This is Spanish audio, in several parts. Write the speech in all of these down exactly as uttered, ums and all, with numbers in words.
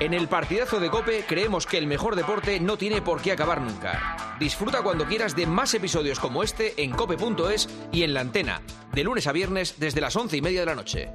En el partidazo de COPE creemos que el mejor deporte no tiene por qué acabar nunca. Disfruta cuando quieras de más episodios como este en cope punto es y en La Antena, de lunes a viernes desde las once y media de la noche.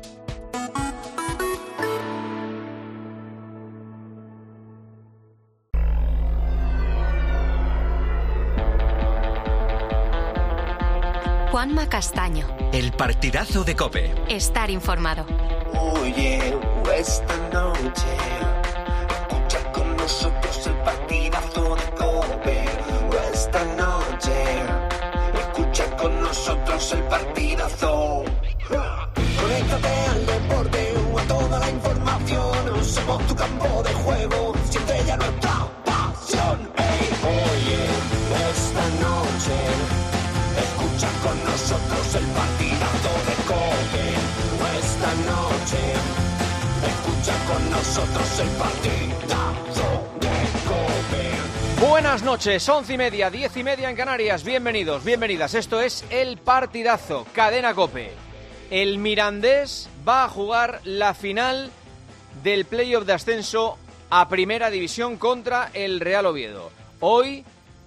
Juanma Castaño. El partidazo de COPE. Estar informado. Oye, esta noche escucha con nosotros el partidazo de COPE. Esta noche escucha con nosotros el partidazo. Conéctate al deporte, a toda la información. Somos tu campo de juego, siente ya nuestra pasión. Hey, oye, esta noche escucha con nosotros el partidazo de COPE. Esta noche escucha con nosotros el partidazo de COPE. Buenas noches, once y media, diez y media en Canarias. Bienvenidos, bienvenidas. Esto es el partidazo, Cadena COPE. El Mirandés va a jugar la final del playoff de ascenso a Primera División contra el Real Oviedo. Hoy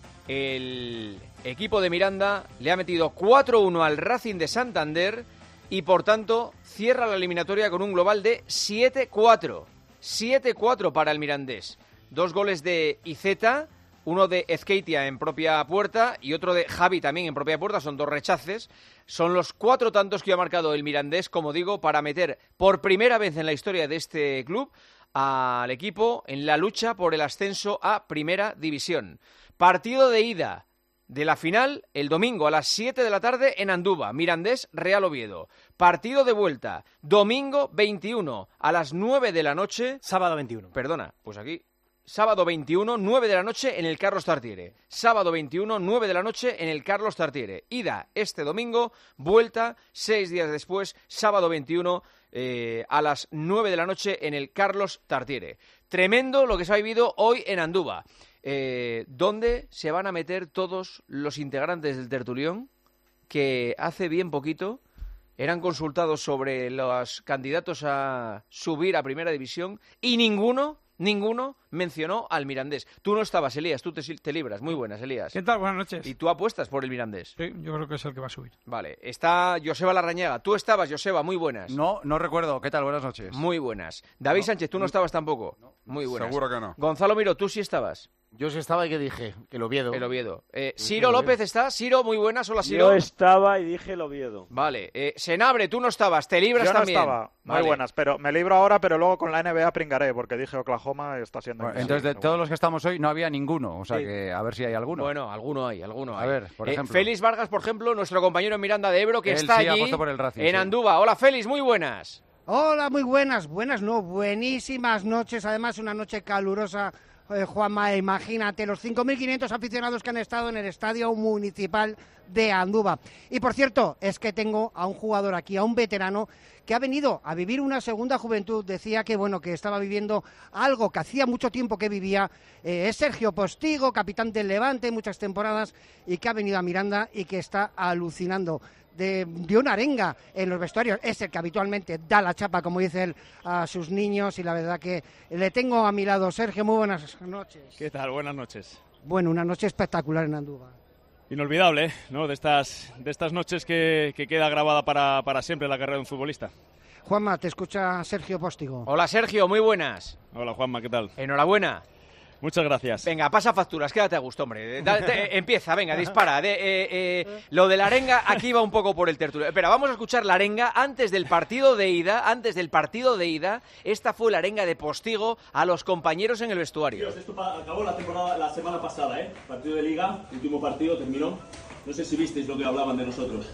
el equipo de Miranda le ha metido cuatro uno al Racing de Santander y por tanto cierra la eliminatoria con un global de siete cuatro. siete cuatro para el Mirandés. Dos goles de Iceta, uno de Ezqueitia en propia puerta y otro de Javi también en propia puerta. Son dos rechaces. Son los cuatro tantos que ha marcado el Mirandés, como digo, para meter por primera vez en la historia de este club al equipo en la lucha por el ascenso a Primera División. Partido de ida de la final el domingo a las siete de la tarde en Andúba, Mirandés Real Oviedo. Partido de vuelta, domingo veintiuno a las nueve de la noche. Sábado veintiuno. Perdona, pues aquí. Sábado veintiuno, nueve de la noche en el Carlos Tartiere. Sábado veintiuno, nueve de la noche en el Carlos Tartiere. Ida este domingo, vuelta seis días después, sábado veintiuno eh, a las nueve de la noche en el Carlos Tartiere. Tremendo lo que se ha vivido hoy en Andúba. Eh, ¿Dónde se van a meter todos los integrantes del tertulión que hace bien poquito eran consultados sobre los candidatos a subir a Primera División y ninguno, ninguno mencionó al Mirandés? Tú no estabas, Elías, tú te, te libras. Muy buenas, Elías. ¿Qué tal? Buenas noches. ¿Y tú apuestas por el Mirandés? Sí, yo creo que es el que va a subir. Vale, está Joseba Larrañaga. Tú estabas, Joseba, muy buenas. No, no recuerdo. ¿Qué tal? Buenas noches. Muy buenas. David no, Sánchez, tú no estabas tampoco. No, muy buenas. Seguro que no. Gonzalo Miró, tú sí estabas. Yo sí estaba y que dije, que el Oviedo. El Oviedo. Eh, Ciro López está. Ciro, muy buenas. Hola, Ciro. Yo estaba y dije el Oviedo. Vale. Eh, Senabre, tú no estabas. Te libras Yo no también. estaba. Muy vale. buenas, pero me libro ahora, pero luego con la N B A pringaré, porque dije Oklahoma está siendo... Bueno, entonces, de todos los que estamos hoy, no había ninguno. O sea, sí. que a ver si hay alguno. Bueno, alguno hay, alguno hay. A ver, por ejemplo. Eh, Félix Vargas, por ejemplo, nuestro compañero en Miranda de Ebro, que Él está sí allí por el Racing, en sí. Andúba. Hola, Félix, muy buenas. Hola, muy buenas. Buenas no, buenísimas noches. Además, una noche calurosa. Eh, Juanma, imagínate los cinco mil quinientos aficionados que han estado en el Estadio Municipal de Andúba. Y por cierto, es que tengo a un jugador aquí, a un veterano que ha venido a vivir una segunda juventud. Decía que bueno, que estaba viviendo algo que hacía mucho tiempo que vivía. Eh, es Sergio Postigo, capitán del Levante, muchas temporadas, y que ha venido a Miranda y que está alucinando. De, de una arenga en los vestuarios, es el que habitualmente da la chapa, como dice él, a sus niños, y la verdad que le tengo a mi lado. Sergio, muy buenas noches. ¿Qué tal? Buenas noches. Bueno, una noche espectacular en Andúba. Inolvidable, ¿no? De estas, de estas noches que, que queda grabada para, para siempre en la carrera de un futbolista. Juanma, te escucha Sergio Postigo. Hola, Sergio, muy buenas. Hola, Juanma, ¿qué tal? Enhorabuena. Muchas gracias. Venga, pasa facturas, quédate a gusto, hombre. Da, te, empieza, venga, dispara. De, eh, eh, lo de la arenga, aquí va un poco por el tertulio. Espera, vamos a escuchar la arenga antes del partido de ida. Antes del partido de ida, esta fue la arenga de Postigo a los compañeros en el vestuario. Dios, esto acabó la temporada la semana pasada, ¿eh? Partido de Liga, último partido, terminó. No sé si visteis lo que hablaban de nosotros.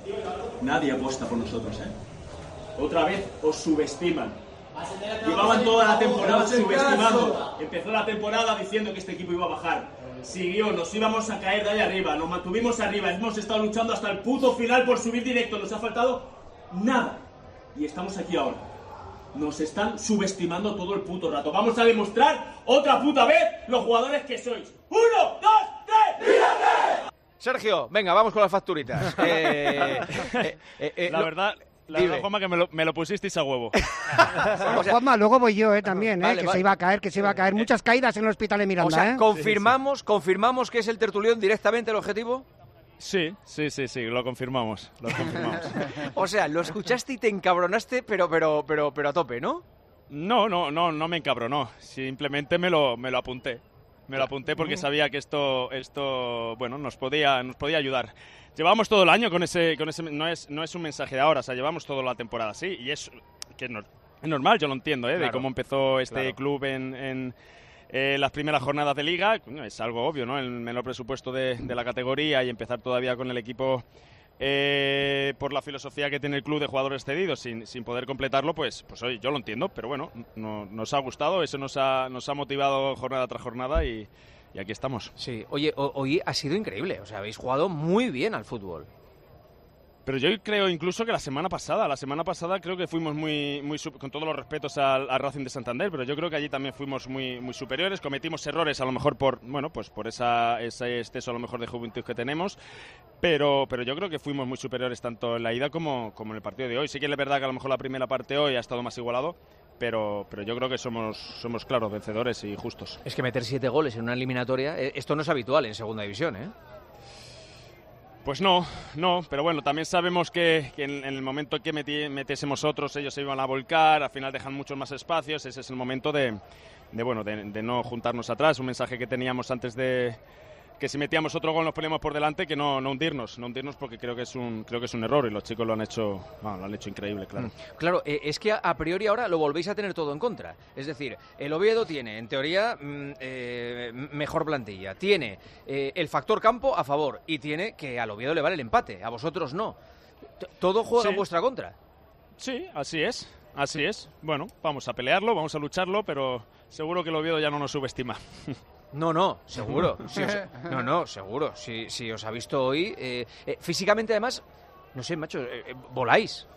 Nadie apuesta por nosotros, ¿eh? Otra vez os subestiman. Llevaban toda la temporada subestimando. Empezó la temporada diciendo que este equipo iba a bajar. Siguió, nos íbamos a caer de ahí arriba. Nos mantuvimos arriba. Hemos estado luchando hasta el puto final por subir directo. Nos ha faltado nada. Y estamos aquí ahora. Nos están subestimando todo el puto rato. Vamos a demostrar otra puta vez los jugadores que sois. ¡Uno, dos, tres! ¡Mírate! Sergio, venga, vamos con las facturitas. Eh, eh, eh, eh, la lo... verdad... La verdad, Juanma, que me lo, me lo pusisteis a huevo. Bueno, o sea, Juanma, luego voy yo, eh, también, eh, vale, que vale. se iba a caer, que se iba a caer. Muchas caídas en el hospital de Miranda, o sea, ¿eh? ¿confirmamos, confirmamos que es el tertulión directamente el objetivo? Sí, sí, sí, sí, lo confirmamos, lo confirmamos. O sea, lo escuchaste y te encabronaste, pero, pero, pero, pero a tope, ¿no? No, no, no, no me encabronó. Simplemente me lo, me lo apunté. Me lo apunté porque sabía que esto, esto, bueno, nos podía, nos podía ayudar. Llevamos todo el año con ese, con ese, no es, no es un mensaje de ahora, o sea, llevamos toda la temporada así y es que no, es normal, yo lo entiendo, ¿eh? Claro, de cómo empezó este claro. club en, en eh, las primeras jornadas de liga, es algo obvio, ¿no? El menor presupuesto de, de la categoría y empezar todavía con el equipo eh, por la filosofía que tiene el club de jugadores cedidos sin, sin poder completarlo, pues, pues oye, yo lo entiendo, pero bueno, no, nos ha gustado, eso nos ha, nos ha motivado jornada tras jornada y Y aquí estamos. Sí, oye, hoy ha sido increíble, o sea, habéis jugado muy bien al fútbol. Pero yo creo incluso que la semana pasada, la semana pasada creo que fuimos muy, muy con todos los respetos al, al Racing de Santander, pero yo creo que allí también fuimos muy, muy superiores, cometimos errores a lo mejor por, bueno, pues por esa, ese exceso a lo mejor de juventud que tenemos, pero, pero yo creo que fuimos muy superiores tanto en la ida como, como en el partido de hoy. Sí que es verdad que a lo mejor la primera parte hoy ha estado más igualado, Pero, pero yo creo que somos, somos claros vencedores y justos. Es que meter siete goles en una eliminatoria, esto no es habitual en segunda división, ¿eh? Pues no, no, pero bueno, también sabemos que, que en, en el momento que meti, metiésemos otros, ellos se iban a volcar, al final dejan muchos más espacios, ese es el momento de, de bueno, de, de no juntarnos atrás, un mensaje que teníamos antes de que si metíamos otro gol nos poníamos por delante, que no, no hundirnos, no hundirnos porque creo que es un creo que es un error y los chicos lo han hecho, bueno, lo han hecho increíble, claro. Mm. Claro, eh, es que a, a priori ahora lo volvéis a tener todo en contra. Es decir, el Oviedo tiene, en teoría, mm, eh, mejor plantilla, tiene eh, el factor campo a favor y tiene que al Oviedo le vale el empate, a vosotros no. T- todo juega sí. en vuestra contra. Sí, así es. Así es. Bueno, vamos a pelearlo, vamos a lucharlo, pero seguro que el Oviedo ya no nos subestima. No, no, seguro. Si os, no, no, seguro. Si, si os ha visto hoy, eh, eh, físicamente además, no sé, macho, eh, eh, voláis.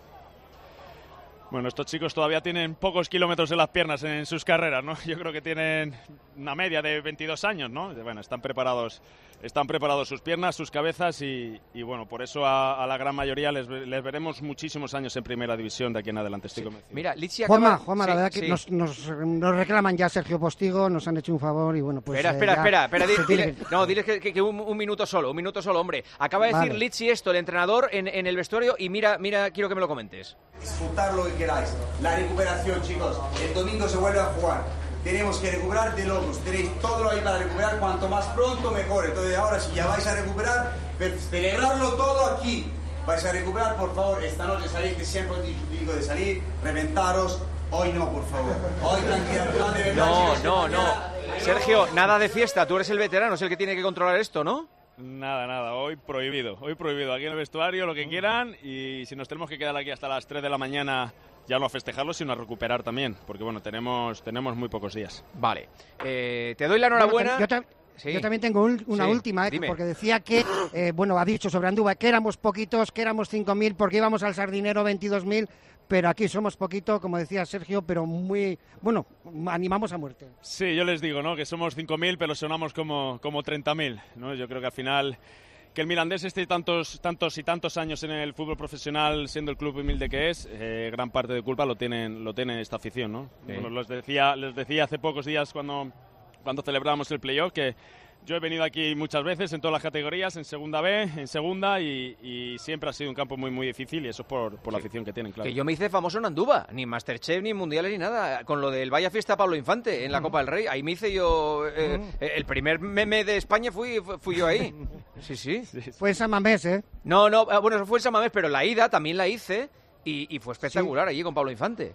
Bueno, estos chicos todavía tienen pocos kilómetros en las piernas en sus carreras, ¿no? Yo creo que tienen una media de veintidós años, ¿no? Bueno, están preparados, están preparados sus piernas, sus cabezas y, y bueno, por eso a, a la gran mayoría les, les veremos muchísimos años en primera división de aquí en adelante, estoy sí. convencido. Mira, Litsi acaba... Juanma, Juanma, sí, la verdad que sí. nos, nos, nos reclaman ya Sergio Postigo, nos han hecho un favor y bueno, pues... Espera, eh, espera, ya... espera, espera, dile, dile, no, diles que, que, que un, un minuto solo, un minuto solo, hombre. Acaba de decir vale. Litsi esto, el entrenador, en, en el vestuario y mira, mira, quiero que me lo comentes. Disfrutar lo que queráis. La recuperación, chicos. El domingo se vuelve a jugar. Tenemos que recuperar de locos. Tenéis todo lo ahí para recuperar. Cuanto más pronto, mejor. Entonces, ahora, si ya vais a recuperar, celebrarlo todo aquí. Vais a recuperar, por favor. Esta noche salid, que siempre os digo de salir. Reventaros. Hoy no, por favor. Hoy tranquilidad, de verdad. No, chicos, no, no. mañana... Sergio, nada de fiesta. Tú eres el veterano, es el que tiene que controlar esto, ¿no? Nada, nada, hoy prohibido, hoy prohibido, aquí en el vestuario lo que quieran y si nos tenemos que quedar aquí hasta las tres de la mañana ya no a festejarlo, sino a recuperar también, porque bueno, tenemos tenemos muy pocos días. Vale, eh, te doy la enhorabuena. Bueno, yo, ta- sí. yo también tengo un, una sí, última, eh, dime. porque decía que, eh, bueno, ha dicho sobre Andúba que éramos poquitos, que éramos cinco mil, porque íbamos al Sardinero veintidós mil, pero aquí somos poquito, como decía Sergio, pero muy, bueno, animamos a muerte. Sí, yo les digo, ¿no?, que somos cinco mil, pero sonamos como, como treinta mil, ¿no? Yo creo que al final, que el Mirandés esté tantos, tantos y tantos años en el fútbol profesional, siendo el club humilde que es, eh, gran parte de culpa lo tienen, lo tiene esta afición, ¿no? Sí. Bueno, les decía, les decía hace pocos días cuando, cuando celebramos el playoff que yo he venido aquí muchas veces en todas las categorías, en segunda B, en segunda, y, y siempre ha sido un campo muy muy difícil y eso es por, por la sí. afición que tienen, claro. Que yo me hice famoso en Andúba, ni Masterchef, ni Mundiales, ni nada, con lo del Vaya Fiesta Pablo Infante en la Copa del Rey, ahí me hice yo, eh, uh-huh. el primer meme de España fui, fui yo ahí. Sí, sí. sí, sí. Fue en San Mamés, ¿eh? No, no, bueno, eso fue en San Mamés, pero la ida también la hice y, y fue espectacular sí. allí con Pablo Infante.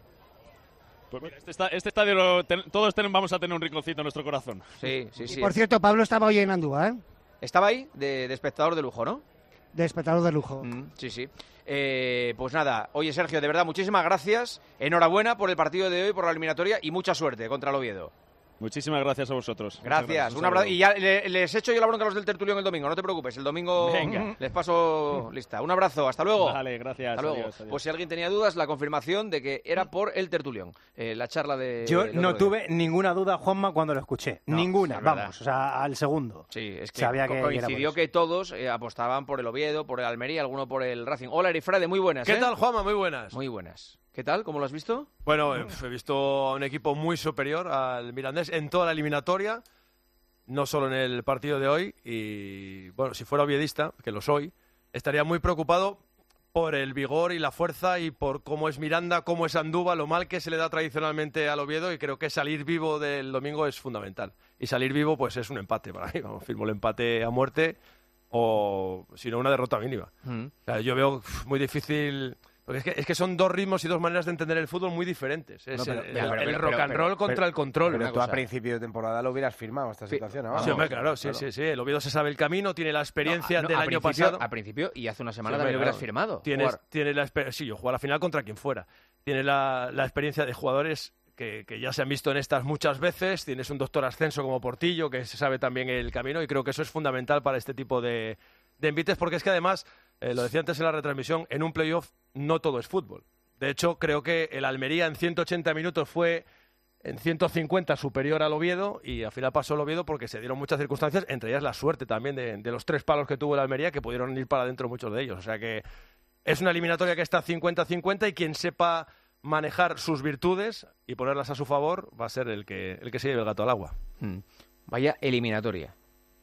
Pues mira, este, esta, este estadio lo ten, todos ten, vamos a tener un rinconcito en nuestro corazón. Sí, sí, sí. Y por cierto, Pablo estaba hoy en Andúa, ¿eh? Estaba ahí de, de espectador de lujo, ¿no? De espectador de lujo. Mm, sí, sí. Eh, pues nada, oye Sergio, de verdad, muchísimas gracias. Enhorabuena por el partido de hoy, por la eliminatoria y mucha suerte contra el Oviedo. Muchísimas gracias a vosotros. Gracias. gracias. Un Un abrazo. saludo. Y ya le- les echo yo la bronca a los del tertulión el domingo, no te preocupes. El domingo Venga. les paso lista. Un abrazo, hasta luego. Vale, gracias. Hasta luego. Adiós, adiós. Pues si alguien tenía dudas, la confirmación de que era por el tertulión. Eh, la charla de. Yo del no otro día. tuve ninguna duda, Juanma, cuando lo escuché. No, Ninguna, es verdad. vamos, o sea, al segundo. Sí, es que, Sabía co- que coincidió era por que todos eh, apostaban por el Oviedo, por el Almería, alguno por el Racing. Hola, Erifrade, muy buenas. ¿Qué ¿eh? tal, Juanma? Muy buenas. Muy buenas. ¿Qué tal? ¿Cómo lo has visto? Bueno, eh, he visto a un equipo muy superior al Mirandés en toda la eliminatoria, no solo en el partido de hoy. Y bueno, si fuera oviedista, que lo soy, estaría muy preocupado por el vigor y la fuerza y por cómo es Miranda, cómo es Andúba, lo mal que se le da tradicionalmente al Oviedo, y creo que salir vivo del domingo es fundamental. Y salir vivo pues es un empate para mí, vamos, firmo el empate a muerte o si no una derrota mínima. Mm. O sea, yo veo uf, muy difícil. Porque es que, es que son dos ritmos y dos maneras de entender el fútbol muy diferentes. Es No, pero- el, pero- el- pero- el pero- rock pero- and roll pero- contra pero- el control. Pero Una tú a cosa. principio de temporada lo hubieras firmado esta situación. ahora. Sí, hombre, claro, sí, sí, sí. El Oviedo se sabe el camino, tiene la experiencia No, del a año principio- pasado. A principio, y hace una semana Sí, también lo hombre, hubieras claro. firmado. Tienes, Jugar. tienes la exper- sí, yo juego a la final contra quien fuera. Tienes la, la experiencia de jugadores que, que ya se han visto en estas muchas veces. Tienes un doctor Ascenso como Portillo, que se sabe también el camino, y creo que eso es fundamental para este tipo de, de envites, porque es que además, eh, lo decía antes en la retransmisión, en un playoff no todo es fútbol. De hecho, creo que el Almería en ciento ochenta minutos fue en ciento cincuenta superior al Oviedo, y al final pasó el Oviedo porque se dieron muchas circunstancias, entre ellas la suerte también de, de los tres palos que tuvo el Almería, que pudieron ir para adentro muchos de ellos. O sea que es una eliminatoria que está cincuenta cincuenta, y quien sepa manejar sus virtudes y ponerlas a su favor va a ser el que, el que se lleve el gato al agua. Mm. Vaya eliminatoria.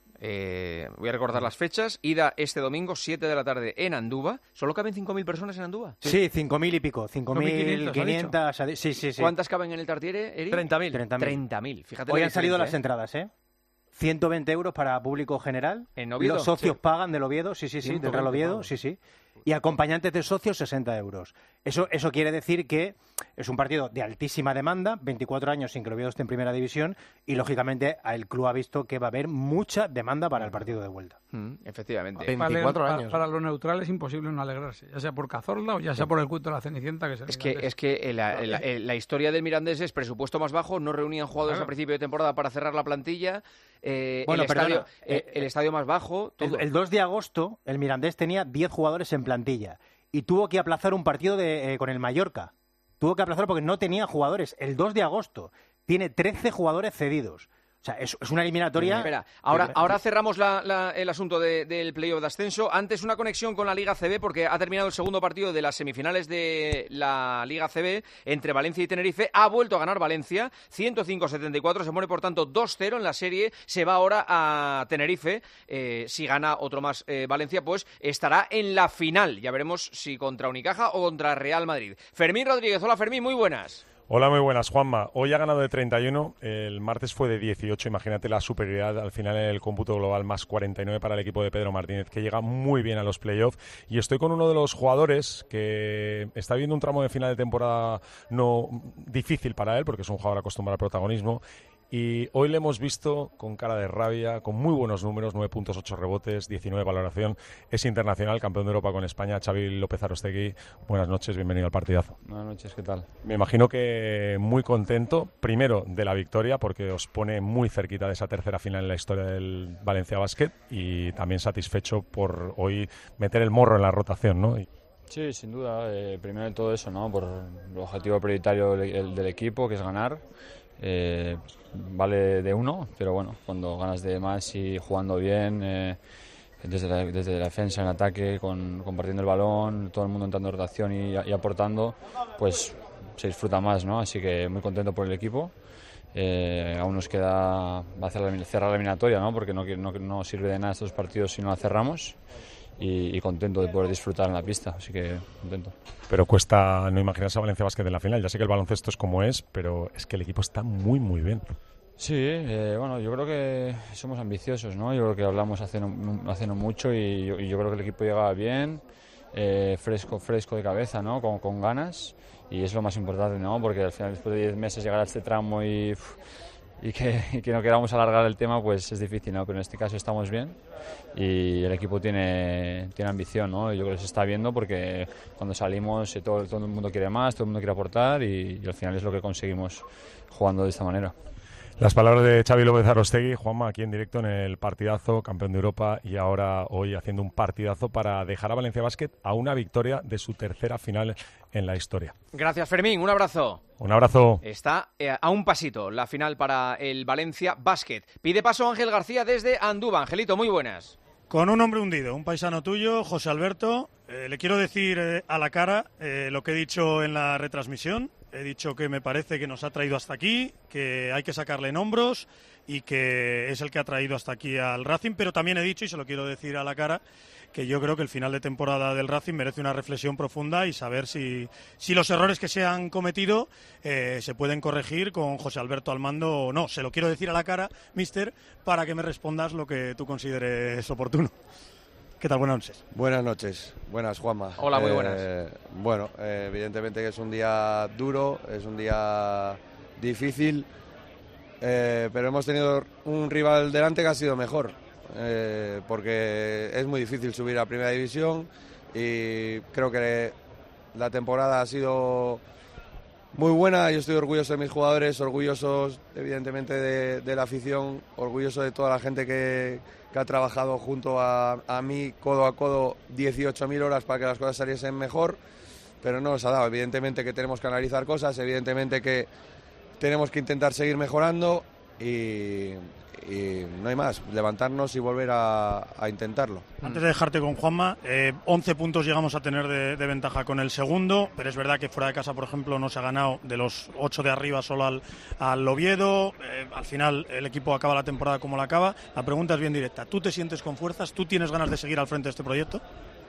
Eh, voy a recordar las fechas. Ida este domingo, siete de la tarde en Andúba. ¿Solo caben cinco mil personas en Andúba? Sí, cinco mil y pico, cinco mil quinientos. Sí, sí, sí. ¿Cuántas caben en el Tartiere, Eri? treinta mil. treinta mil. Fíjate Hoy la han salido diferencia, las ¿eh? entradas, ¿eh? ciento veinte euros para público general. ¿En Oviedo? Los socios Sí. pagan del Oviedo, sí, sí, sí, del Real Oviedo, sí, sí. Y acompañantes de socios, sesenta euros. Eso, eso quiere decir que es un partido de altísima demanda, veinticuatro años sin que el Oviedo esté en primera división, y lógicamente el club ha visto que va a haber mucha demanda para el partido de vuelta. Mm, efectivamente. Para, para, para los neutrales es imposible no alegrarse, ya sea por Cazorla o ya sea por el cuento de la Cenicienta. Que es, Es que, es que la, la- la historia del Mirandés es presupuesto más bajo, no reunían jugadores Claro. a principio de temporada para cerrar la plantilla, eh, Bueno, el, estadio, perdona, eh, el estadio más bajo, todo. El, el dos de agosto, el Mirandés tenía diez jugadores en plantilla y tuvo que aplazar un partido de, eh, con el Mallorca. Tuvo que aplazarlo porque no tenía jugadores. El dos de agosto tiene trece jugadores cedidos. O sea, es, es una eliminatoria... Espera, ahora, ahora cerramos la- la- el asunto de- del playoff de ascenso. Antes una conexión con la Liga C B, porque ha terminado el segundo partido de las semifinales de la Liga C B entre Valencia y Tenerife. Ha vuelto a ganar Valencia, ciento cinco a setenta y cuatro, se pone por tanto dos cero en la serie. Se va ahora a Tenerife. Eh, si gana otro más eh, Valencia, pues estará en la final. Ya veremos si contra Unicaja o contra Real Madrid. Fermín Rodríguez, hola Fermín, muy buenas. Hola, muy buenas, Juanma. Hoy ha ganado de treinta y uno, el martes fue de dieciocho. Imagínate la superioridad al final en el cómputo global, más cuarenta y nueve para el equipo de Pedro Martínez, que llega muy bien a los playoffs. Y estoy con uno de los jugadores que está viviendo un tramo de final de temporada no difícil para él, porque es un jugador acostumbrado al protagonismo. Y hoy le hemos visto con cara de rabia, con muy buenos números, nueve puntos, ocho rebotes, diecinueve valoración. Es internacional, campeón de Europa con España, Xavi López Arostegui. Buenas noches, bienvenido al partidazo. Buenas noches, ¿qué tal? Me imagino que muy contento, primero de la victoria, porque os pone muy cerquita de esa tercera final en la historia del Valencia Basket, y también satisfecho por hoy meter el morro en la rotación, ¿no? Y... Sí, sin duda. Eh, primero de todo eso, ¿no? Por el objetivo prioritario del, el- del equipo, que es ganar. Eh, vale de uno, pero bueno, cuando ganas de más y jugando bien, eh, desde, la, desde la defensa, en ataque, con, compartiendo el balón, todo el mundo entrando en rotación y, y aportando, pues se disfruta más, ¿no? Así que muy contento por el equipo. Eh, aún nos queda hacer la, cerrar la eliminatoria, ¿no? Porque no, no, no sirve de nada estos partidos si no la cerramos. Y, y contento de poder disfrutar en la pista, así que contento. Pero cuesta no imaginarse a Valencia Basket en la final. Ya sé que el baloncesto es como es, pero es que el equipo está muy, muy bien. Sí, eh, bueno, yo creo que somos ambiciosos, ¿no? Yo creo que hablamos hace no, hace no mucho y yo, y yo creo que el equipo llegaba bien, eh, fresco, fresco de cabeza, ¿no? Con, con ganas, y es lo más importante, ¿no? Porque al final, después de diez meses, llegar a este tramo y... Uf, y que, y que no queramos alargar el tema, pues es difícil, ¿no? Pero en este caso estamos bien y el equipo tiene, tiene ambición, ¿no? Yo creo que se está viendo porque cuando salimos eh, todo, todo el mundo quiere más, todo el mundo quiere aportar y, y al final es lo que conseguimos jugando de esta manera. Las palabras de Xavi López Arostegui, Juanma, aquí en directo en el partidazo, campeón de Europa y ahora hoy haciendo un partidazo para dejar a Valencia Basket a una victoria de su tercera final en la historia. Gracias, Fermín, un abrazo. Un abrazo. Está eh, a un pasito la final para el Valencia Basket. Pide paso Ángel García desde Andúba. Angelito, muy buenas. Con un hombre hundido, un paisano tuyo, José Alberto. Eh, le quiero decir eh, a la cara eh, lo que he dicho en la retransmisión. He dicho que me parece que nos ha traído hasta aquí, que hay que sacarle en hombros y que es el que ha traído hasta aquí al Racing, pero también he dicho, y se lo quiero decir a la cara, que yo creo que el final de temporada del Racing merece una reflexión profunda y saber si, si los errores que se han cometido eh, se pueden corregir con José Alberto al mando o no. Se lo quiero decir a la cara, mister, para que me respondas lo que tú consideres oportuno. ¿Qué tal? Buenas noches. Buenas noches. Buenas, Juanma. Hola, muy buenas. Eh, bueno, eh, evidentemente que es un día duro, es un día difícil, eh, pero hemos tenido un rival delante que ha sido mejor, eh, porque es muy difícil subir a Primera División y creo que la temporada ha sido muy buena. Yo estoy orgulloso de mis jugadores, orgullosos evidentemente de, de la afición, orgulloso de toda la gente que... que ha trabajado junto a, a mí codo a codo dieciocho mil horas para que las cosas saliesen mejor, pero no nos ha dado. Evidentemente que tenemos que analizar cosas, evidentemente que tenemos que intentar seguir mejorando y, y no hay más, levantarnos y volver a, a intentarlo. Antes de dejarte con Juanma, eh, once puntos llegamos a tener de, de ventaja con el segundo, pero es verdad que fuera de casa, por ejemplo, no se ha ganado de los ocho de arriba solo al, al Oviedo. Eh, al final el equipo acaba la temporada como la acaba. La pregunta es bien directa, ¿tú te sientes con fuerzas? ¿Tú tienes ganas de seguir al frente de este proyecto?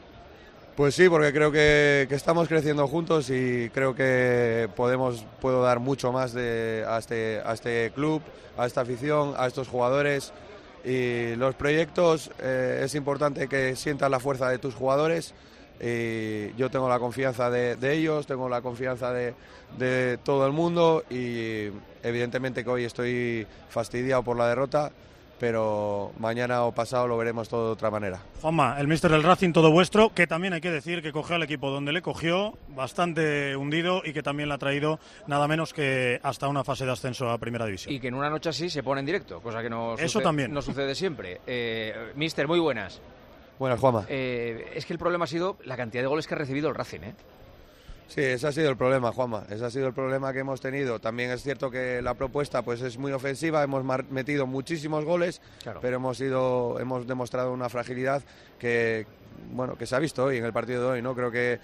Pues sí, porque creo que, que estamos creciendo juntos y creo que podemos puedo dar mucho más de, a, este, a este club, a esta afición, a estos jugadores. Y los proyectos, eh, es importante que sientas la fuerza de tus jugadores. Y yo tengo la confianza de, de ellos, tengo la confianza de, de todo el mundo y evidentemente que hoy estoy fastidiado por la derrota, pero mañana o pasado lo veremos todo de otra manera. Juanma, el míster del Racing, todo vuestro, que también hay que decir que cogió al equipo donde le cogió, bastante hundido y que también le ha traído nada menos que hasta una fase de ascenso a Primera División. Y que en una noche así se pone en directo, cosa que no, Eso sucede, también. no sucede siempre. Eh, míster, muy buenas. Buenas, Juanma. Eh, es que el problema ha sido la cantidad de goles que ha recibido el Racing, ¿eh? Sí, ese ha sido el problema, Juanma. Ese ha sido el problema que hemos tenido. También es cierto que la propuesta pues es muy ofensiva, hemos metido muchísimos goles, claro, pero hemos ido, hemos demostrado una fragilidad que, bueno, que se ha visto hoy en el partido de hoy, ¿no? Creo que,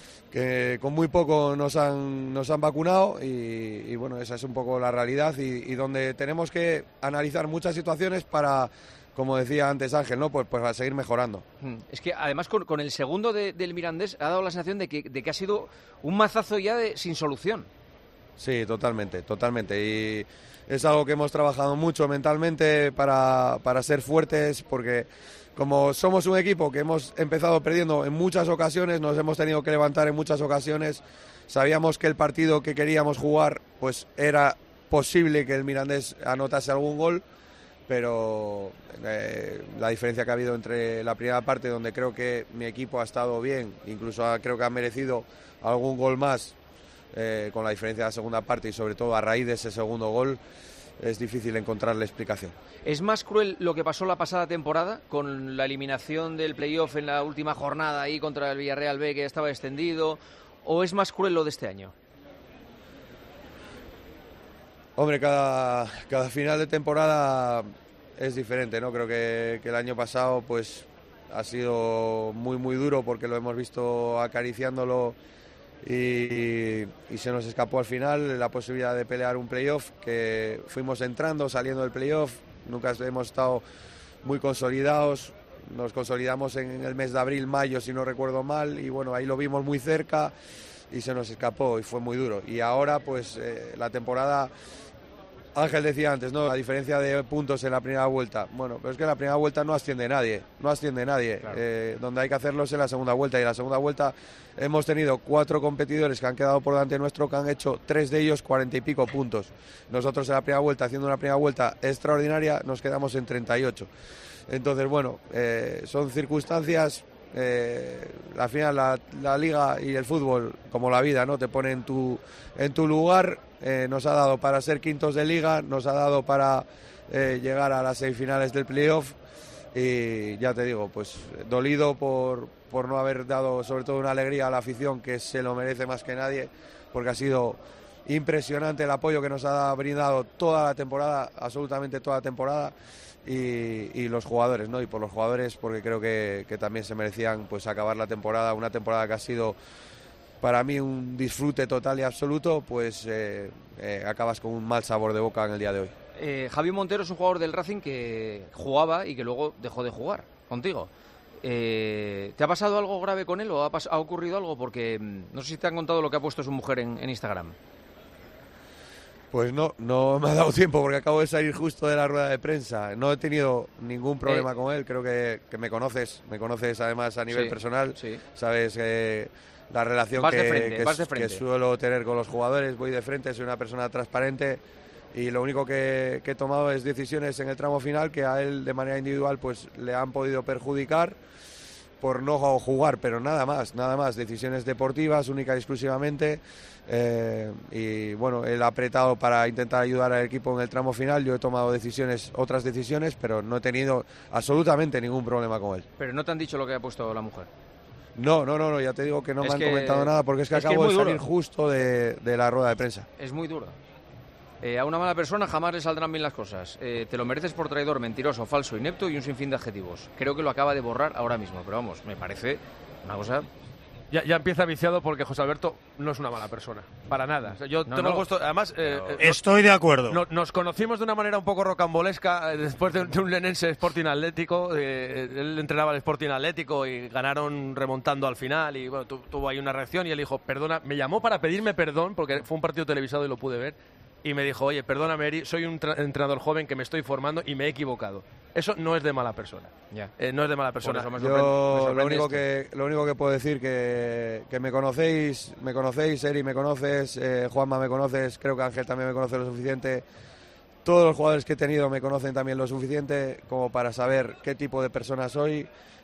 que con muy poco nos han, nos han vacunado y, y bueno, esa es un poco la realidad y, y donde tenemos que analizar muchas situaciones para, como decía antes Ángel, ¿no? Pues, pues a seguir mejorando. Es que además con, con el segundo de, del Mirandés ha dado la sensación de que, de que ha sido un mazazo ya de, sin solución. Sí, totalmente, totalmente. Y es algo que hemos trabajado mucho mentalmente para, para ser fuertes, porque como somos un equipo que hemos empezado perdiendo en muchas ocasiones, nos hemos tenido que levantar en muchas ocasiones, sabíamos que el partido que queríamos jugar, pues era posible que el Mirandés anotase algún gol, pero eh, la diferencia que ha habido entre la primera parte, donde creo que mi equipo ha estado bien, incluso ha, creo que ha merecido algún gol más, eh, con la diferencia de la segunda parte y sobre todo a raíz de ese segundo gol, es difícil encontrarle explicación. ¿Es más cruel lo que pasó la pasada temporada, con la eliminación del playoff en la última jornada ahí contra el Villarreal B, que estaba extendido, o es más cruel lo de este año? Hombre, cada, cada final de temporada es diferente, ¿no? Creo que, que el año pasado pues ha sido muy muy duro porque lo hemos visto acariciándolo y, y se nos escapó al final la posibilidad de pelear un playoff, que fuimos entrando, saliendo del playoff, nunca hemos estado muy consolidados, nos consolidamos en el mes de abril, mayo si no recuerdo mal, y bueno, ahí lo vimos muy cerca y se nos escapó y fue muy duro. Y ahora pues eh, la temporada... Ángel decía antes, ¿no? La diferencia de puntos en la primera vuelta. Bueno, pero es que en la primera vuelta no asciende nadie, no asciende nadie. Claro. Eh, donde hay que hacerlo es en la segunda vuelta. Y en la segunda vuelta hemos tenido cuatro competidores que han quedado por delante nuestro, que han hecho tres de ellos cuarenta y pico puntos. Nosotros en la primera vuelta, haciendo una primera vuelta extraordinaria, nos quedamos en treinta y ocho. Entonces, bueno, eh, son circunstancias eh, al final la, la liga y el fútbol, como la vida, ¿no? Te pone en tu, en tu lugar. Eh, nos ha dado para ser quintos de liga, nos ha dado para eh, llegar a las semifinales del playoff y ya te digo, pues dolido por, por no haber dado sobre todo una alegría a la afición, que se lo merece más que nadie, porque ha sido impresionante el apoyo que nos ha brindado toda la temporada, absolutamente toda la temporada, y, y los jugadores, ¿no? Y por los jugadores, porque creo que, que también se merecían pues acabar la temporada, una temporada que ha sido para mí un disfrute total y absoluto, pues eh, eh, acabas con un mal sabor de boca en el día de hoy. Eh, Javi Montero es un jugador del Racing que jugaba y que luego dejó de jugar contigo. Eh, ¿Te ha pasado algo grave con él o ha, ha ocurrido algo? Porque no sé si te han contado lo que ha puesto su mujer en, en Instagram. Pues no, no me ha dado tiempo porque acabo de salir justo de la rueda de prensa. No he tenido ningún problema eh, con él. Creo que, que me conoces, me conoces además a nivel sí, personal. Sí. Sabes eh, la relación vas que, de frente, que, vas de frente. que suelo tener con los jugadores. Voy de frente, soy una persona transparente y lo único que, que he tomado es decisiones en el tramo final que a él de manera individual pues le han podido perjudicar por no jugar, pero nada más, nada más. Decisiones deportivas única y exclusivamente. Eh, y bueno, él ha apretado para intentar ayudar al equipo en el tramo final. Yo he tomado decisiones, otras decisiones, pero no he tenido absolutamente ningún problema con él. Pero no te han dicho lo que ha puesto la mujer. No, no, no, no, ya te digo que no es me han que, comentado nada porque es que es acabo que de salir duro. justo de, de la rueda de prensa. Es muy duro. Eh, a una mala persona jamás le saldrán bien las cosas. Eh, te lo mereces por traidor, mentiroso, falso, inepto y un sinfín de adjetivos. Creo que lo acaba de borrar ahora mismo, pero vamos, me parece una cosa... Ya, ya empieza viciado porque José Alberto no es una mala persona, para nada. O sea, yo No, tengo no. puesto, además, eh, eh, Estoy de acuerdo. no- nos conocimos de una manera un poco rocambolesca eh, después de, de un lenense Sporting Atlético. eh, él entrenaba el Sporting Atlético y ganaron remontando al final y bueno, tu- tuvo ahí una reacción y él dijo, perdona, me llamó para pedirme perdón porque fue un partido televisado y lo pude ver. Y me dijo, oye, perdóname, Eri, soy un tra- entrenador joven que me estoy formando y me he equivocado. Eso no es de mala persona. Ya. Eh, no es de mala persona. eso me Yo lo único que lo único que puedo decir que, que me conocéis, me conocéis, Eri me conoces, eh, Juanma me conoces, creo que Ángel también me conoce lo suficiente. Todos los jugadores que he tenido me conocen también lo suficiente como para saber qué tipo de persona soy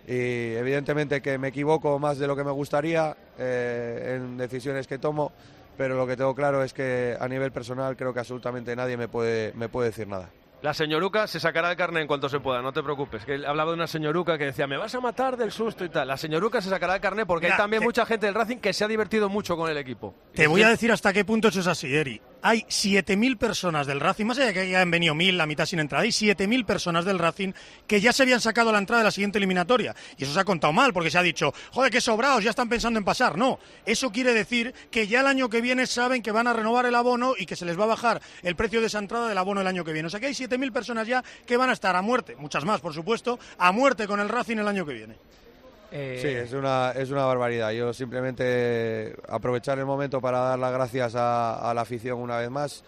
y evidentemente que me equivoco más de lo que me gustaría eh, en decisiones que tomo, pero lo que tengo claro es que a nivel personal creo que absolutamente nadie me puede, me puede decir nada. La señoruca se sacará el carnet en cuanto se pueda, no te preocupes. Que él hablaba de una señoruca que decía, me vas a matar del susto y tal. La señoruca se sacará el carnet porque Mira, hay también te- mucha gente del Racing que se ha divertido mucho con el equipo. Te voy a decir hasta qué punto eso es así, Eri. Hay siete mil personas del Racing, más allá de que hayan venido mil, la mitad sin entrada, hay siete mil personas del Racing que ya se habían sacado la entrada de la siguiente eliminatoria. Y eso se ha contado mal, porque se ha dicho, joder, qué sobrados, ya están pensando en pasar. No, eso quiere decir que ya el año que viene saben que van a renovar el abono y que se les va a bajar el precio de esa entrada del abono el año que viene. O sea que hay siete mil personas ya que van a estar a muerte, muchas más, por supuesto, a muerte con el Racing el año que viene. Eh, Sí, es una, es una barbaridad. Yo simplemente aprovechar el momento para dar las gracias a, a la afición una vez más,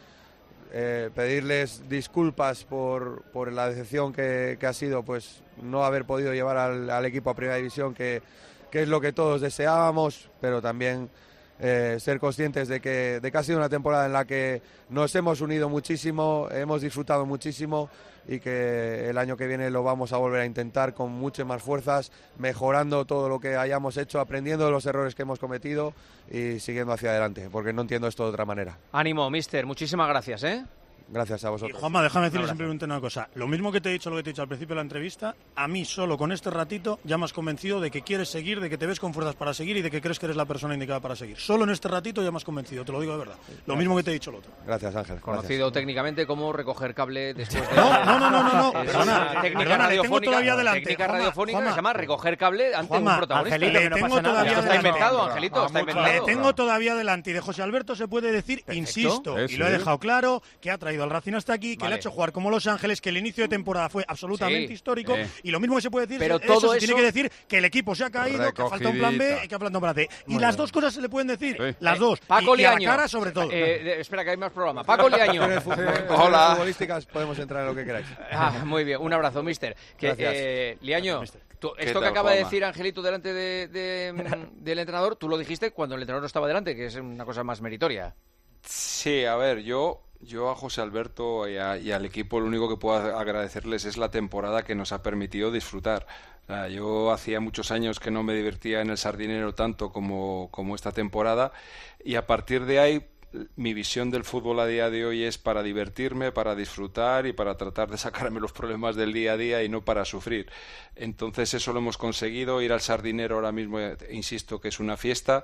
eh, pedirles disculpas por, por la decepción que, que ha sido pues no haber podido llevar al, al equipo a Primera División, que, que es lo que todos deseábamos, pero también eh, ser conscientes de que, de que ha sido una temporada en la que nos hemos unido muchísimo, hemos disfrutado muchísimo y que el año que viene lo vamos a volver a intentar con muchas más fuerzas, mejorando todo lo que hayamos hecho, aprendiendo de los errores que hemos cometido y siguiendo hacia adelante, porque no entiendo esto de otra manera. Ánimo, mister, muchísimas gracias, ¿eh? Gracias a Y vosotros. Juanma, déjame decirle Un abrazo. simplemente una cosa. Lo mismo que te he dicho, lo que te he dicho al principio de la entrevista, a mí solo con este ratito ya me has convencido de que quieres seguir, de que te ves con fuerzas para seguir y de que crees que eres la persona indicada para seguir. Solo en este ratito ya me has convencido, te lo digo de verdad. Lo mismo que te he dicho el otro. Gracias, Ángel. Conocido técnicamente como recoger cable después de... No, no, no, no, no, no. Es Perdona, una técnica perdona, le tengo radiofónica, todavía delante. técnica Juanma, radiofónica Juanma. que se llama recoger cable ante Juanma, un protagonista. Angelito, le tengo todavía Esto está delante. inventado, Angelito, está inventado. Le tengo todavía delante y de José Alberto se puede decir, insisto, Eh, y lo he sí. dejado claro, que ha traído al Racing hasta aquí, que Vale. le ha hecho jugar como Los Ángeles, que el inicio de temporada fue absolutamente Sí. histórico, Eh. y lo mismo que se puede decir, Pero eso todo se tiene eso- que decir que el equipo se ha caído, que falta un plan B Recogidita. y que falta un plan C. Y Muy las bien. dos cosas se le pueden decir, Sí. las Eh, dos, Paco y, y a la Liaño. cara sobre todo. Eh, de- espera, que hay más programa. Paco Liaño. En el fútbol- en cuestiones Hola. futbolísticas podemos entrar en lo que queráis. Ah, muy bien, un abrazo, mister. Que, Gracias. eh, Liaño, tú- ¿Qué esto que tal, acaba de Juanma? decir Angelito delante de, de, mm, del entrenador, tú lo dijiste cuando el entrenador estaba delante, que es una cosa más meritoria. Sí, a ver, yo Yo a José Alberto y, a, y al equipo lo único que puedo agradecerles es la temporada que nos ha permitido disfrutar. O sea, yo hacía muchos años que no me divertía en el Sardinero tanto como, como esta temporada, y a partir de ahí mi visión del fútbol a día de hoy es para divertirme, para disfrutar y para tratar de sacarme los problemas del día a día y no para sufrir. Entonces eso lo hemos conseguido. Ir al Sardinero ahora mismo, insisto, que es una fiesta.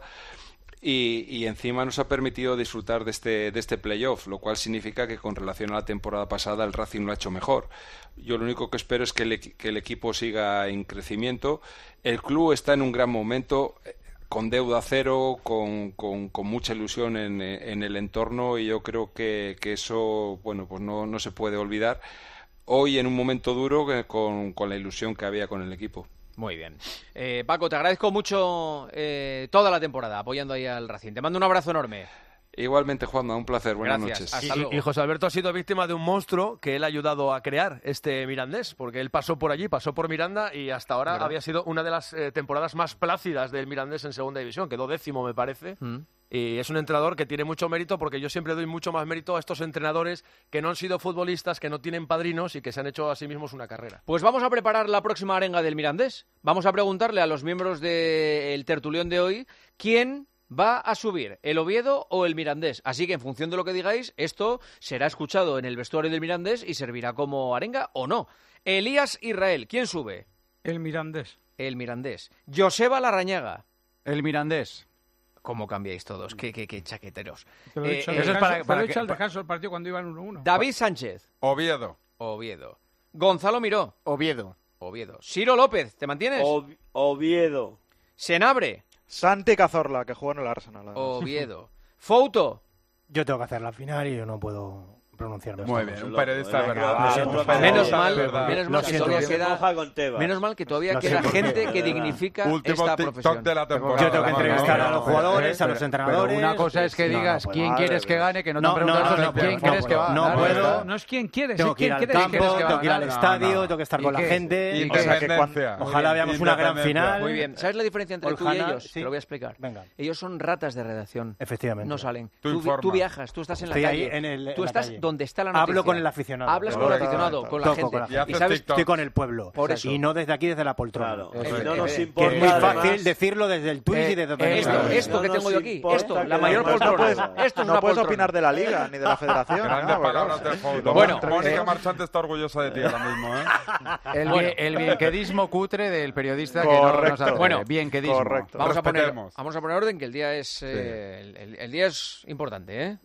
Y, y encima nos ha permitido disfrutar de este, de este playoff, lo cual significa que con relación a la temporada pasada el Racing lo ha hecho mejor. Yo lo único que espero es que el, que el equipo siga en crecimiento. El club está en un gran momento, con deuda cero, con, con, con mucha ilusión en, en el entorno, y yo creo que, que eso bueno, pues no, no se puede olvidar hoy en un momento duro con, con la ilusión que había con el equipo. Muy bien. Eh, Paco, te agradezco mucho eh, toda la temporada apoyando ahí al Racing. Te mando un abrazo enorme. Igualmente, Juanma, un placer. Buenas Gracias. noches. Hasta luego. Y, y José Alberto ha sido víctima de un monstruo que él ha ayudado a crear, este Mirandés, porque él pasó por allí, pasó por Miranda, y hasta ahora ¿verdad? había sido una de las eh, temporadas más plácidas del Mirandés en segunda división. Quedó décimo, me parece. Mm. Y es un entrenador que tiene mucho mérito, porque yo siempre doy mucho más mérito a estos entrenadores que no han sido futbolistas, que no tienen padrinos y que se han hecho a sí mismos una carrera. Pues vamos a preparar la próxima arenga del Mirandés. Vamos a preguntarle a los miembros del tertulión de hoy quién va a subir, el Oviedo o el Mirandés. Así que en función de lo que digáis, esto será escuchado en el vestuario del Mirandés y servirá como arenga o no. Elías Israel, ¿quién sube? El Mirandés. El Mirandés. Joseba Larrañaga. El Mirandés. ¿Cómo cambiáis todos? Qué, qué, qué chaqueteros. Te lo he Eh, dicho al eh, descanso, para- te para lo he que- dicho al descanso del partido cuando iban uno uno. David Sánchez. Oviedo. Oviedo. Gonzalo Miró. Oviedo. Oviedo. Ciro López, ¿te mantienes? Ov- Oviedo. Senabre. Santi Cazorla, que jugó en el Arsenal. además. Oviedo. Fouto. Yo tengo que hacer la final y yo no puedo pronunciarme. Muy bien, un periodista de verdad. Lo siento. Un periodista Menos de mal, verdad. menos Lo mal que siento. todavía Se queda, moja con Tebas. menos mal que todavía Lo queda siento. gente que dignifica Último esta TikTok profesión. de la temporada. Yo tengo que entrevistar No, a no, los no, jugadores, a pero- los entrenadores. Pero una cosa es que No, no digas puedo. quién Madre quieres que mía. gane, que no te No, han preguntado no, no, sino no quién puedo, crees no que va a puedo. ganar. No puedo. No es quién quieres, Tengo es que ir quién al quieres que campo, crees que va a tengo que ir al ganar. estadio, No, no. tengo que estar ¿Y con la qué? gente. Y O sea, que cuan- Independencia. Ojalá veamos una gran Independencia. final. Muy bien. ¿Sabes la diferencia entre tú y Ojalá, ellos? sí. Te lo voy a explicar. Venga. Ellos son ratas de redacción. Efectivamente. No salen. Tú Tú, vi- informas. tú viajas, tú estás en la Estoy calle. ahí en el- en tú la estás calle. donde está la noticia. Hablo con el aficionado. Hablas con el Correcto. aficionado, con la Toco gente. con la Y gente. haces Y sabes, TikTok. Estoy con el pueblo. Por eso. Y no desde aquí, desde la poltrona. Claro. Eso Y es. no nos Eh, Que importa. es muy además, fácil decirlo desde el Twitch y desde donde Esto, Claro. esto que No tengo nos yo aquí. importa Esto, que la la mayor demás poltrona. puedes- Esto es no una puedes poltrona. opinar de la liga ni de la federación. Grandes nada, porque, palabras claro. de fútbol. Bueno, Mónica eh, Marchante está orgullosa de ti ahora mismo, ¿eh? El, Bueno. bien- el bienquedismo cutre del periodista que no nos Correcto. hace. Bueno, bienquedismo. correcto. Vamos a, poner, Respetemos. vamos a poner orden, que el día es eh, el, el- el día es importante, ¿eh?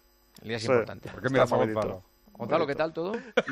El día es Sí. importante. ¿Por qué miras a Está bonito. Gonzalo? Gonzalo, ¿qué tal todo?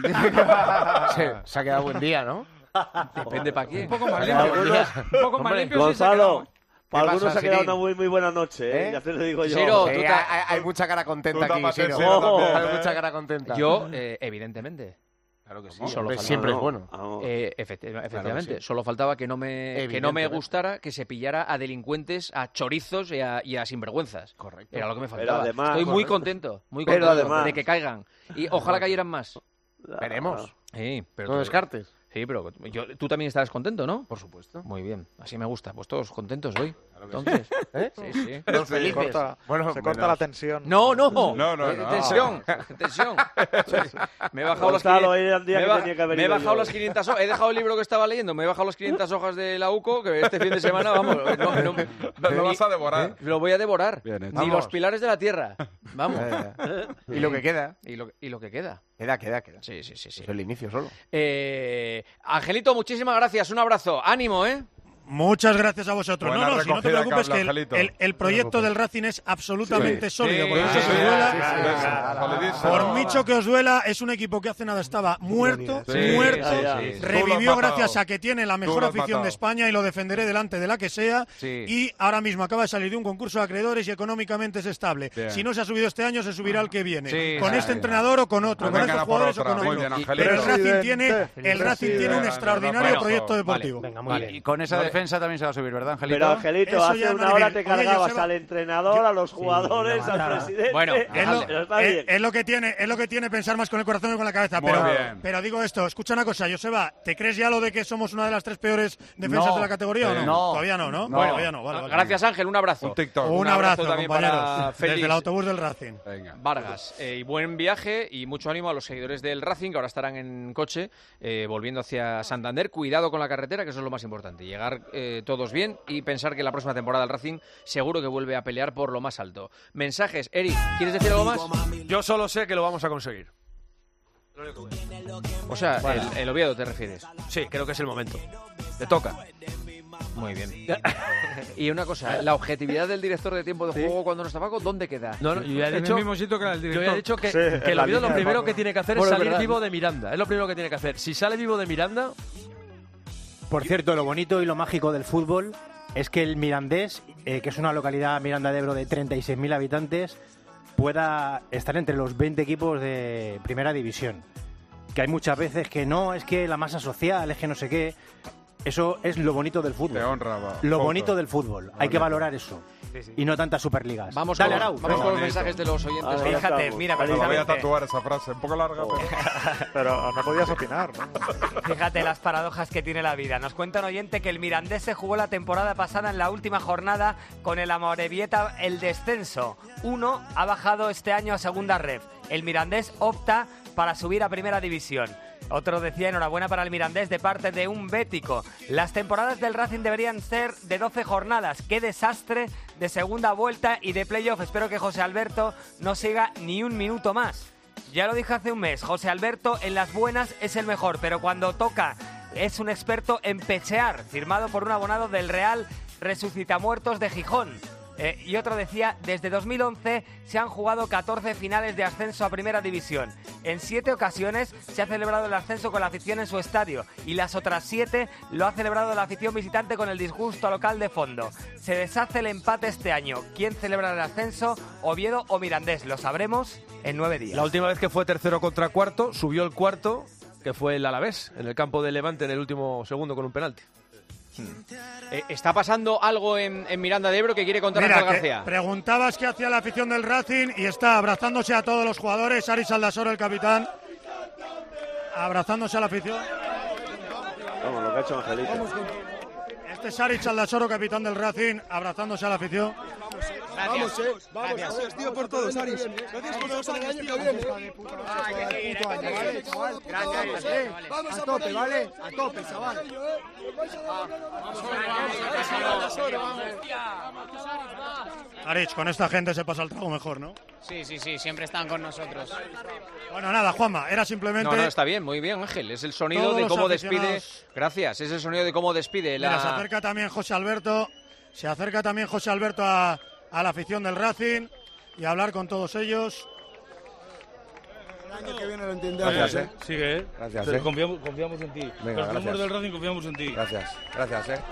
Se, se ha quedado buen día, ¿no? Depende para qué. Un poco más Para limpio. algunos- Un poco más Hombre, limpio. sí se ha quedado, Gonzalo, ¿eh? para algunos pasa, ha quedado Sirín? una muy, muy buena noche, ¿eh? ¿Eh? Ya te lo digo yo. Ciro, Sí, tú hay, te- hay- hay mucha cara contenta Tú aquí, tápate, Siro. Siro, también. Hay mucha cara contenta. Yo, eh, evidentemente. Claro que sí. Solo Hombre, falta- siempre No, es bueno. vamos. Eh, efecti- efectivamente, sí. solo faltaba que no me que no me Evidentemente. gustara que se pillara a delincuentes, a chorizos y a, y a sinvergüenzas. Correcto. Era lo que me Pero faltaba. además- Estoy muy correcto. contento, muy Pero contento además- de que caigan. Y ojalá cayeran más. Veremos. Sí, pero No tú- descartes. Sí, pero yo, tú también estarás contento, ¿no? Por supuesto. Muy bien, así me gusta. Pues todos contentos hoy. Entonces, ¿Eh? sí, sí. Todos Se felices. corta, Bueno, se corta menos. la tensión. No, no, No, no, Eh, no. tensión, tensión. Me he bajado las Gonzalo, quinientas hoy era el día me he que ba- tenía que haber me he ido bajado yo. las quinientas hojas, he dejado el libro que estaba leyendo, me he bajado las quinientas hojas de la U C O, que este fin de semana, vamos, no, no, Lo ni- vas a devorar. lo voy a devorar. Bien hecho. Ni Vamos. los pilares de la tierra. Vamos. Eh, y lo que queda. Y lo, y lo que queda. Queda, queda, queda. Sí, sí, sí, sí. Es el inicio solo. Eh, Angelito, muchísimas gracias. Un abrazo. Ánimo, ¿eh? Muchas gracias a vosotros. Buena no, no, si no te recogida, preocupes, que el, Angelito. el- el proyecto del Racing es absolutamente Sí. sólido. Sí, por mucho sí, que os sí, duela, sí, sí, sí. Solidísimo. por mucho que os duela, es un equipo que hace nada estaba muerto, Sí, muerto. sí, sí, sí. Tú lo Revivió has gracias matado. a que tiene la Tú mejor lo has afición de matado. España y lo defenderé delante de la que sea. Sí. Y ahora mismo acaba de salir de un concurso de acreedores y económicamente es estable. Bien. Si no se ha subido este año, se subirá el que viene. Sí, con sí, este sí. entrenador o con otro, Pues con venga, estos por jugadores o otra. con Muy otro. bien, Pero el Angelito. Racing tiene, el Racing tiene un Presidente. extraordinario Bueno, proyecto vale. deportivo. Venga, muy Y, bien. y con esa No te defensa también se va a subir, ¿verdad, Angelito? Pero, Angelito, Eso hace ya no una es hora bien. te Oye, cargabas Joseba, al entrenador, yo- a los Sí, jugadores, no, al no. presidente. Bueno, Es lo, Pero está es- bien. es lo que tiene, es lo que tiene pensar más con el corazón que con la cabeza. Muy Pero, bien. pero digo esto, escucha una cosa, Joseba, ¿te crees ya lo de que somos una de las tres peores defensas No. de la categoría o no? Sí. No. Todavía no, ¿no? No. Bueno, todavía no. Vale, vale. Gracias, Ángel. Un abrazo. Un TikTok. Un abrazo, también compañeros. para Félix Desde el autobús del Racing. Venga. Vargas. Eh, y buen viaje y mucho ánimo a los seguidores del Racing, que ahora estarán en coche eh, volviendo hacia Santander. Cuidado con la carretera, que eso es lo más importante. Llegar eh, todos bien y pensar que la próxima temporada el Racing seguro que vuelve a pelear por lo más alto. Mensajes. Eric, ¿quieres decir algo más? Yo solo sé que lo vamos a conseguir. O sea, el, el Oviedo te refieres. Sí, creo que es el momento. Te toca. Muy bien. Y una cosa, la objetividad del director de tiempo de juego cuando no está Paco, ¿dónde queda? No, no, yo ya he En dicho, el mismo sitio que era el yo director. ya he dicho que, Sí, que el la Oviedo lo línea de primero Paco. que tiene que hacer Bueno, es es salir verdad. vivo de Miranda. Es lo primero que tiene que hacer. Si sale vivo de Miranda, Por cierto, lo bonito y lo mágico del fútbol es que el Mirandés, eh, que es una localidad, Miranda de Ebro, de treinta y seis mil habitantes, pueda estar entre los veinte equipos de primera división. Que hay muchas veces que no, es que la masa social, es que no sé qué. Eso es lo bonito del fútbol. Te honra, va. Lo Foto. bonito del fútbol. Hay que valorar eso. Y no tantas superligas. Vamos, Dale, con, Arau. vamos con los Bonito. mensajes de los oyentes. Ahí Fíjate, estamos. mira, Me voy a precisamente, tatuar esa frase. Un poco larga, pero... Pero no podías opinar, ¿no? fíjate las paradojas que tiene la vida. Nos cuenta un oyente que el Mirandés se jugó la temporada pasada en la última jornada con el Amorebieta el descenso. Uno ha bajado este año a segunda ref. El Mirandés opta para subir a primera división. Otro decía enhorabuena para el Mirandés de parte de un bético. Las temporadas del Racing deberían ser de doce jornadas. ¡Qué desastre de segunda vuelta y de playoff! Espero que José Alberto no siga ni un minuto más. Ya lo dije hace un mes, José Alberto en las buenas es el mejor, pero cuando toca es un experto en pechear, firmado por un abonado del Real Resucitamuertos de Gijón. Eh, y otro decía, desde dos mil once se han jugado catorce finales de ascenso a Primera División. En siete ocasiones se ha celebrado el ascenso con la afición en su estadio y las otras siete lo ha celebrado la afición visitante con el disgusto local de fondo. Se deshace el empate este año. ¿Quién celebra el ascenso? ¿Oviedo o Mirandés? Lo sabremos en nueve días. la última vez que fue tercero contra cuarto, subió el cuarto, que fue el Alavés, en el campo de Levante en el último segundo con un penalti. Eh, ¿Está pasando algo en, en Miranda de Ebro que quiere contar Mira, Ángel que García? preguntabas qué hacía la afición del Racing y está abrazándose a todos los jugadores. Aris Aldasoro, el capitán, abrazándose a la afición. Vamos, lo que ha hecho Angelito. Este es Aris Aldasoro, capitán del Racing, abrazándose a la afición. Vamos, eh. Vamos, gracias, tío, por todos, Aris. Gracias por todos el año que viene. Gracias, Vamos a tope, ¿vale? A tope, chaval. Aris, con esta gente se pasa el trago mejor, ¿no? Sí, sí, sí, siempre están con nosotros. Bueno, nada, Juanma, era simplemente... No, no, está bien, muy bien, Ángel. Es el sonido Todos de los cómo despide... aficionados. Gracias, es el sonido de cómo despide la... Mira, se acerca también José Alberto, se acerca también José Alberto a, a la afición del Racing y a hablar con todos ellos. El año que viene lo entendemos. Gracias, ¿eh? eh. Sigue, ¿eh? Gracias, Te- eh. Confiamos, confiamos en ti. Venga, Los gracias. miembros del Racing confiamos en ti. Gracias, gracias, eh.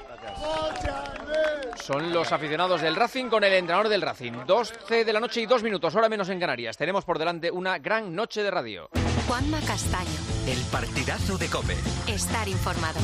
Son los aficionados del Racing con el entrenador del Racing. doce de la noche y dos minutos, hora menos en Canarias. Tenemos por delante una gran noche de radio. Juanma Castaño. El partidazo de COPE. Estar informado.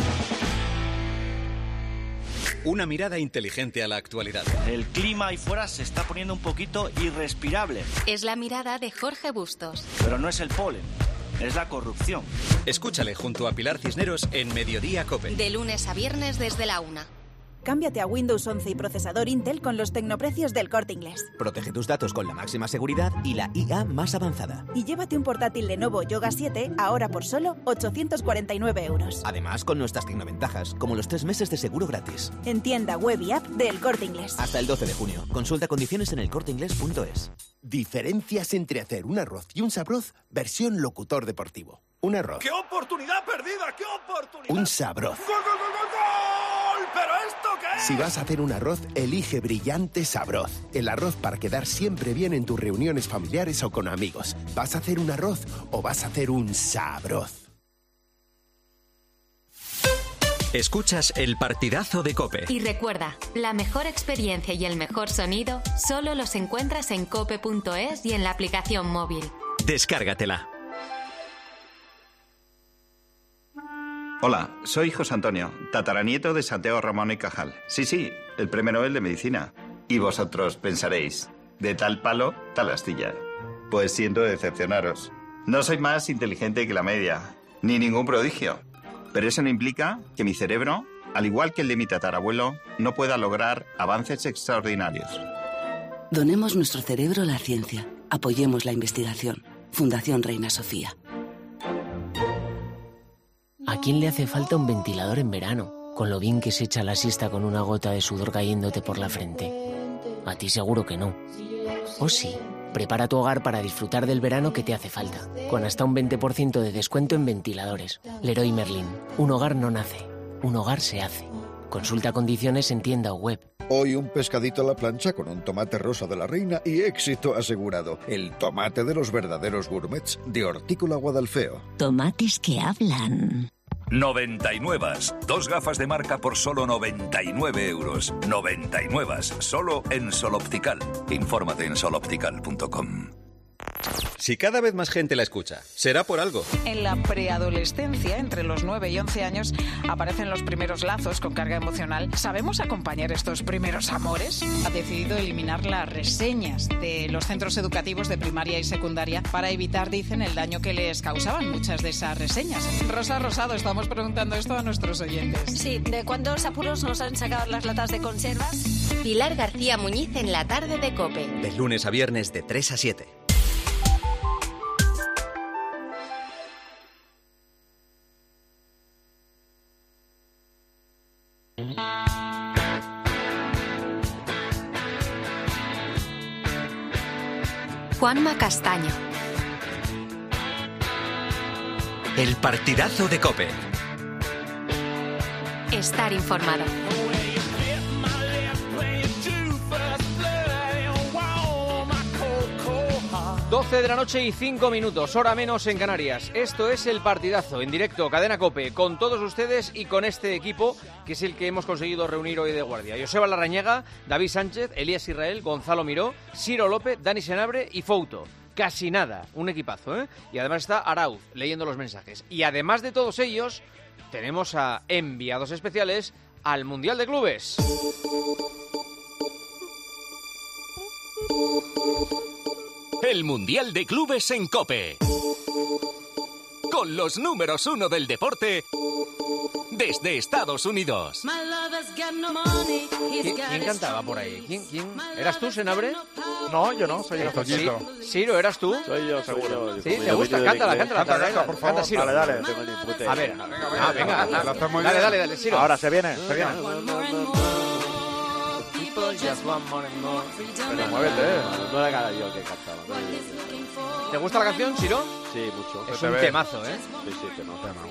Una mirada inteligente a la actualidad. El clima ahí fuera se está poniendo un poquito irrespirable, Es la mirada de Jorge Bustos. pero no es el polen, es la corrupción. Escúchale junto a Pilar Cisneros en Mediodía COPE. De lunes a viernes desde la una. Cámbiate a Windows once y procesador Intel con los tecnoprecios del Corte Inglés. Protege tus datos con la máxima seguridad y la I A más avanzada. Y llévate un portátil Lenovo Yoga siete ahora por solo ochocientos cuarenta y nueve euros. Además, con nuestras tecnoventajas, como los tres meses de seguro gratis. En tienda web y app del Corte Inglés. Hasta el doce de junio. Consulta condiciones en el corte inglés punto es. Diferencias entre hacer un arroz y un sabroz, versión locutor deportivo. Un arroz, ¡Qué oportunidad perdida! ¡Qué oportunidad! un sabroz. ¡Gol, gol, gol, gol, gol! ¿Pero esto qué es? Si vas a hacer un arroz, elige Brillante Sabroz. El arroz para quedar siempre bien en tus reuniones familiares o con amigos. ¿Vas a hacer un arroz o vas a hacer un sabroz? Escuchas el partidazo de COPE. Y recuerda, la mejor experiencia y el mejor sonido solo los encuentras en cope punto es y en la aplicación móvil. Descárgatela. Hola, soy José Antonio, tataranieto de Santiago Ramón y Cajal. Sí, sí, el Premio Nobel de Medicina. Y vosotros pensaréis, de tal palo, tal astilla. Pues siento decepcionaros. No soy más inteligente que la media, ni ningún prodigio. Pero eso no implica que mi cerebro, al igual que el de mi tatarabuelo, no pueda lograr avances extraordinarios. Donemos nuestro cerebro a la ciencia. Apoyemos la investigación. Fundación Reina Sofía. ¿A quién le hace falta un ventilador en verano? Con lo bien que se echa la siesta con una gota de sudor cayéndote por la frente. A ti seguro que no. ¿O sí? Prepara tu hogar para disfrutar del verano que te hace falta. Con hasta un veinte por ciento de descuento en ventiladores. Leroy Merlin. Un hogar no nace. Un hogar se hace. Consulta condiciones en tienda o web. Hoy un pescadito a la plancha con un tomate rosa de la reina y éxito asegurado. El tomate de los verdaderos gourmets de Hortícola Guadalfeo. Tomates que hablan. noventa y nueve. Dos gafas de marca por solo noventa y nueve euros. noventa y nueve. Solo en Sol Optical. Infórmate en sol optical punto com. Si cada vez más gente la escucha, será por algo. En la preadolescencia, entre los nueve y once años, aparecen los primeros lazos con carga emocional. ¿Sabemos acompañar estos primeros amores? Ha decidido eliminar las reseñas de los centros educativos de primaria y secundaria para evitar, dicen, el daño que les causaban muchas de esas reseñas. Rosa Rosado, estamos preguntando esto a nuestros oyentes. Sí, ¿de cuántos apuros nos han sacado las latas de conservas? Pilar García Muñiz en la tarde de COPE. De lunes a viernes de tres a siete. Juanma Castaño. El partidazo de COPE. Estar informado. doce de la noche y cinco minutos, hora menos en Canarias. Esto es El Partidazo, en directo, Cadena COPE, con todos ustedes y con este equipo, que es el que hemos conseguido reunir hoy de guardia. Joseba Larrañaga, David Sánchez, Elías Israel, Gonzalo Miró, Ciro López, Dani Senabre y Fouto. Casi nada, un equipazo, ¿eh? Y además está Arauz, leyendo los mensajes. Y además de todos ellos, tenemos a enviados especiales al Mundial de Clubes. El Mundial de Clubes en COPE. Con los números uno del deporte desde Estados Unidos. ¿Quién, quién cantaba por ahí? ¿Quién, quién? ¿Eras tú, Senabre? No, yo no, soy el sí. Ciro, ¿eras tú? Soy yo, seguro. ¿Sí? ¿Te gusta? Cántala, cántala. Canta, canta, por favor. Canta, Ciro. Dale, dale. A ver, ah, venga, dale, dale, dale, Ciro. Ahora se viene, se viene. Pero muévete. No era cara yo que cantaba. ¿Te gusta la canción, Ciro? Sí, mucho. Es un temazo, ¿eh? Sí, sí, que no tema.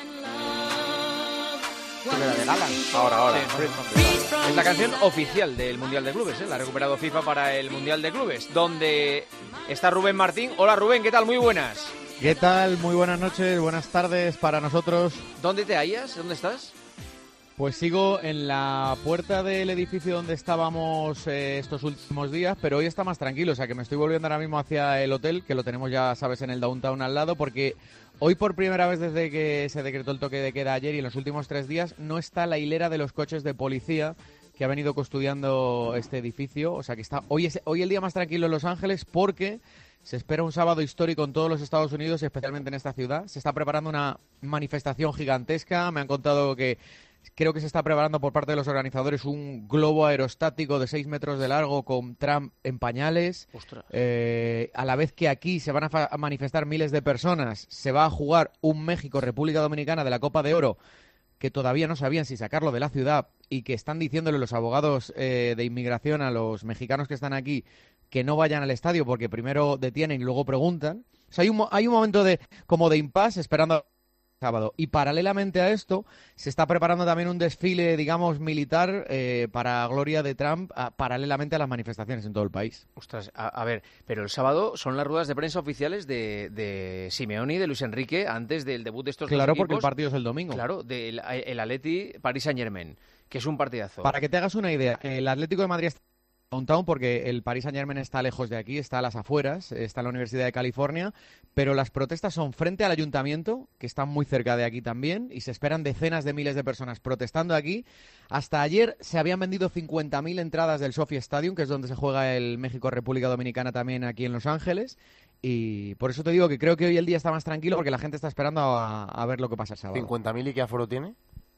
Ahora, ahora. Sí. Es la canción oficial del Mundial de Clubes, ¿eh? La ha recuperado FIFA para el Mundial de Clubes, donde está Rubén Martín. Hola, Rubén, ¿qué tal? Muy buenas. ¿Qué tal? Muy buenas noches, buenas tardes para nosotros. ¿Dónde te hallas? ¿Dónde estás? Pues sigo en la puerta del edificio donde estábamos eh, estos últimos días, pero hoy está más tranquilo, o sea que me estoy volviendo ahora mismo hacia el hotel, que lo tenemos ya, sabes, en el downtown al lado, porque hoy por primera vez desde que se decretó el toque de queda ayer y en los últimos tres días no está la hilera de los coches de policía que ha venido custodiando este edificio, o sea que está hoy es hoy el día más tranquilo en Los Ángeles porque se espera un sábado histórico en todos los Estados Unidos y especialmente en esta ciudad. Se está preparando una manifestación gigantesca, me han contado que creo que se está preparando por parte de los organizadores un globo aerostático de seis metros de largo con Trump en pañales. Eh, a la vez que aquí se van a, a manifestar miles de personas, se va a jugar un México-República Dominicana de la Copa de Oro, que todavía no sabían si sacarlo de la ciudad y que están diciéndole los abogados eh, de inmigración a los mexicanos que están aquí que no vayan al estadio porque primero detienen y luego preguntan. O sea, hay un, hay un momento de como de impasse esperando sábado. Y paralelamente a esto, se está preparando también un desfile, digamos, militar eh, para gloria de Trump, a, paralelamente a las manifestaciones en todo el país. Ostras, a, a ver, pero el sábado son las ruedas de prensa oficiales de, de Simeone y de Luis Enrique antes del debut de estos claro, dos equipos. Claro, porque el partido es el domingo. Claro, del el Atleti Paris Saint-Germain, que es un partidazo. Para que te hagas una idea, el Atlético de Madrid está downtown porque el Paris Saint-Germain está lejos de aquí, está a las afueras, está en la Universidad de California, pero las protestas son frente al ayuntamiento, que está muy cerca de aquí también, y se esperan decenas de miles de personas protestando aquí. Hasta ayer se habían vendido cincuenta mil entradas del SoFi Stadium, que es donde se juega el México-República Dominicana también aquí en Los Ángeles, y por eso te digo que creo que hoy el día está más tranquilo porque la gente está esperando a, a ver lo que pasa el sábado. ¿cincuenta mil y qué aforo tiene?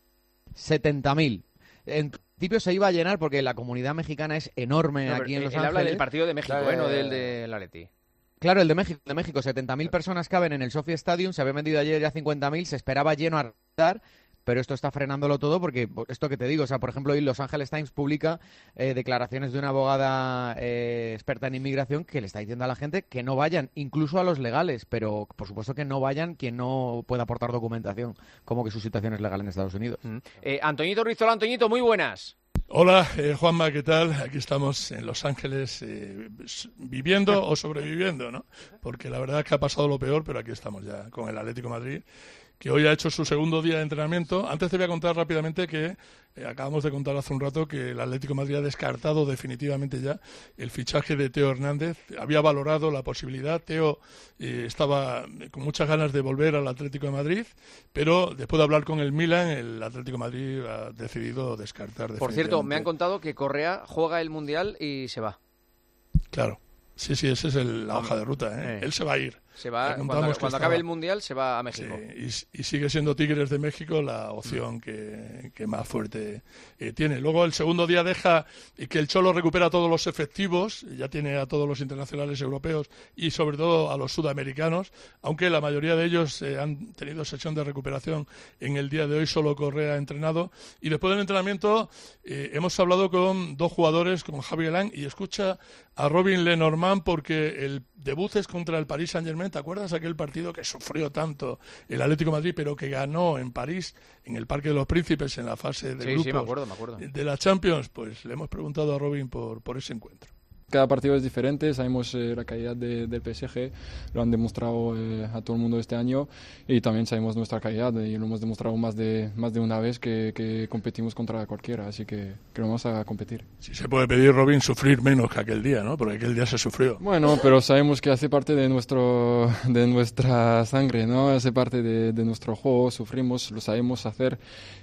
setenta mil. En principio se iba a llenar porque la comunidad mexicana es enorme no, aquí en Los él Ángeles. Él habla del partido de México, Claro, ¿eh? No del del Atleti. Claro, el de México. De México, setenta mil personas caben en el SoFi Stadium, se habían vendido ayer ya cincuenta mil, se esperaba lleno a dar, pero esto está frenándolo todo porque, esto que te digo, o sea, por ejemplo, hoy Los Angeles Times publica eh, declaraciones de una abogada eh, experta en inmigración que le está diciendo a la gente que no vayan, incluso a los legales, pero por supuesto que no vayan quien no pueda aportar documentación, como que su situación es legal en Estados Unidos. Mm. Eh, Antoñito Rizola, Antoñito, muy buenas. Hola, eh, Juanma, ¿qué tal? Aquí estamos en Los Ángeles eh, viviendo o sobreviviendo, ¿no? Porque la verdad es que ha pasado lo peor, pero aquí estamos ya con el Atlético de Madrid, que hoy ha hecho su segundo día de entrenamiento. Antes te voy a contar rápidamente que eh, acabamos de contar hace un rato que el Atlético de Madrid ha descartado definitivamente ya el fichaje de Teo Hernández. Había valorado la posibilidad. Teo eh, estaba con muchas ganas de volver al Atlético de Madrid, pero después de hablar con el Milan, el Atlético de Madrid ha decidido descartar definitivamente. Por cierto, me han contado que Correa juega el Mundial y se va. Claro. Sí, sí, esa es el, la hoja de ruta, ¿eh? Eh. Él se va a ir. Se va, cuando, cuando estaba... acabe el Mundial se va a México. Sí, y, y sigue siendo Tigres de México la opción que, que más fuerte eh, tiene. Luego el segundo día deja que el Cholo recupera todos los efectivos, ya tiene a todos los internacionales europeos y sobre todo a los sudamericanos, aunque la mayoría de ellos eh, han tenido sesión de recuperación en el día de hoy, solo Correa ha entrenado. Y después del entrenamiento eh, hemos hablado con dos jugadores, con Javi Galán, y escucha a Robin Lenormand porque el debut es contra el Paris Saint-Germain. ¿Te acuerdas aquel partido que sufrió tanto el Atlético de Madrid, pero que ganó en París, en el Parque de los Príncipes, en la fase de sí, grupos sí, me acuerdo, me acuerdo. de la Champions? Pues le hemos preguntado a Robin por, por ese encuentro. Cada partido es diferente, sabemos eh, la calidad de, del P S G, lo han demostrado eh, a todo el mundo este año, y también sabemos nuestra calidad y lo hemos demostrado más de más de una vez que, que competimos contra cualquiera, así que, que vamos a competir. Si se puede pedir, Robin, sufrir menos que aquel día, ¿no? Porque aquel día se sufrió. Bueno, pero sabemos que hace parte de nuestro de nuestra sangre, ¿no? Hace parte de, de nuestro juego, sufrimos, lo sabemos hacer.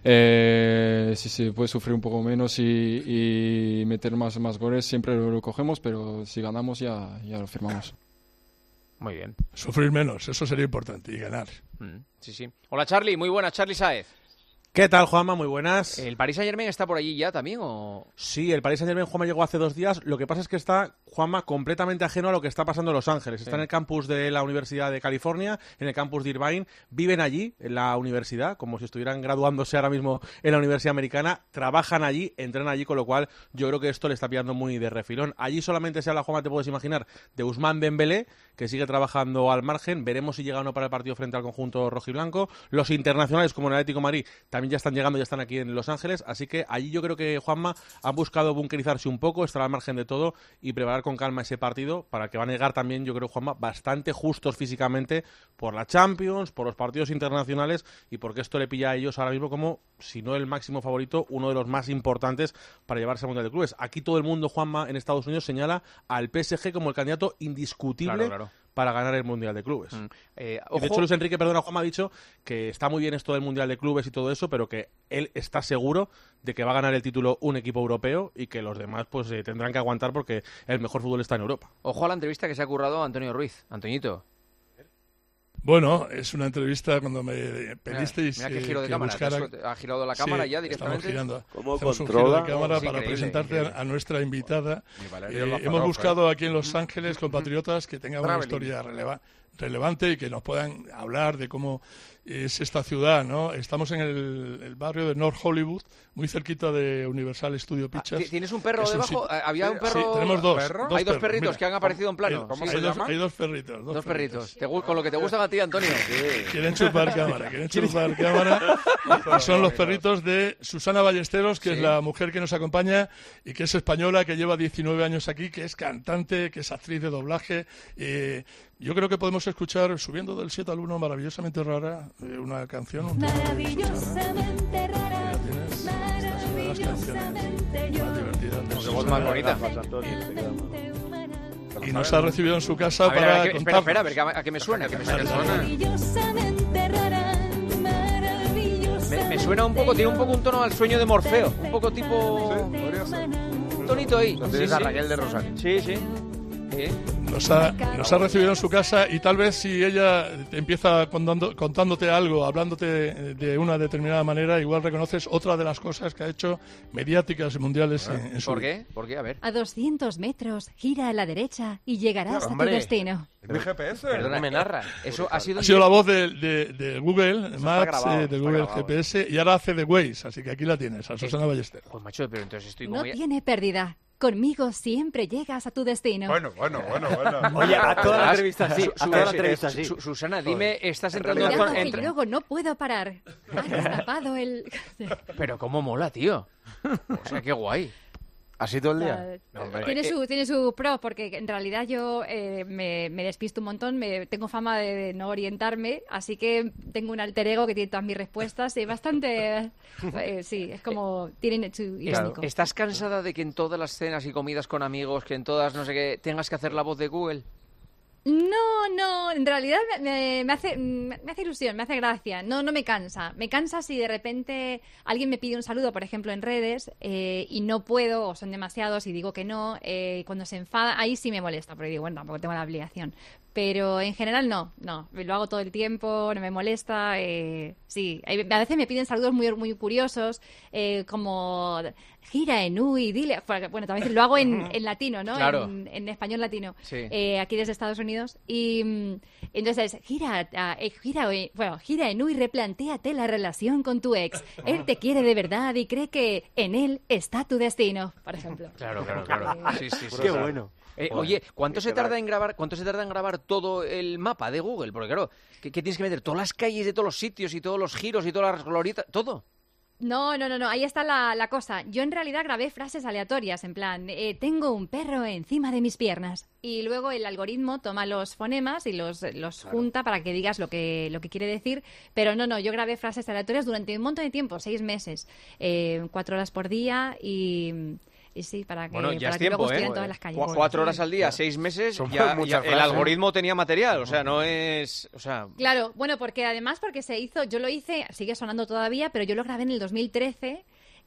Eh, si se puede sufrir un poco menos y, y meter más, más goles, siempre lo, lo cogemos, pero si ganamos ya, ya lo firmamos. Muy bien. Sufrir menos, eso sería importante, y ganar. Mm, sí, sí. Hola, Charlie, muy buenas, Charlie Sáez. ¿Qué tal, Juanma? Muy buenas. ¿El Paris Saint-Germain está por allí ya también o...? Sí, el Paris Saint-Germain, Juanma, llegó hace dos días. Lo que pasa es que está, Juanma, completamente ajeno a lo que está pasando en Los Ángeles. Está sí. en el campus de la Universidad de California, en el campus de Irvine. Viven allí, en la universidad, como si estuvieran graduándose ahora mismo en la Universidad Americana. Trabajan allí, entrenan allí, con lo cual yo creo que esto le está pillando muy de refilón. Allí solamente se habla, Juanma, te puedes imaginar, de Ousmane Dembélé, que sigue trabajando al margen. Veremos si llega o no para el partido frente al conjunto rojiblanco. Los internacionales, como el Atlético de Madrid, también ya están llegando, ya están aquí en Los Ángeles, así que allí yo creo que, Juanma, han buscado bunkerizarse un poco, estar al margen de todo y preparar con calma ese partido para que van a llegar también, yo creo, Juanma, bastante justos físicamente por la Champions, por los partidos internacionales y porque esto le pilla a ellos ahora mismo como, si no el máximo favorito, uno de los más importantes para llevarse al Mundial de Clubes. Aquí todo el mundo, Juanma, en Estados Unidos señala al P S G como el candidato indiscutible claro, claro. para ganar el Mundial de Clubes. Mm. Eh, ojo... De hecho, Luis Enrique, perdona, Juanma, ha dicho que está muy bien esto del Mundial de Clubes y todo eso, pero que él está seguro de que va a ganar el título un equipo europeo y que los demás pues eh, tendrán que aguantar porque el mejor fútbol está en Europa. Ojo a la entrevista que se ha currado a Antonio Ruiz. Antoñito. Bueno, es una entrevista cuando me pedisteis mira, mira qué giro de que cámara. buscara... Ha girado la cámara sí, ya directamente. Estamos girando. ¿Cómo Hacemos controla? un giro de cámara oh, para presentarte a, a nuestra invitada. Eh, hemos Roja, buscado ¿eh? aquí en Los Ángeles compatriotas que tengan una historia releva relevante y que nos puedan hablar de cómo es esta ciudad, ¿no? Estamos en el, el barrio de North Hollywood, muy cerquita de Universal Studio Pictures. Ah, ¿tienes un perro debajo? Un ¿Había un perro? Sí, tenemos dos. ¿Perro? dos Hay dos perros. perritos Mira, que han aparecido en plano. ¿Cómo sí, se hay, dos, dos, hay dos perritos. Dos, dos perritos. perritos. ¿Te, con lo que te gustan a ti, Antonio. Sí. Quieren chupar cámara, quieren chupar cámara. Son los perritos de Susana Ballesteros, que sí. es la mujer que nos acompaña y que es española, que lleva diecinueve años aquí, que es cantante, que es actriz de doblaje. Eh, Yo creo que podemos escuchar, subiendo del siete al uno, Maravillosamente Rara, eh, una canción un poco Maravillosamente rara. Ya tienes, esta es una de las canciones más divertidas. Qué voz más bonita. Y nos ha recibido en su casa A ver, para a ver, que- espera, contarnos. espera, a ver, que a, a que me suena, que me suena. Maravillosamente rara. Me, me suena un poco, tiene un poco un tono al sueño de Morfeo, un poco tipo... Un tonito ahí. Lo tienes a Raquel de Rosario. Sí, sí. Sí. Nos ha, nos ha recibido en su casa y tal vez si ella te empieza contando, contándote algo, hablándote de una determinada manera, igual reconoces otra de las cosas que ha hecho mediáticas y mundiales en, en su ¿Por vida. qué? ¿Por qué? A ver. A doscientos metros, gira a la derecha y llegarás Claro, a tu hombre. destino. Es mi G P S. Perdona, me narra. Eso ha sido... Ha sido la voz de, de, de Google, Maps, grabado, eh, de está Google grabado. G P S, y ahora hace de Waze, así que aquí la tienes, a Susana Ballesteros. Pues macho, pero entonces estoy No como... ya- tiene pérdida. Conmigo siempre llegas a tu destino. Bueno, bueno, bueno, bueno. Oye, a toda la Has- entrevista así. Su- A su- toda la su- entrevista así. Su- Susana, dime, estás entrando en... Cuidado zona- que entra- luego no puedo parar. Has destapado el... Pero cómo mola, tío. O sea, qué guay. ¿Así todo el día? sea, No, hombre. Tiene Eh, su, tiene su pro, porque en realidad yo eh, me, me despisto un montón, me, tengo fama de, de no orientarme, así que tengo un alter ego que tiene todas mis respuestas y bastante... eh, sí, es como... Tienen su irónico. ¿Estás cansada de que en todas las cenas y comidas con amigos, que en todas, no sé qué, tengas que hacer la voz de Google? No, no, en realidad me, me- me hace, me hace ilusión, me hace gracia. No, no me cansa. Me cansa si de repente alguien me pide un saludo, por ejemplo, en redes, eh, y no puedo, o son demasiados y digo que no. Eh, cuando se enfada, ahí sí me molesta, porque digo, bueno, tampoco tengo la obligación. Pero en general no, no. Lo hago todo el tiempo, no me molesta. Eh, sí, Hay- a veces me piden saludos muy, muy curiosos, eh, como gira en U y dile. Bueno, también lo hago en, en latino, ¿no? Claro. En, en español latino. Sí. Eh, aquí desde Estados Unidos. Y mm, entonces, gira, ah, eh, gira, eh, bueno, gira en U y replantéate la relación con tu ex. Él te quiere de verdad y cree que en él está tu destino, por ejemplo. Claro, claro, claro. Sí, sí, sí. Qué bueno. Eh, Joder, oye, ¿cuánto qué se crack. tarda en grabar? ¿Cuánto se tarda en grabar todo el mapa de Google? Porque claro, ¿qué, qué tienes que meter? Todas las calles de todos los sitios y todos los giros y todas las glorietas, todo. No, no, no, no, ahí está la, la cosa. Yo en realidad grabé frases aleatorias, en plan, eh, tengo un perro encima de mis piernas. Y luego el algoritmo toma los fonemas y los, los junta para que digas lo que, lo que quiere decir. Pero no, no, yo grabé frases aleatorias durante un montón de tiempo, seis meses, eh, cuatro horas por día y... Y sí, para que, Bueno, ya para es que luego tiempo, ¿eh? estuviera en todas las calles. Cu- Cuatro horas al día, seis meses, Son ya, muchas ya el frases. algoritmo tenía material, o sea, no es... O sea, Claro, bueno, porque además porque se hizo, yo lo hice, sigue sonando todavía, pero yo lo grabé en el dos mil trece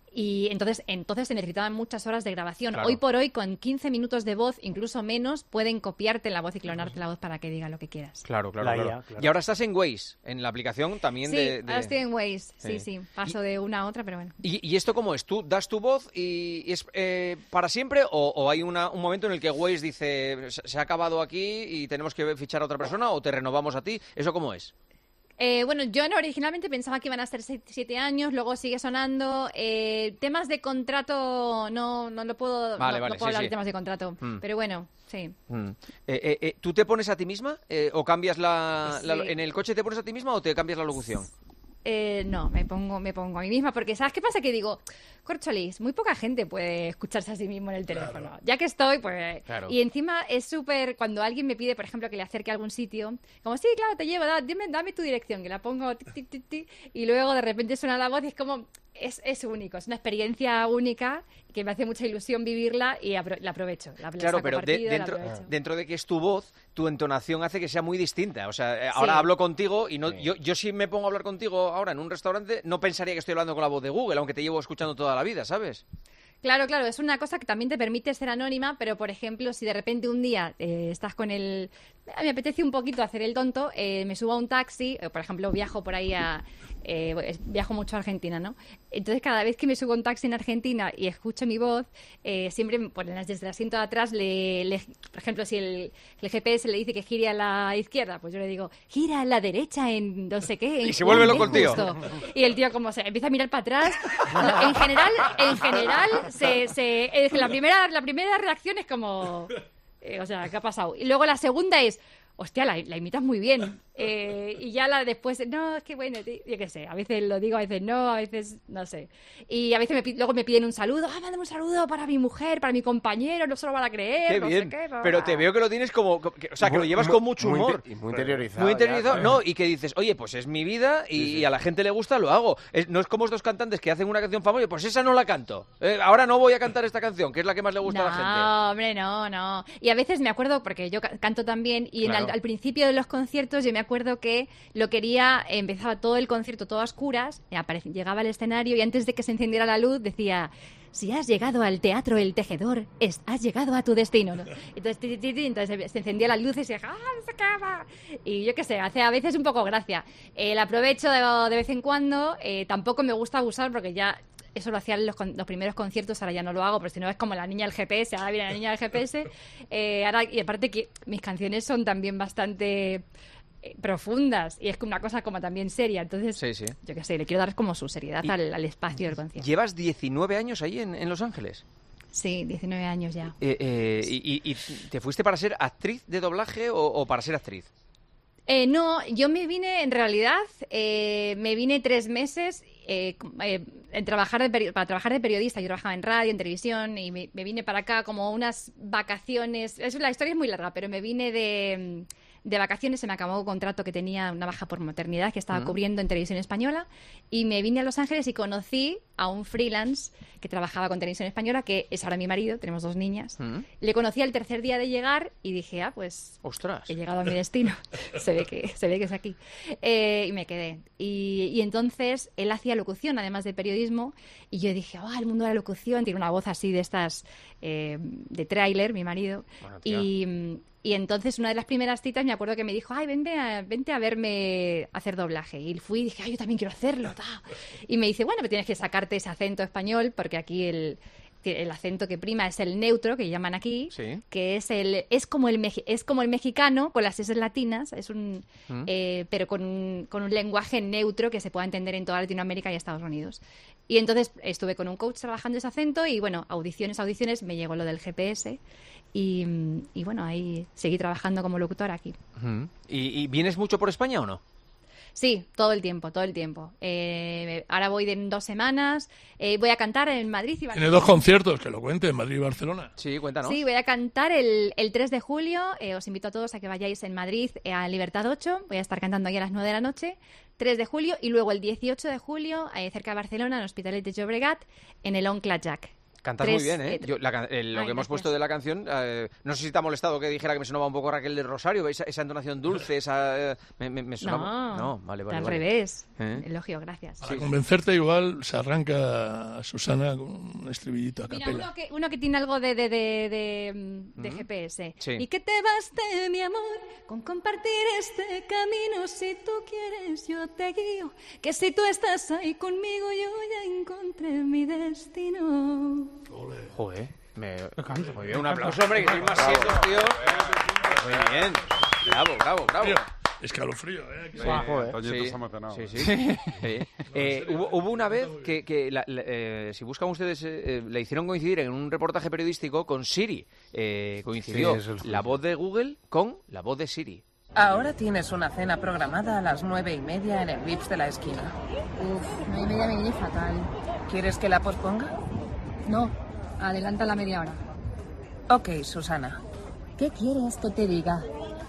y entonces entonces se necesitaban muchas horas de grabación. Claro. Hoy por hoy, con quince minutos de voz, incluso menos, pueden copiarte la voz y clonarte la voz para que diga lo que quieras. claro, claro, La claro. I A, claro. Y ahora estás en Waze, en la aplicación también Sí, de... de- ahora estoy en Waze, Sí. sí, sí, paso de una a otra, pero bueno. ¿Y, y esto cómo es? ¿Tú das tu voz y, y es eh, para siempre o, o hay una- un momento en el que Waze dice se, se ha acabado aquí y tenemos que fichar a otra persona o te renovamos a ti? ¿Eso cómo es? Eh, bueno, yo no, originalmente pensaba que iban a ser se- siete años, luego sigue sonando. Eh, temas de contrato, no, no lo puedo, Vale, no, vale, no puedo sí, hablar sí. de temas de contrato, Mm. pero bueno, sí. Mm. Eh, eh, eh, ¿Tú te pones a ti misma eh, o cambias la, la- Sí. en el coche te pones a ti misma o te cambias la locución? Eh, no, me pongo, me pongo a mí misma, porque ¿sabes qué pasa? Que digo, corcholis, muy poca gente puede escucharse a sí mismo en el teléfono. Ya que estoy, pues... Claro. Y encima es súper... Cuando alguien me pide, por ejemplo, que le acerque a algún sitio, como, sí, claro, te llevo, da- dime, dame tu dirección, que la pongo, tic, tic, tic, tic, y luego de repente suena la voz y es como... Es, es único, es una experiencia única que me hace mucha ilusión vivirla y apro- la aprovecho. La, la Claro, saco pero de- partido, la dentro, aprovecho. dentro de que es tu voz, tu entonación hace que sea muy distinta. O sea, eh, Sí. ahora hablo contigo y no, yo, yo si me pongo a hablar contigo ahora en un restaurante, no pensaría que estoy hablando con la voz de Google, aunque te llevo escuchando toda la vida, ¿sabes? Claro, claro, es una cosa que también te permite ser anónima, pero por ejemplo, si de repente un día eh, estás con el... "Ah, me apetece un poquito hacer el tonto, eh, me subo a un taxi, eh, por ejemplo, viajo por ahí a... eh, es- viajo mucho a Argentina, ¿no? Entonces, cada vez que me subo a un taxi en Argentina y escucho mi voz, eh, siempre me ponen desde el asiento de atrás, le, le- por ejemplo, si el, el G P S le dice que gire a la izquierda, pues yo le digo, gira a la derecha en no sé qué. en Y se vuelve Juan loco B. el tío. Justo. Y el tío como se empieza a mirar para atrás. No, en general, en general, se, se, eh, la primera, la primera reacción es como, eh, o sea, ¿qué ha pasado? Y luego la segunda es, hostia, la, la imitas muy bien. Eh, y ya la después, no, es que bueno, yo qué sé, a veces lo digo, a veces no, a veces no sé. Y a veces me, luego me piden un saludo, ah, mándame un saludo para mi mujer, para mi compañero, no se lo van a creer, Qué no bien. sé qué. Bla, Pero bla. te veo que lo tienes como, que- o sea, que Muy- lo llevas muy- con mucho muy humor. inte- y muy interiorizado Muy ya, interiorizado, claro. no, y que dices, oye, pues es mi vida y, y a la gente le gusta, lo hago. Es- no es como estos cantantes que hacen una canción famosa, pues esa no la canto. Eh, ahora no voy a cantar esta canción, que es la que más le gusta no, a la gente. No, hombre, no, no. Y a veces me acuerdo, porque yo ca- canto también, y en Claro. al, al principio de los conciertos yo me acuerdo que lo quería, empezaba todo el concierto todo a oscuras, y aparec- llegaba al escenario y antes de que se encendiera la luz decía, si has llegado al Teatro El Tejedor, es- has llegado a tu destino. ¿no? Entonces, ti, ti, ti, entonces se- se encendía las luces y dije, ¡ah, se acaba! Y yo qué sé, hace a veces un poco gracia. Eh, la aprovecho de, de vez en cuando, eh, tampoco me gusta abusar porque ya... Eso lo hacía en los, con- los primeros conciertos, ahora ya no lo hago, pero si no es como la niña del G P S, ahora viene la niña del G P S. Eh, ahora, y aparte que mis canciones son también bastante eh, profundas y es una cosa como también seria. Entonces, Sí, sí. yo qué sé, le quiero dar como su seriedad Y- al, al espacio del concierto. Llevas diecinueve años ahí en, en Los Ángeles. Sí, diecinueve años ya. Eh, eh, y, y- y te fuiste para ser actriz de doblaje o, o para ser actriz? Eh, no, yo me vine, en realidad, eh, me vine tres meses eh, eh, en trabajar de peri- para trabajar de periodista. Yo trabajaba en radio, en televisión, y me, me vine para acá como unas vacaciones. Es, la historia es muy larga, pero me vine de, de vacaciones, se me acabó un contrato que tenía una baja por maternidad que estaba Mm. cubriendo en Televisión Española, y me vine a Los Ángeles y conocí a un freelance que trabajaba con Televisión Española, que es ahora mi marido, tenemos dos niñas. Mm. Le conocí al tercer día de llegar y dije, ah, pues Ostras. he llegado a mi destino. se ve que se ve que es aquí. Eh, y me quedé. Y, y entonces él hacía locución, además de periodismo, y yo dije, ah, el mundo de la locución, tiene una voz así de estas, eh, de tráiler, mi marido. Bueno, tía. y, y entonces una de las primeras citas me acuerdo que me dijo, ay, vente a, vente a verme hacer doblaje. Y fui y dije, ay, yo también quiero hacerlo. Ta. Y me dice, bueno, me tienes que sacarte ese acento español, porque aquí el... el acento que prima es el neutro, que llaman aquí, Sí. que es el es como el meji- es como el mexicano con las S latinas, es un Mm. eh, pero con un, con un lenguaje neutro que se pueda entender en toda Latinoamérica y Estados Unidos. Y entonces estuve con un coach trabajando ese acento y bueno, audiciones, audiciones, me llegó lo del G P S y, y bueno, ahí seguí trabajando como locutora aquí. Ujú. ¿Y, y vienes mucho por España o no? Sí, todo el tiempo, todo el tiempo. Eh, ahora voy de en dos semanas, eh, voy a cantar en Madrid y Tiene Barcelona. dos conciertos, que lo cuente, en Madrid y Barcelona. Sí, cuéntanos. Sí, voy a cantar el, el tres de julio. Eh, os invito a todos a que vayáis en Madrid eh, a Libertad ocho. Voy a estar cantando ahí a las nueve de la noche. tres de julio. Y luego el dieciocho de julio, eh, cerca de Barcelona, en Hospitalet de Llobregat, en el Oncle Jack. Cantas Tres, muy bien, ¿eh? eh, Yo, la can- eh, lo Ay, que hemos gracias. puesto de la canción, eh, no sé si te ha molestado que dijera que me sonaba un poco Raquel del Rosario, esa, esa entonación dulce, esa... eh, me, me, me sonaba... No, no, vale, vale. al vale. revés. ¿Eh? Elogio, gracias. Para convencerte igual se arranca Susana con un estribillito a Mira, capela. uno que, uno que tiene algo de, de, de, de, mm, de ¿Mm? G P S. Sí. Y que te baste, mi amor, con compartir este camino. Si tú quieres, yo te guío. Que si tú estás ahí conmigo, yo ya encontré mi destino. Joder, me... muy bien, un aplauso, hombre, que sois más quietos, tío. Muy bien, bravo, bravo, bravo. Tío, escalofrío, ¿eh? Sí, Joder. sí, Toñito se ha emocionado, sí, ¿eh? sí. Sí. Eh, hubo, hubo una vez que, que la- la- eh, si buscan ustedes, eh, la hicieron coincidir en un reportaje periodístico con Siri. Eh, coincidió Sí, eso es la voz de Google con la voz de Siri. Ahora tienes una cena programada a las nueve y media en el Vips de la esquina. Uf, nueve y media me viene fatal. ¿Quieres que la posponga? No, adelanta la media hora. Ok, Susana. ¿Qué quieres que te diga?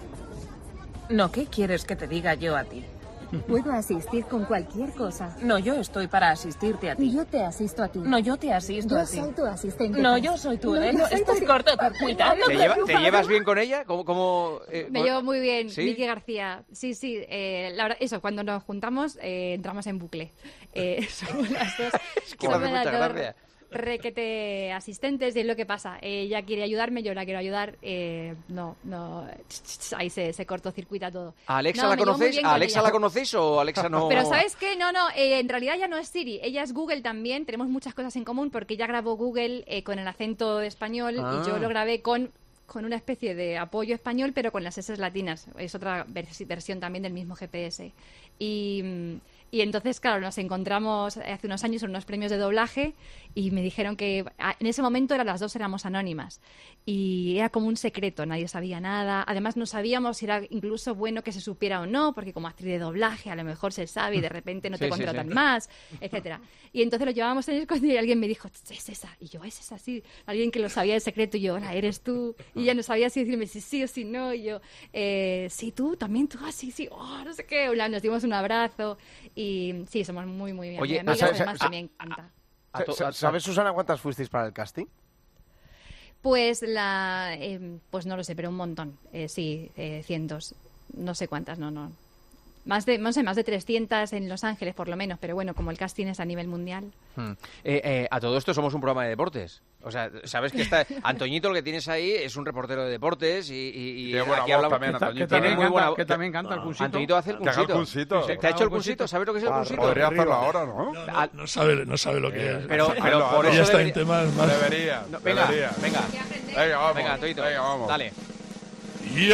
No, ¿qué quieres que te diga yo a ti? Puedo asistir con cualquier cosa. No, yo estoy para asistirte a ti. Yo te asisto a ti. No, yo te asisto Yo a ti. soy tu asistente. No, yo soy tu... No, eh, yo no, soy estás tu- corto de cuidado. ¿Te, lleva- te llevas bien con ella? ¿Cómo, cómo, eh, Me con- llevo muy bien, ¿Sí? Vicky García. Sí, sí, eh, la verdad, eso, cuando nos juntamos eh, entramos en bucle. Eh, somos las dos. que me hace somos mucha las dos gracia. requete asistentes y es lo que pasa. Ella quiere ayudarme, yo la quiero ayudar. eh, no, no, ahí se, se cortocircuita todo. ¿A Alexa No, la me llevo muy conocéis? bien ¿A con Alexa ella. la conocéis o Alexa no? Pero ¿sabes qué? No, no, eh, en realidad ya no es Siri, ella es Google también, tenemos muchas cosas en común porque ella grabó Google eh, con el acento español Ah. y yo lo grabé con con una especie de apoyo español, pero con las S latinas. Es otra vers- versión también del mismo G P S. Y, y entonces, claro, nos encontramos hace unos años en unos premios de doblaje y me dijeron que en ese momento eran las dos éramos anónimas. Y era como un secreto, nadie sabía nada. Además, no sabíamos si era incluso bueno que se supiera o no, porque como actriz de doblaje a lo mejor se sabe y de repente no te Sí, sí, contratan sí. más, etcétera. Y entonces lo llevábamos en el coche y alguien me dijo, es esa. Y yo, es esa, sí. Alguien que lo sabía de secreto y yo, hola, eres tú. Y ya no sabía si decirme si sí o si no. Y yo, eh, sí, tú, también tú, ah, sí, sí, oh, no sé qué. Hola, nos dimos un abrazo y sí, somos muy, muy bien. Oye, amigas, ¿sabes- además, a- que me encanta. Sa- sa- ¿Sabes, Susana, cuántas fuisteis para el casting? Pues la, eh, pues no lo sé, pero un montón. Eh, sí, eh, cientos. No sé cuántas, no, no. Más de, no sé, más de trescientas en Los Ángeles, por lo menos. Pero bueno, como el casting es a nivel mundial. Hmm. Eh, eh, a todo esto somos un programa de deportes. O sea, sabes que está Antoñito, lo que tienes ahí es un reportero de deportes y, y, y Tiene buena aquí voz hablamos también, que ta- Antoñito. que tiene Que muy también buena canta- voz. que también canta el cursito. Antoñito hace el Que haga el cursito. cursito. Sí, Que ¿te ha haga hecho el el cursito. cursito? ¿Sabes lo que es el Ah, cursito? podría hacerlo ahora, ¿no? No, no, no sabe, no sabe lo que es. Pero, pero Hazlo, por hazlo. Ella eso está debería- en temas más... Debería, No, venga, debería. venga. Venga, vamos. Venga, Antoñito. Venga, vamos. Dale. Y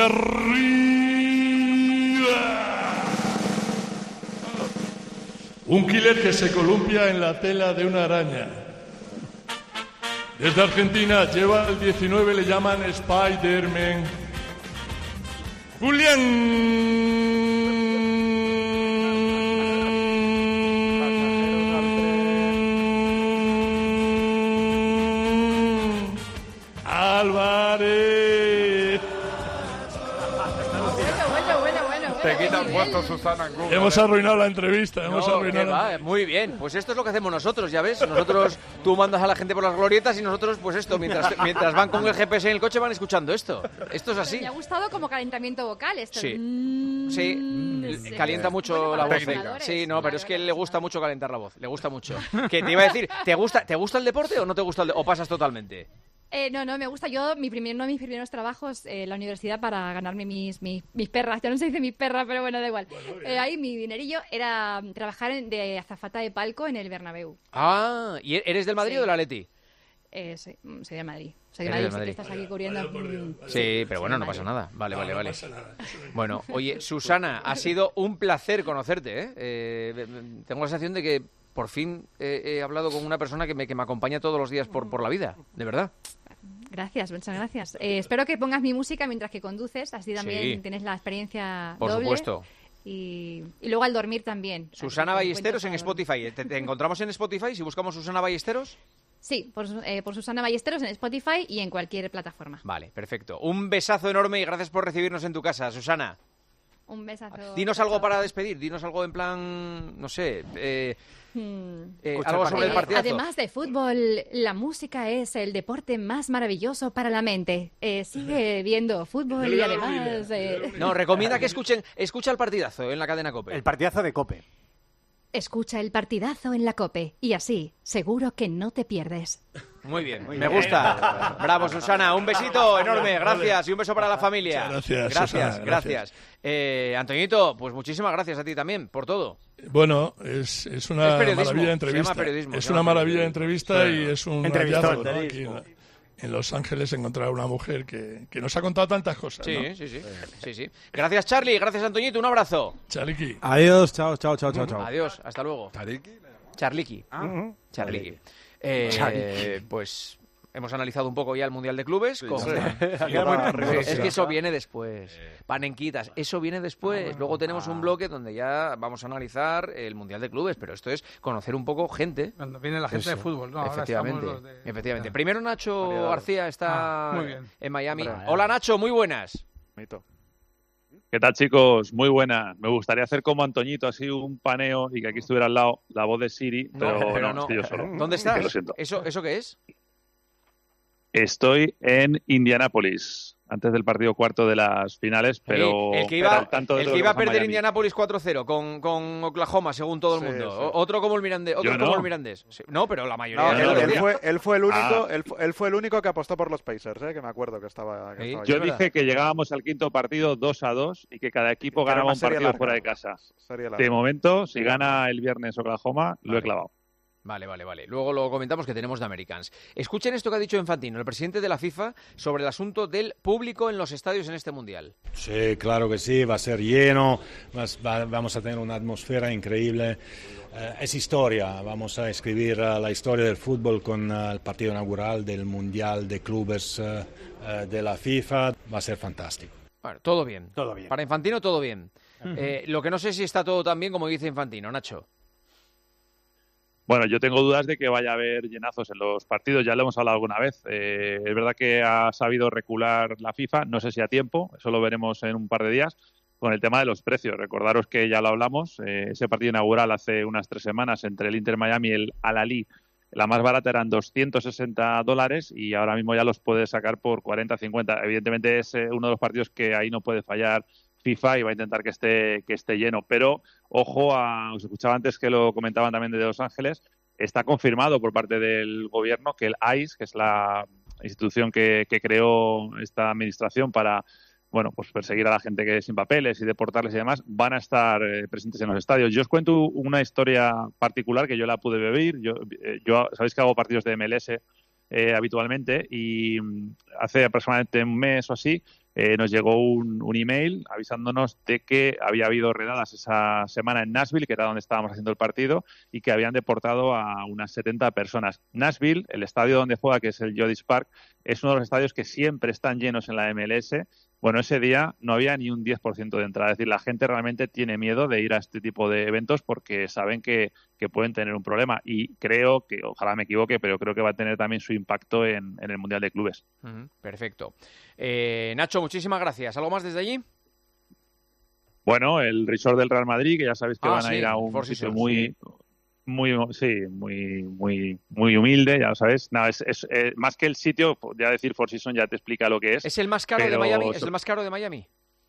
arriba. Un killer que se columpia en la tela de una araña. Desde Argentina lleva el diecinueve, le llaman Spider-Man. Julián Álvarez. Bueno, bueno, bueno. Te quitan puesto, Susana, en Google. Hemos ¿eh? arruinado la entrevista, hemos No, arruinado que la- va, muy bien. Pues esto es lo que hacemos nosotros, ya ves. Nosotros, tú mandas a la gente por las glorietas y nosotros, pues esto, mientras, mientras van con el G P S en el coche, van escuchando esto. Esto es así. Me ha gustado como calentamiento vocal esto. Sí. Mm, Sí, sí. calienta mucho Bueno, la para voz. los jugadores, Sí, no, pero claro, es que le gusta mucho calentar la voz. Le gusta mucho. Que te iba a decir, ¿te gusta, ¿te gusta el deporte o no te gusta el de- o pasas totalmente? Eh, no, no, me gusta. Yo, mi primer, uno de mis primeros trabajos en la universidad para ganarme mis, mis, mis perras, ya no se dice mis perras, pero bueno, da igual. Eh, ahí mi dinerillo era mm, trabajar en- de azafata de palco en el Bernabéu. Ah, ¿y eres del Madrid Sí. o del Atleti? Eh, soy, mm, soy de Madrid. Soy de Eres Madrid, de sé Madrid. que estás aquí cubriendo. mm, Sí, pero bueno, no pasa nada. Vale, vale, vale. Bueno, oye, Susana, ha sido un placer conocerte, ¿eh? Eh, tengo la sensación de que por fin eh, he hablado con una persona que me, que me acompaña todos los días por, por la vida, de verdad. Gracias, muchas gracias. Eh, espero que pongas mi música mientras que conduces, así también Sí. tienes la experiencia Por doble. supuesto. Y, y luego al dormir también. Susana Así que Ballesteros en encuentras Spotify. ¿Te, te encontramos en Spotify si buscamos Susana Ballesteros? Sí, por, Su- eh, por Susana Ballesteros en Spotify y en cualquier plataforma. Vale, perfecto. Un besazo enorme y gracias por recibirnos en tu casa, Susana. Un besazo. Dinos algo para despedir, dinos algo en plan, no sé, eh, Hmm. eh, algo sobre el Eh, partidazo. Además de fútbol, la música es el deporte más maravilloso para la mente. Eh, sigue viendo fútbol y además... eh, No, recomienda que escuchen, escucha el partidazo en la cadena COPE. El partidazo de COPE. Escucha el partidazo en la COPE y así, seguro que no te pierdes. Muy bien, me gusta. Bravo, Susana. Un besito enorme, gracias. Y un beso para la familia. Muchas gracias, Gracias, Susana, gracias. gracias. Eh, Antoñito, pues muchísimas gracias a ti también por todo. Bueno, es, es una Es periodismo, maravilla de se entrevista. llama periodismo, es se una llama maravilla de periodismo. entrevista Sí. y es un Entrevistón, hallazgo, ¿no? Aquí periodismo. en, en Los Ángeles encontrar una mujer que, que nos ha contado tantas cosas. Sí, ¿no? sí, sí, sí, sí. Gracias, Charlie. Gracias, Antoñito. Un abrazo. Chariki. Adiós, chao, chao, chao, chao, chao. Adiós, hasta luego. Charliki. Ah. Charliki. Eh, Charliki. Pues hemos analizado un poco ya el Mundial de Clubes. Sí, con- sí. Sí, Una es rigurosidad. que eso viene después. Panenquitas, eso viene después. Luego tenemos un bloque donde ya vamos a analizar el Mundial de Clubes, pero esto es conocer un poco gente. Cuando viene la gente Eso. de fútbol, ¿no? Ahora Efectivamente, estamos los de- efectivamente. Primero Nacho Variedad. García está Ah, muy bien. en Miami. Hombre. Hola Nacho, muy buenas. ¿Qué tal, chicos? Muy buena. Me gustaría hacer como Antoñito, así un paneo y que aquí estuviera al lado la voz de Siri, pero, No, pero no, no. estoy yo solo. ¿Dónde estás? Lo siento. ¿Eso, ¿Eso qué es? Estoy en Indianápolis, antes del partido cuarto de las finales, pero, Sí, el que pero iba, al tanto de el todo que lo iba a pasa en perder Miami. Indianápolis cuatro cero con, con Oklahoma, según todo el Sí, mundo. sí. O- Otro como el Mirandés. Otro Yo como no. el Mirandés. Sí. No, pero la mayoría. No, de él, gente lo él decía. fue, él fue el único, Ah. él, fu- él fue el único que apostó por los Pacers, ¿eh? Que me acuerdo que estaba. que Sí. estaba Yo allí. dije que llegábamos al quinto partido dos a dos y que cada equipo Que era ganaba una un serie partido larga. fuera de casa. Serie larga. De momento, si gana el viernes Oklahoma, lo he clavado. Vale, vale, vale. Luego lo comentamos que tenemos de Americans. Escuchen esto que ha dicho Infantino, el presidente de la FIFA, sobre el asunto del público en los estadios en este Mundial. Sí, claro que sí, va a ser lleno, va, vamos a tener una atmósfera increíble. Eh, es historia, vamos a escribir uh, la historia del fútbol con uh, el partido inaugural del Mundial de Clubes uh, uh, de la FIFA. Va a ser fantástico. Bueno, todo bien. Todo bien. Para Infantino, todo bien. Uh-huh. Eh, lo que no sé si está todo tan bien como dice Infantino, Nacho. Bueno, yo tengo dudas de que vaya a haber llenazos en los partidos, ya lo hemos hablado alguna vez. Eh, es verdad que ha sabido recular la FIFA, no sé si a tiempo, eso lo veremos en un par de días, con el tema de los precios. Recordaros que ya lo hablamos, eh, ese partido inaugural hace unas tres semanas entre el Inter Miami y el Al-Ahly, la más barata eran doscientos sesenta dólares y ahora mismo ya los puedes sacar por cuarenta, cincuenta. Evidentemente es eh, uno de los partidos que ahí no puede fallar FIFA y va a intentar que esté que esté lleno, pero ojo, a, os escuchaba antes que lo comentaban también de Los Ángeles, está confirmado por parte del gobierno que el I C E, que es la institución que, que creó esta administración para bueno, pues perseguir a la gente que es sin papeles y deportarles y demás, van a estar eh, presentes en los estadios. Yo os cuento una historia particular que yo la pude vivir. Yo, eh, yo sabéis que hago partidos de M L S eh, habitualmente y hace aproximadamente un mes o así Eh, nos llegó un, un email avisándonos de que había habido redadas esa semana en Nashville, que era donde estábamos haciendo el partido, y que habían deportado a unas setenta personas. Nashville, el estadio donde juega, que es el Geodis Park, es uno de los estadios que siempre están llenos en la M L S. Bueno, ese día no había ni un diez por ciento de entrada. Es decir, la gente realmente tiene miedo de ir a este tipo de eventos porque saben que, que pueden tener un problema. Y creo que, ojalá me equivoque, pero creo que va a tener también su impacto en, en el Mundial de Clubes. Uh-huh, perfecto. Eh, Nacho, muchísimas gracias. ¿Algo más desde allí? Bueno, el resort del Real Madrid, que ya sabéis que ah, van sí, a ir a un Four sitio Seasons, muy... sí. Muy, sí, muy, muy, muy humilde, ya lo sabes. No, es, es eh, más que el sitio, ya decir Four Seasons ya te explica lo que es. ¿Es el más caro pero... de Miami? ¿Es el más caro de Miami?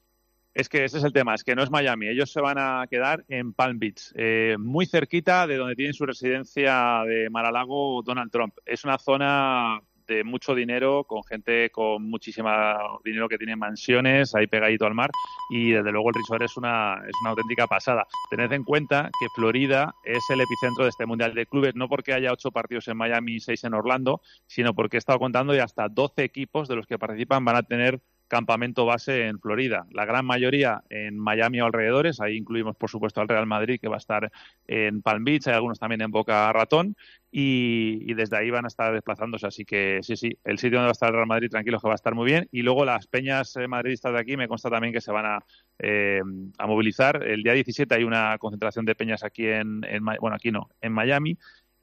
Es que ese es el tema, es que no es Miami. Ellos se van a quedar en Palm Beach, eh, muy cerquita de donde tiene su residencia de Mar-a-Lago Donald Trump. Es una zona de mucho dinero, con gente con muchísima dinero que tiene mansiones ahí pegadito al mar, y desde luego el resort es una, es una auténtica pasada. Tened en cuenta que Florida es el epicentro de este Mundial de Clubes, no porque haya ocho partidos en Miami y seis en Orlando, sino porque he estado contando y hasta doce equipos de los que participan van a tener campamento base en Florida. La gran mayoría en Miami o alrededores, ahí incluimos por supuesto al Real Madrid, que va a estar en Palm Beach, hay algunos también en Boca Ratón, y, y desde ahí van a estar desplazándose, así que sí, sí, el sitio donde va a estar el Real Madrid, tranquilos que va a estar muy bien, y luego las peñas eh, madridistas de aquí me consta también que se van a, eh, a movilizar. El día diecisiete hay una concentración de peñas aquí en, en bueno, aquí no, en Miami,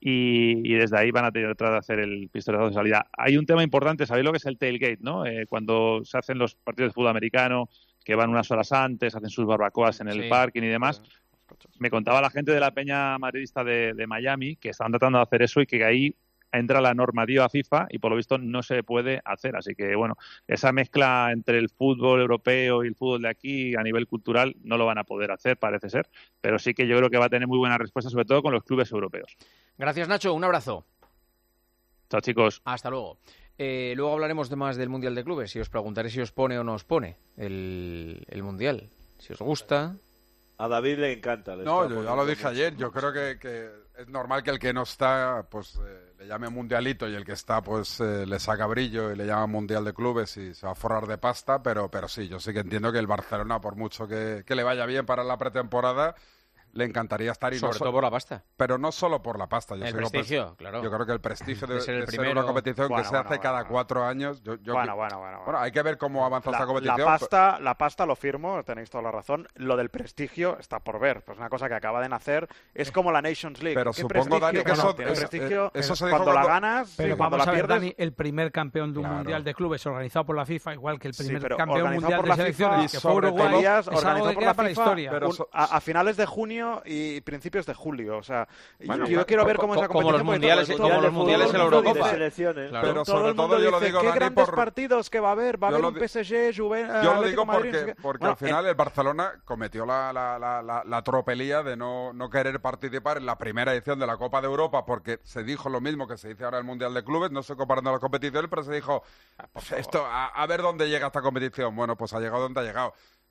Y, y desde ahí van a tener tratar de hacer el pistoletazo de salida. Hay un tema importante, ¿sabéis lo que es el tailgate, no? Eh, cuando se hacen los partidos de fútbol americano, que van unas horas antes, hacen sus barbacoas en el Sí. parking y demás. Me contaba la gente de la peña madridista de, de Miami que estaban tratando de hacer eso y que ahí entra la normativa FIFA y por lo visto no se puede hacer. Así que, bueno, esa mezcla entre el fútbol europeo y el fútbol de aquí a nivel cultural no lo van a poder hacer, parece ser. Pero sí que yo creo que va a tener muy buena respuesta, sobre todo con los clubes europeos. Gracias, Nacho. Un abrazo. Chao, chicos. Hasta luego. Eh, luego hablaremos de más del Mundial de Clubes y os preguntaré si os pone o no os pone el, el Mundial. Si os gusta. A David le encanta. Le No, está yo ya lo dije ayer. Yo creo que, que es normal que el que no está, pues eh, le llame mundialito y el que está, pues eh, le saca brillo y le llama Mundial de Clubes y se va a forrar de pasta. Pero, pero sí, yo sí que entiendo que el Barcelona, por mucho que, que le vaya bien para la pretemporada, le encantaría estar y Sobre no todo por la pasta. Pero no solo por la pasta. Yo El soy lo prestigio, pres- claro. Yo creo que el prestigio de, De ser el de ser primero. una competición Bueno, que se bueno, hace bueno, cada bueno. cuatro años. Yo, yo Bueno, que- bueno, bueno, bueno. Bueno, hay que ver cómo avanza La, esta la competición. pasta, la pasta lo firmo, tenéis toda la razón. Lo del prestigio está por ver. Pues una cosa que acaba de nacer es como la Nations League. Pero ¿Qué supongo, prestigio? Dani, que Bueno, eso- tiene eso- prestigio eh, eso se cuando dijo la cuando- ganas, Pero y cuando vamos la a ver, pierdes. Dani, el primer campeón de un Claro. Mundial de Clubes organizado por la FIFA, igual que el Sí, primer pero campeón organizado mundial por de la selecciones, FIFA que fue sobre Uruguay, todo- es algo organizado que por queda la para la FIFA, historia. Pero un- so- a, a finales de junio y principios de julio. O sea, Bueno, yo, yo bueno, quiero ver co- cómo es la como competición. los porque mundiales- todo- como todo los el mundiales mundo en la dice- Eurocopa. de selecciones. Claro. Pero todo sobre el mundo todo yo lo dice, digo, qué Dani, grandes por- partidos que va a haber. Va a Yo haber lo un di- P S G, Juve, Yo lo Atlético digo Madrid, no porque, sé qué. porque Bueno, al final el Barcelona cometió la, la, la, la, la tropelía de no, no querer participar en la primera edición de la Copa de Europa porque se dijo lo mismo que se dice ahora el Mundial de Clubes, no estoy comparando las competiciones, pero se dijo, esto, a, a ver dónde llega esta competición. Bueno, pues ha llegado donde ha llegado.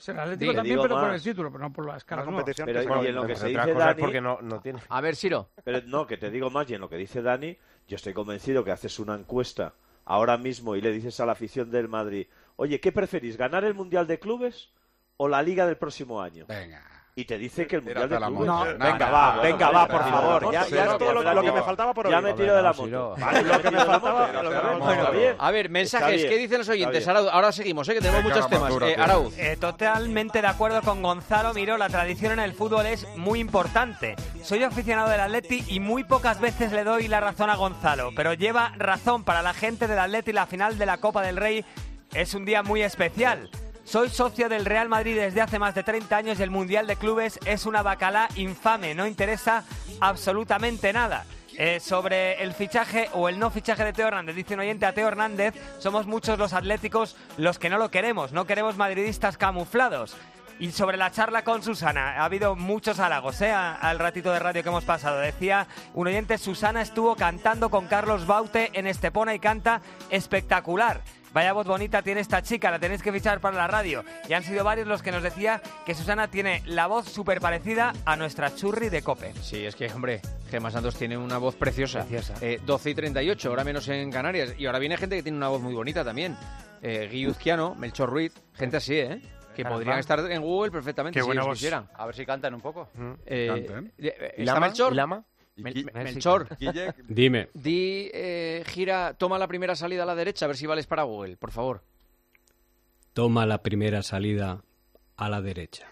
Será Atlético Te también, digo pero por más. el título, pero no por las caras Una nuevas. competición Pero, que y en lo que se Otra dice cosa es Dani... porque no, no tiene. A ver, Siro. Pero no, que te digo más, y en lo que dice Dani, yo estoy convencido que haces una encuesta ahora mismo y le dices a la afición del Madrid, oye, ¿qué preferís, ganar el Mundial de Clubes o la Liga del próximo año? Venga. y te dice que el Mundial de Tírate la Clubes... moto. No, No, venga, no, va, no, venga, no, va, no, por no, favor. no, Ya, no, ya no, es todo no, lo, no, que no, me faltaba por hoy. Ya me tiro de la moto. Lo que me faltaba... lo que me faltaba, está bien. A ver, mensajes, Está ¿qué bien, dicen los oyentes? está bien. Arauz, ahora seguimos, ¿eh? que tenemos Venga, muchos temas. madura, Eh, tío. Arauz. Eh, totalmente de acuerdo con Gonzalo. Miró, la tradición en el fútbol es muy importante. Soy aficionado del Atleti y muy pocas veces le doy la razón a Gonzalo, pero lleva razón. Para la gente del Atleti, la final de la Copa del Rey es un día muy especial. Soy socio del Real Madrid desde hace más de treinta años y el Mundial de Clubes es una bacalá infame, no interesa absolutamente nada. Eh, sobre el fichaje o el no fichaje de Teo Hernández, dice un oyente a Teo Hernández, somos muchos los atléticos los que no lo queremos, no queremos madridistas camuflados. Y sobre la charla con Susana, ha habido muchos halagos, ¿eh? al ratito de radio que hemos pasado. Decía un oyente, Susana estuvo cantando con Carlos Baute en Estepona y canta espectacular. Vaya voz bonita tiene esta chica, la tenéis que fichar para la radio. Y han sido varios los que nos decía que Susana tiene la voz súper parecida a nuestra Churri de COPE. Sí, es que, hombre, Gemma Santos tiene una voz preciosa. Preciosa. Eh, doce y treinta y ocho, ahora menos en Canarias. Y ahora viene gente que tiene una voz muy bonita también. Eh, Gui Uzquiano, Melchor Ruiz, gente así, ¿eh? Que Caramba. podrían estar en Google perfectamente Qué si buena ellos voz. quisieran. A ver si cantan un poco. Eh, Canten. eh, ¿Y ¿Está Lama? Melchor? ¿Y Lama? Mel- Mel- Melchor. Guille, Dime. Di, eh, gira, toma la primera salida a la derecha, a ver si vales para Google, por favor. Toma la primera salida a la derecha.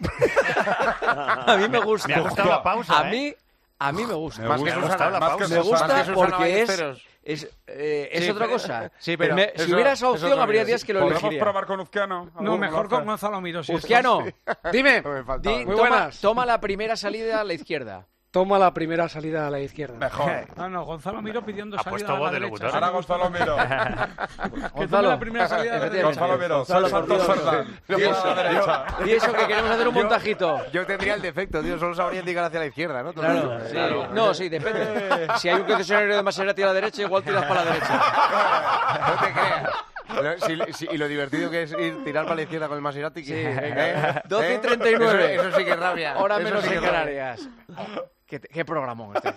A mí me gusta. Me ha gustado la pausa, A ¿eh? mí, a mí me gusta. Me Más que gusta. Susana, la Más que pausa. Me Susana. gusta Más que Susana porque es, Ballesteros. es, eh, es Sí, otra pero- cosa. sí, pero Me- si eso- hubiera esa eso opción, también habría es. días que lo ¿Podemos elegiría. probar con Uzquiano? No, mejor con con Gonzalo Miró. Si Uzquiano, dime, Me faltaba. di, Muy toma, buenas. toma la primera salida a la izquierda. Toma la primera salida a la izquierda. Mejor. No, no, Gonzalo Miró pidiendo Ha salida puesto a la voz de derecha. locutor. Ahora Gonzalo Miró. Que tome la primera salida a la derecha. Gonzalo Miró. Gonzalo, por Santos Dios. Sardán. Di Tira eso, a la derecha. di eso, que queremos hacer un montajito. Yo tendría el defecto, tío. Solo sabría indicar hacia la izquierda, ¿no? Claro, sí. No, sí, depende. Si hay un concesionario de Maserati a la derecha, igual tiras para la derecha. No te creas. Lo- si- si- y lo divertido que es ir tirar para la izquierda con el Maserati. Sí, que- venga. ¿eh? doce y ¿Eh? treinta y nueve. Eso, eso sí que es rabia. Ahora Eso menos sí que en es rabia. Canarias. ¿Qué, qué programón este?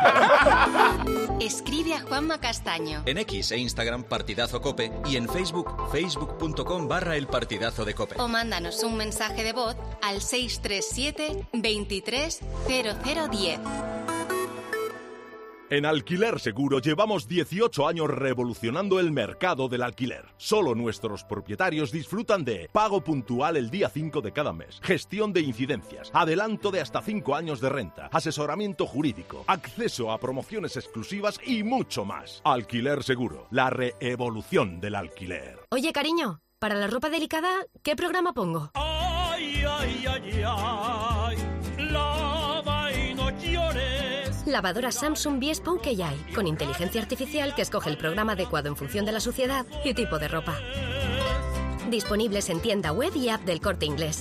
Escribe a Juanma Castaño. En X e Instagram Partidazo Cope y en Facebook facebook.com barra el partidazo de Cope. O mándanos un mensaje de voz al seis tres siete, veintitrés, cero cero diez. En Alquiler Seguro llevamos dieciocho años revolucionando el mercado del alquiler. Solo nuestros propietarios disfrutan de pago puntual el día cinco de cada mes, gestión de incidencias, adelanto de hasta cinco años de renta, asesoramiento jurídico, acceso a promociones exclusivas y mucho más. Alquiler Seguro, la reevolución del alquiler. Oye, cariño, para la ropa delicada, ¿qué programa pongo? Ay, ay, ay, ay, lava y no llores. Lavadora Samsung V-Spon que ya hay, con inteligencia artificial que escoge el programa adecuado en función de la suciedad y tipo de ropa. Disponibles en tienda web y app del Corte Inglés.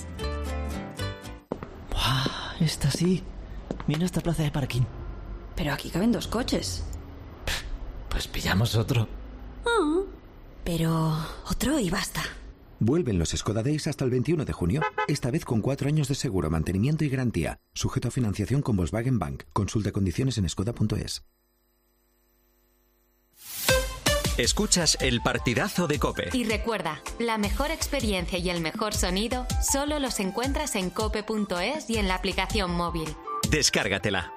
¡Buah! Esta sí. Mira esta plaza de parking. Pero aquí caben dos coches. Pues pillamos otro. Ah, pero otro y basta. Vuelven los Skoda Days hasta el veintiuno de junio, esta vez con cuatro años de seguro, mantenimiento y garantía, sujeto a financiación con Volkswagen Bank. Consulta condiciones en skoda punto es. Escuchas el partidazo de Cope. Y recuerda, la mejor experiencia y el mejor sonido solo los encuentras en cope punto es y en la aplicación móvil. Descárgatela.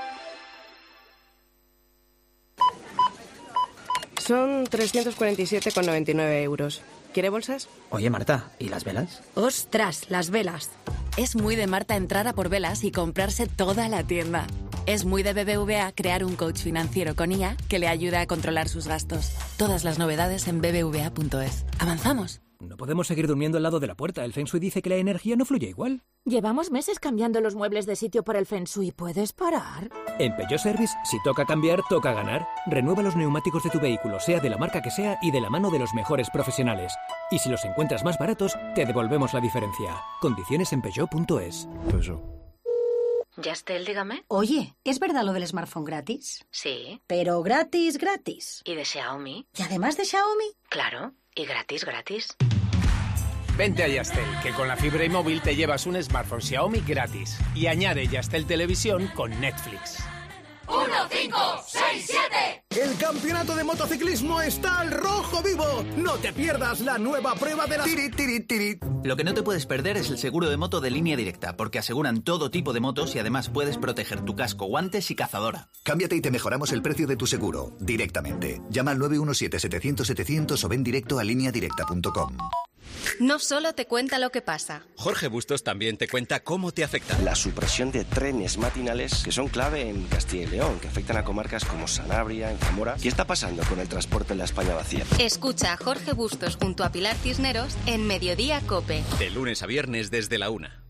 Son trescientos cuarenta y siete con noventa y nueve euros. ¿Quiere bolsas? Oye, Marta, ¿y las velas? ¡Ostras! Las velas. Es muy de Marta entrar a por velas y comprarse toda la tienda. Es muy de B B V A crear un coach financiero con I A que le ayude a controlar sus gastos. Todas las novedades en b b v a punto es. ¿Avanzamos? No podemos seguir durmiendo al lado de la puerta. El Feng Shui dice que la energía no fluye igual. Llevamos meses cambiando los muebles de sitio por el Feng Shui. ¿Puedes parar? En Peugeot Service, si toca cambiar, toca ganar. Renueva los neumáticos de tu vehículo, sea de la marca que sea y de la mano de los mejores profesionales. Y si los encuentras más baratos, te devolvemos la diferencia. Condiciones en peugeot punto es. Peugeot. Yastel, dígame. Oye, ¿es verdad lo del smartphone gratis? Sí. Pero gratis, gratis. ¿Y de Xiaomi? ¿Y además de Xiaomi? Claro. Y gratis, gratis. Vente a Yastel, que con la fibra y móvil te llevas un smartphone Xiaomi gratis. Y añade Yastel Televisión con Netflix. Una, cuatro, cinco, seis, siete. El campeonato de motociclismo está al rojo vivo. No te pierdas la nueva prueba de la... Tiri, tiri, tiri. Lo que no te puedes perder es el seguro de moto de Línea Directa, porque aseguran todo tipo de motos y además puedes proteger tu casco, guantes y cazadora. Cámbiate y te mejoramos el precio de tu seguro, directamente. Llama al nueve uno siete, setecientos, setecientos o ven directo a línea directa punto com. No solo te cuenta lo que pasa. Jorge Bustos también te cuenta cómo te afecta. La supresión de trenes matinales que son clave en Castilla y León, que afectan a comarcas como Sanabria, en Zamora. ¿Qué está pasando con el transporte en la España vacía? Escucha a Jorge Bustos junto a Pilar Cisneros en Mediodía COPE. De lunes a viernes desde la una.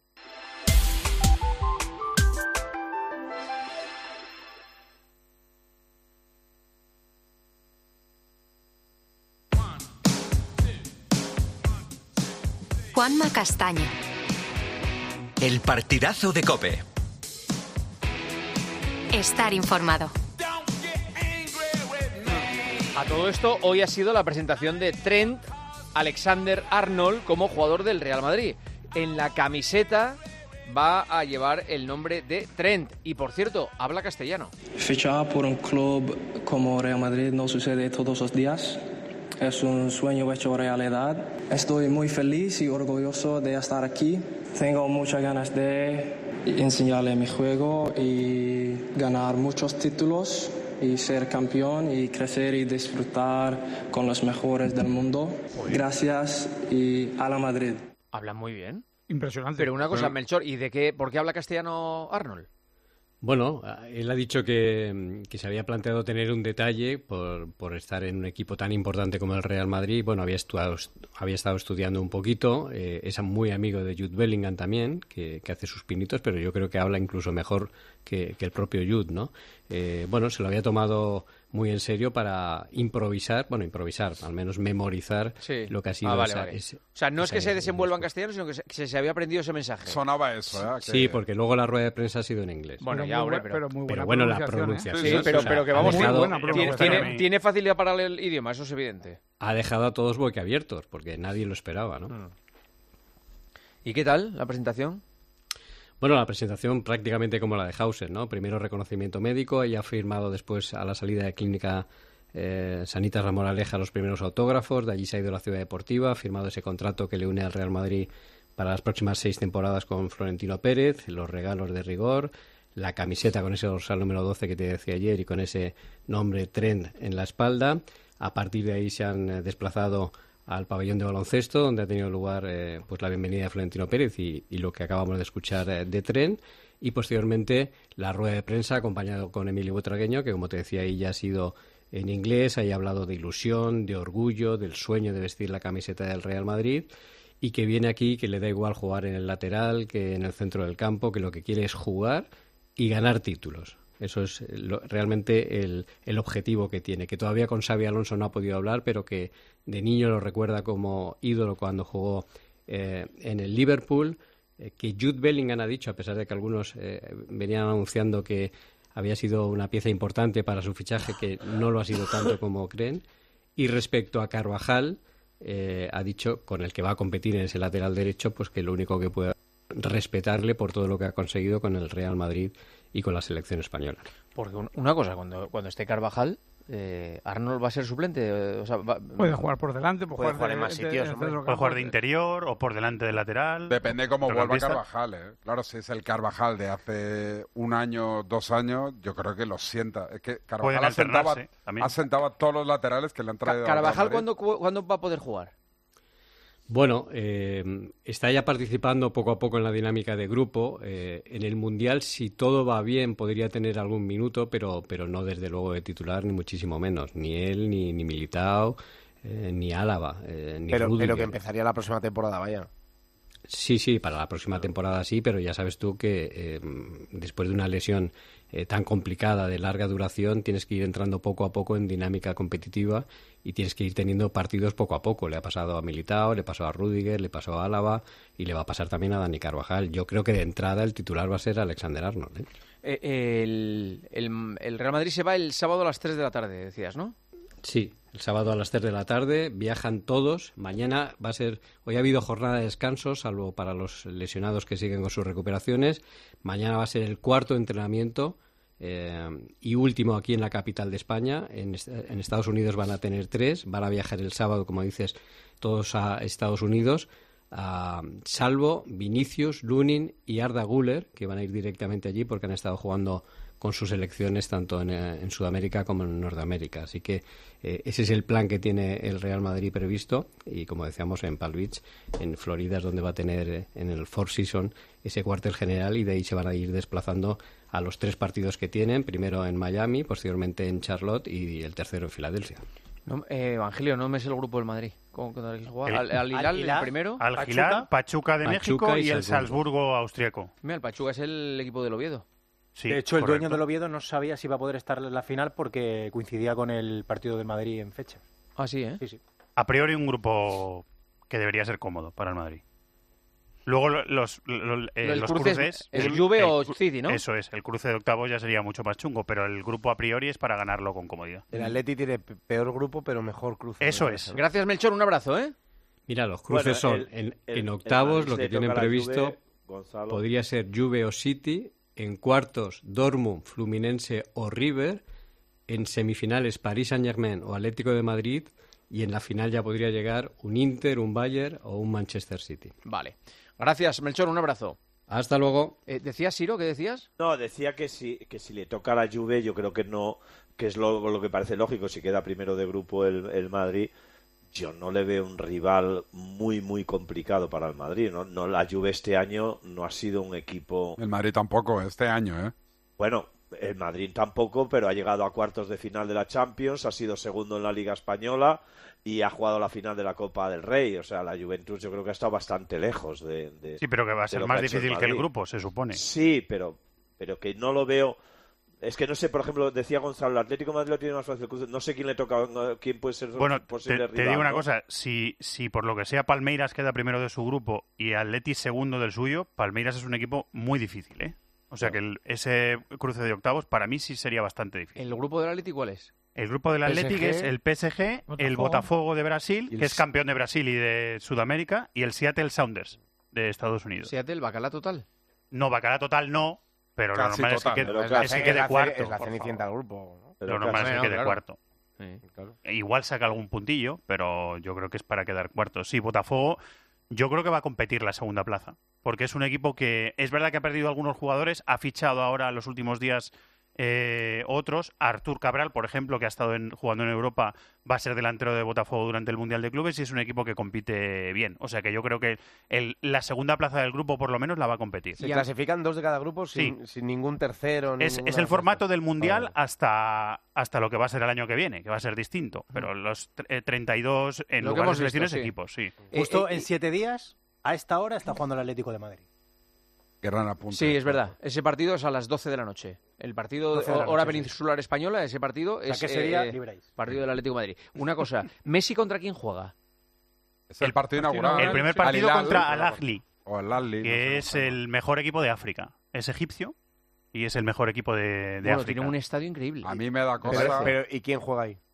Juanma Castaño. El partidazo de COPE. Estar informado. A todo esto, hoy ha sido la presentación de Trent Alexander-Arnold como jugador del Real Madrid. En la camiseta va a llevar el nombre de Trent. Y, por cierto, habla castellano. Fichar por un club como Real Madrid no sucede todos los días. Es un sueño hecho realidad. Estoy muy feliz y orgulloso de estar aquí. Tengo muchas ganas de enseñarle mi juego y ganar muchos títulos y ser campeón y crecer y disfrutar con los mejores del mundo. Gracias y a la Madrid. Habla muy bien. Impresionante. Pero una cosa, Bueno. Melchor, ¿y de qué? ¿Por qué habla castellano Arnold? Bueno, él ha dicho que, que se había planteado tener un detalle por, por estar en un equipo tan importante como el Real Madrid. Bueno, había, estudiado, había estado estudiando un poquito, eh, es muy amigo de Jude Bellingham también, que, que hace sus pinitos, pero yo creo que habla incluso mejor que, que el propio Jude, ¿no? Eh, bueno, se lo había tomado muy en serio para improvisar, bueno, improvisar, al menos memorizar Sí. lo que ha sido Ah, vale, esa, vale. ese- O sea, no es esa- que se desenvuelva en castellano, sino que se, que se había aprendido ese mensaje. Sonaba eso, ¿eh? Que- Sí, porque luego la rueda de prensa ha sido en inglés. Bueno, ya, hombre, pero, pero bueno, la pronunciación. Sí, pero, o sea, pero que ha vamos, dejado- tiene, tiene, tiene facilidad para el idioma, eso es evidente. ha dejado a todos boquiabiertos, porque nadie lo esperaba, ¿no? Mm. ¿Y qué tal la presentación? Bueno, la presentación prácticamente como la de Hauser, ¿no? Primero reconocimiento médico, ella ha firmado después a la salida de Clínica eh, Sanitas Ramón Aleja los primeros autógrafos, de allí se ha ido a la Ciudad Deportiva, ha firmado ese contrato que le une al Real Madrid para las próximas seis temporadas con Florentino Pérez, los regalos de rigor, la camiseta con ese dorsal número doce que te decía ayer y con ese nombre Trent en la espalda. A partir de ahí se han eh, desplazado al pabellón de baloncesto, donde ha tenido lugar eh, pues la bienvenida de Florentino Pérez y, y lo que acabamos de escuchar eh, de Trent, y posteriormente la rueda de prensa acompañado con Emilio Butragueño, que como te decía ahí ya ha sido en inglés, ahí ha hablado de ilusión, de orgullo, del sueño de vestir la camiseta del Real Madrid, y que viene aquí, que le da igual jugar en el lateral que en el centro del campo, que lo que quiere es jugar y ganar títulos. Eso es lo- realmente el, el objetivo que tiene, que todavía con Xabi Alonso no ha podido hablar, pero que de niño lo recuerda como ídolo cuando jugó eh, en el Liverpool, eh, que Jude Bellingham ha dicho, a pesar de que algunos eh, venían anunciando que había sido una pieza importante para su fichaje, que no lo ha sido tanto como creen. Y respecto a Carvajal, eh, ha dicho, con el que va a competir en ese lateral derecho, pues que lo único que puede respetarle por todo lo que ha conseguido con el Real Madrid y con la selección española. Porque un- una cosa, cuando, cuando esté Carvajal, eh, Arnold va a ser suplente. eh, O sea, va- Puede jugar por delante, puede, jugar, de- de- de centro Puede campo. jugar de interior o por delante del lateral. Depende cómo vuelva Centrocampista. Carvajal, ¿eh? Claro, si es el Carvajal de hace un año, dos años, yo creo que lo sienta. Es que Pueden Carvajal ha sentado, a, alternarse también. ha sentado a todos los laterales que le han Ca- traído. al Real Carvajal, Madrid. ¿cuándo, cu- ¿cuándo va a poder jugar? Bueno, eh, está ya participando poco a poco en la dinámica de grupo. Eh, en el Mundial, si todo va bien, podría tener algún minuto, pero, pero no desde luego de titular, ni muchísimo menos. Ni él, ni, ni Militao, eh, ni Álava, eh, ni Pero, Rüdiger. pero que empezaría la próxima temporada, vaya. Sí, sí, para la próxima temporada sí, pero ya sabes tú que eh, después de una lesión eh, tan complicada, de larga duración, tienes que ir entrando poco a poco en dinámica competitiva y tienes que ir teniendo partidos poco a poco. Le ha pasado a Militao, le pasó a Rüdiger, le pasó a Álava y le va a pasar también a Dani Carvajal. Yo creo que de entrada el titular va a ser Alexander Arnold, ¿eh? Eh, el, el- el Real Madrid se va el sábado a las tres de la tarde, decías, ¿no? Sí, el sábado a las tres de la tarde viajan todos. Mañana va a ser... Hoy ha habido jornada de descanso, salvo para los lesionados que siguen con sus recuperaciones. Mañana va a ser el cuarto entrenamiento Eh, y último aquí en la capital de España. En, en Estados Unidos van a tener tres. Van a viajar el sábado, como dices, todos a Estados Unidos. Uh, salvo Vinicius, Lunin y Arda Güler, que van a ir directamente allí porque han estado jugando con sus selecciones tanto en, en Sudamérica como en Norteamérica. Así que eh, ese es el plan que tiene el Real Madrid previsto, y como decíamos, en Palm Beach, en Florida, es donde va a tener eh, en el Four Seasons ese cuartel general, y de ahí se van a ir desplazando a los tres partidos que tienen, primero en Miami, posteriormente en Charlotte y el tercero en Filadelfia. No, eh, Evangelio, no me es el grupo del Madrid. ¿Cómo que juega? ¿Al, al Hilal, el primero? Al Hilal, Pachuca de México Pachuca y y el Salzburgo austriaco. Mira, el Pachuca es el equipo del Oviedo. Sí, de hecho, el correcto. dueño del Oviedo no sabía si iba a poder estar en la final porque coincidía con el partido del Madrid en fecha. Ah, sí, ¿eh? Sí, sí. A priori un grupo que debería ser cómodo para el Madrid. Luego lo- los, lo- eh, El los cruce es- cruces... es el- Juve el o cru- City, ¿no? Eso es, el cruce de octavos ya sería mucho más chungo, pero el grupo a priori es para ganarlo con comodidad. El Atleti tiene pe- peor grupo, pero mejor cruce. Eso me es. parece. Gracias, Melchor, un abrazo, ¿eh? Mira, los cruces Bueno, son el- en, el- en el octavos, Madrid lo se que tienen toca la previsto Juve, Gonzalo. podría ser Juve o City, en cuartos Dortmund, Fluminense o River, en semifinales París Saint-Germain o Atlético de Madrid, y en la final ya podría llegar un Inter, un Bayern o un Manchester City. Vale. Gracias, Melchor, un abrazo. Hasta luego. Eh, ¿Decías, Siro? ¿Qué decías? No, decía que si, que si le toca a la Juve, yo creo que no, que es lo, lo que parece lógico, si queda primero de grupo el, el Madrid, yo no le veo un rival muy, muy complicado para el Madrid, ¿no? No, la Juve este año no ha sido un equipo... El Madrid tampoco, este año, ¿eh? Bueno, el Madrid tampoco, pero ha llegado a cuartos de final de la Champions, ha sido segundo en la Liga Española y ha jugado la final de la Copa del Rey. O sea, la Juventus yo creo que ha estado bastante lejos de... de Sí, pero que va a de ser lo más que ha hecho difícil que el Madrid. grupo, se supone. Sí, pero, pero que no lo veo... Es que no sé, por ejemplo, decía Gonzalo, el Atlético de Madrid lo tiene más fácil. No sé quién le toca, quién puede ser Bueno, su posible te, te rival, digo una ¿no? cosa, si, si por lo que sea Palmeiras queda primero de su grupo y Atleti segundo del suyo, Palmeiras es un equipo muy difícil, ¿eh? O sea que el- ese cruce de octavos para mí sí sería bastante difícil. ¿El grupo del Atleti cuál es? El grupo del Atlético P S G, es el P S G, el Botafogo. Botafogo de Brasil, Y el que es S- campeón de Brasil y de Sudamérica, y el Seattle Sounders de Estados Unidos. Seattle, Bacala total. No, Bacala total no, pero Casi lo normal total. es que, Pero quede- casi es que es quede la ce- cuarto. Es la por cenicienta favor. del grupo, ¿no? Lo normal es que Bueno, quede claro. cuarto. Claro. E Igual saca algún puntillo, pero yo creo que es para quedar cuarto. Sí, Botafogo, yo creo que va a competir la segunda plaza, porque es un equipo que es verdad que ha perdido algunos jugadores, ha fichado ahora en los últimos días eh, otros. Artur Cabral, por ejemplo, que ha estado en- jugando en Europa, va a ser delantero de Botafogo durante el Mundial de Clubes y es un equipo que compite bien. O sea que yo creo que el- la segunda plaza del grupo por lo menos la va a competir. Se clasifican dos de cada grupo sin, sin ningún tercero. Es, ninguna es el formato del Mundial Ah, hasta, hasta lo que va a ser el año que viene, que va a ser distinto. Pero los eh, treinta y dos en Lo que lugar de hemos visto, selecciones sí. equipos, sí. Justo en siete días, a esta hora, está jugando el Atlético de Madrid. Gran apunte. Sí, es verdad. Ese partido es a las doce de la noche. El partido doce de la hora noche, sí. peninsular española, ese partido sea, es ¿qué sería? eh, Libréis. partido del Atlético de Madrid. Una cosa, ¿Messi contra quién juega? Es el partido inaugural. El primer partido Al Hilal, contra ¿no? Al-Ahly, O el Al-Ahly, no que sé es cómo se llama. el mejor equipo de África. Es egipcio y es el mejor equipo de, de Bueno, África. tiene un estadio increíble. A mí me da Pero, cosa... pero, ¿y quién juega ahí?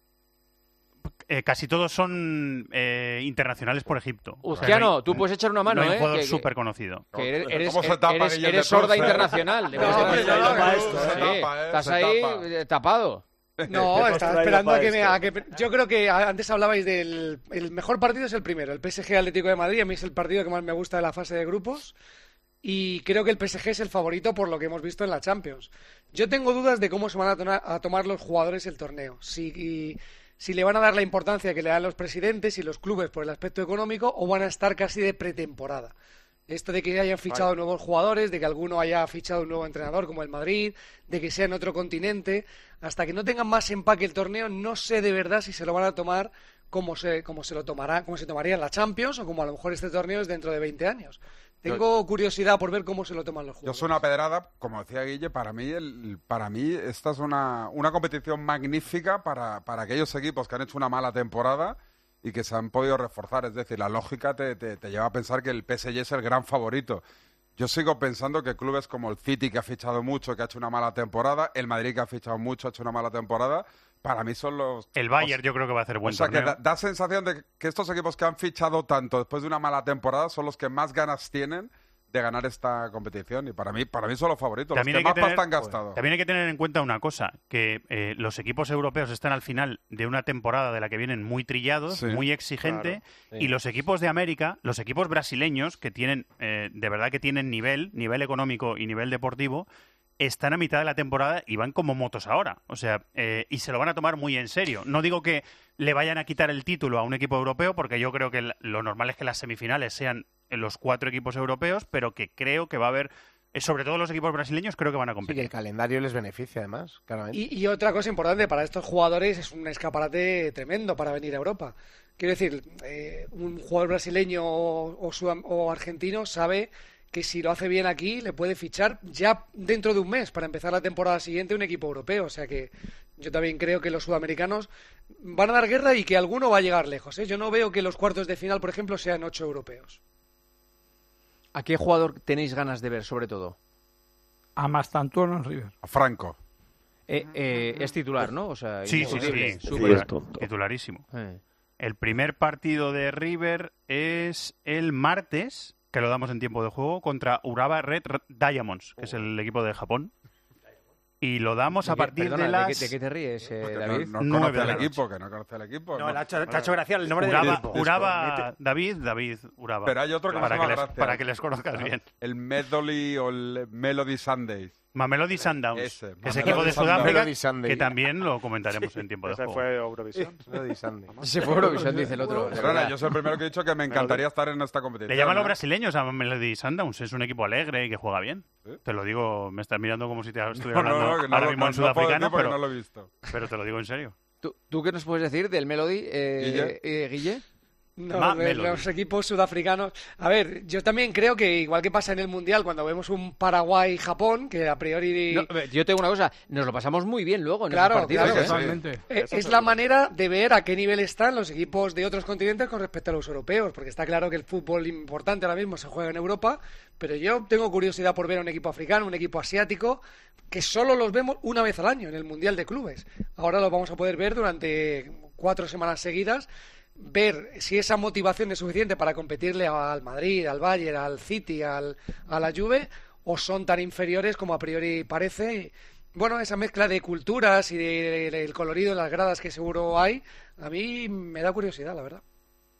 Eh, casi todos son eh, internacionales por Egipto. O sea, Uzquiano, no hay- tú puedes echar una mano, no hay un ¿eh? jugador Que- que- súper conocido. Que eres, eres, ¿Cómo se tapa eres- Guillem eres de sorda Ponce? internacional. Debes No, de- hombre, de- no, de- no, de- no, sí, se tapa, ¿eh? Estás Se ahí tapa. eh, tapado. No, Hemos estaba traído esperando para a que, me, esto. a que... Yo creo que a- antes hablabais del... El mejor partido es el primero, el P S G Atlético de Madrid. A mí es el partido que más me gusta de la fase de grupos. Y creo que el P S G es el favorito por lo que hemos visto en la Champions. Yo tengo dudas de cómo se van a, tona- a tomar los jugadores el torneo. Si, y- si le van a dar la importancia que le dan los presidentes y los clubes por el aspecto económico o van a estar casi de pretemporada. Esto de que hayan fichado nuevos jugadores, de que alguno haya fichado un nuevo entrenador como el Madrid, de que sea en otro continente, hasta que no tengan más empaque el torneo, no sé de verdad si se lo van a tomar como se, como se lo tomará, como se tomaría en la Champions o como a lo mejor este torneo es dentro de veinte años. Tengo curiosidad por ver cómo se lo toman los Yo jugadores. soy una pedrada, como decía Guille, para mí, el, para mí esta es una, una competición magnífica para, para aquellos equipos que han hecho una mala temporada y que se han podido reforzar. Es decir, la lógica te, te, te lleva a pensar que el P S G es el gran favorito. Yo sigo pensando que clubes como el City, que ha fichado mucho, que ha hecho una mala temporada, el Madrid, que ha fichado mucho, ha hecho una mala temporada, para mí son los... El Bayern yo creo que va a hacer buen O sea, que torneo. da, da sensación de que estos equipos que han fichado tanto después de una mala temporada son los que más ganas tienen de ganar esta competición y para mí para mí son los favoritos, También los que hay más que tener- pasta han gastado. También hay que tener en cuenta una cosa, que eh, los equipos europeos están al final de una temporada de la que vienen muy trillados, Sí, muy exigente, claro, sí. y los equipos de América, los equipos brasileños, que tienen, eh, de verdad que tienen nivel, nivel económico y nivel deportivo, están a mitad de la temporada y van como motos ahora. O sea, eh, y se lo van a tomar muy en serio. No digo que le vayan a quitar el título a un equipo europeo, porque yo creo que la- lo normal es que las semifinales sean en los cuatro equipos europeos, pero que creo que va a haber, eh, sobre todo los equipos brasileños, creo que van a Sí, que competir. el calendario les beneficia, además, claramente. Y, y otra cosa importante para estos jugadores es un escaparate tremendo para venir a Europa. Quiero decir, eh, un jugador brasileño o, o sudam- o argentino sabe que si lo hace bien aquí le puede fichar ya dentro de un mes para empezar la temporada siguiente un equipo europeo. O sea que yo también creo que los sudamericanos van a dar guerra y que alguno va a llegar lejos, ¿eh? Yo no veo que los cuartos de final, por ejemplo, sean ocho europeos. ¿A qué jugador tenéis ganas de ver, sobre todo? A Mastantuono en River. A Franco. Eh, eh, es titular, ¿no? O sea, Sí, sí, indiscutible. sí, Súper. súper, titularísimo. Eh. El primer partido de River es el martes, que lo damos en tiempo de juego, contra Urawa Red Diamonds, que es el equipo de Japón. Y lo damos a ¿De qué- partir perdona, de ¿de las... qué- de qué te ríes, eh, Porque David? No, no Nueve conoce de al la equipo, que no conoce al equipo. No, le ha hecho- te ha hecho gracia el nombre del Uraba, equipo. Uraba, David, David Uraba. Pero hay otro que para me que hace les, más gracia. Para que les conozcas bien. El Medley o el Melody Sundays. Mamelodi Sundowns, Ese, que es Mamelodi equipo de Sundowns. Sudáfrica, Melody Sunday. que también lo comentaremos en tiempo de Ese juego. fue Eurovisión. Ese fue Eurovisión, dice el otro. de Perdona, verdad. yo soy el primero que he dicho que me encantaría estar en esta competición. Le llaman los ¿eh? brasileños a Melody Sundowns. Es un equipo alegre y que juega bien. Te lo digo, me estás mirando como si te estuviera No, no, hablando no, que no ahora lo- mismo no- en no puedo sudafricano, decir porque pero, no lo he visto. pero te lo digo en serio. ¿Tú, tú qué nos puedes decir del Melody, eh, Guille? eh, Guille? No, Ma- de Melody. los equipos sudafricanos. A ver, yo también creo que igual que pasa en el Mundial cuando vemos un Paraguay-Japón, que a priori... No, eh, yo tengo una cosa, nos lo pasamos muy bien luego en Claro, esos partidos. claro. ¿eh? Totalmente. Eh, es la manera de ver a qué nivel están los equipos de otros continentes con respecto a los europeos, porque está claro que el fútbol importante ahora mismo se juega en Europa, pero yo tengo curiosidad por ver a un equipo africano, un equipo asiático, que solo los vemos una vez al año en el Mundial de Clubes. Ahora los vamos a poder ver durante cuatro semanas seguidas, ver si esa motivación es suficiente para competirle al Madrid, al Bayern, al City, al, a la Juve, o son tan inferiores como a priori parece. Bueno, esa mezcla de culturas y del de, de, colorido en las gradas que seguro hay, a mí me da curiosidad, la verdad.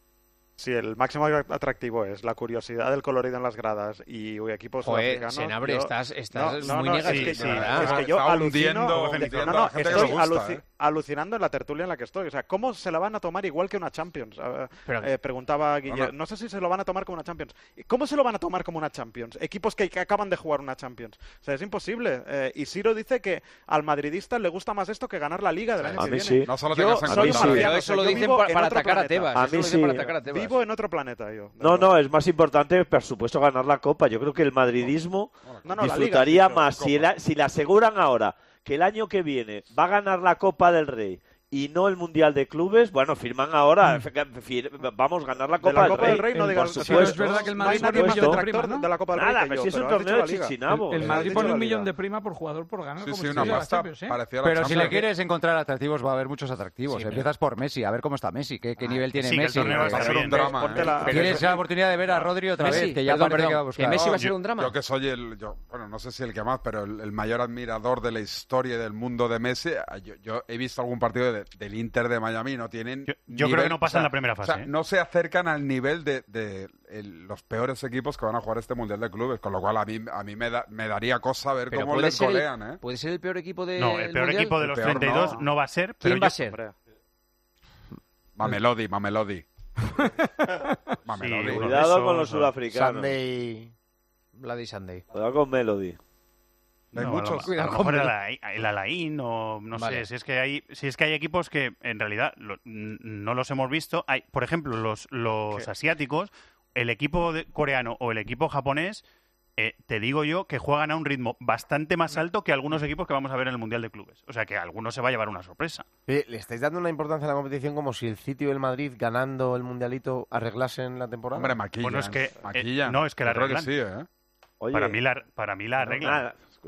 Sí, el máximo atractivo es la curiosidad del colorido en las gradas y equipos Joder, sudafricanos. Senabre, yo- estás- estás muy es negativo, que, de verdad. es que yo Está alucino, hundiendo- de- hundiendo no, a no, la gente que estoy le gusta, aluci- ¿eh? alucinando en la tertulia en la que estoy. O sea, ¿cómo se la van a tomar igual que una Champions? Eh, Pero- eh, preguntaba Guille. Bueno. No sé si se lo van a tomar como una Champions. ¿Cómo se lo van a tomar como una Champions? Equipos que, que acaban de jugar una Champions. O sea, es imposible. Eh, y Ciro dice que al madridista le gusta más esto que ganar la Liga del año A que mí viene. sí. No solo Yo tengas en soy cuenta- marciano, Pero o eso sea, lo yo dicen vivo para, en para otro atacar a planeta. Tebas. A Eso mí lo dicen sí. para atacar a Tebas. Vivo en otro planeta yo. de No, verdad. no, es más importante, por supuesto, ganar la Copa. Yo creo que el madridismo No, no, la disfrutaría Liga, sí, más si, la- si le aseguran ahora que el año que viene va a ganar la Copa del Rey y no el Mundial de Clubes. Bueno, firman ahora, fir- vamos a ganar la De Copa, la Copa del Rey no por digas. supuesto. Pero es verdad que el No hay Madrid nadie pone más un millón de detractor prima, ¿no? de la Copa del Nada, Rey que pero yo, si es un pero has dicho torneo la de Liga. chichinabo. El Eh, Madrid has pone dicho un la millón Liga. de prima por jugador por ganar. Sí, como sí, si una fuera la pasta Champions, ¿eh? parecía la Pero si Champions. le quieres encontrar atractivos, va a haber muchos atractivos. Sí, Empiezas por Messi, a ver cómo está Messi, qué, qué nivel tiene sí, que el Messi. torneo va a Va a estar ser bien. un drama. Ponte ¿eh? la- Tienes la oportunidad de ver a Rodri otra Messi, vez, que ya perdón, parece que va a perdón, buscar. que Messi va a ser yo, un drama. Yo que soy el, yo, bueno, no sé si el que más, pero el, el mayor admirador de la historia y del mundo de Messi, yo, yo he visto algún partido de- del Inter de Miami, no tienen Yo- yo nivel, creo que no pasan o sea, la primera fase, o sea, ¿eh? no se acercan al nivel de, de el- los peores equipos que van a jugar este Mundial de Clubes, con lo cual a mí, a mí me, da- me daría cosa ver Pero cómo puede les ser, golean, el, ¿eh? puede ser el peor equipo de No, el peor Mundial. equipo de El los peor treinta y dos no. no va a ser. ¿Quién pero va a yo- ser? Hombre, Mamelodi, Mamelodi. Mamelodi. Sí, Cuidado eso, con los eso. sudafricanos. Sunday. Bloody Sunday. Cuidado con Melody. Hay No, muchos. A lo, Cuidado a lo mejor con el, Mel- Alain- el Alain o no Vale. sé, si es que hay si es que hay equipos que en realidad lo- n- no los hemos visto. Hay, por ejemplo, los los ¿Qué? asiáticos, el equipo de- coreano o el equipo japonés, eh, te digo yo que juegan a un ritmo bastante más alto que algunos equipos que vamos a ver en el Mundial de Clubes. O sea que alguno se va a llevar una sorpresa. Eh, ¿Le estáis dando una importancia a la competición como si el City o el Madrid, ganando el Mundialito, arreglasen la temporada? Hombre, maquillan. Bueno, es que, eh, maquillan. no, es que la Yo creo que arreglan. sí, ¿eh? Oye, para mí la para mí la no, arreglan. nada,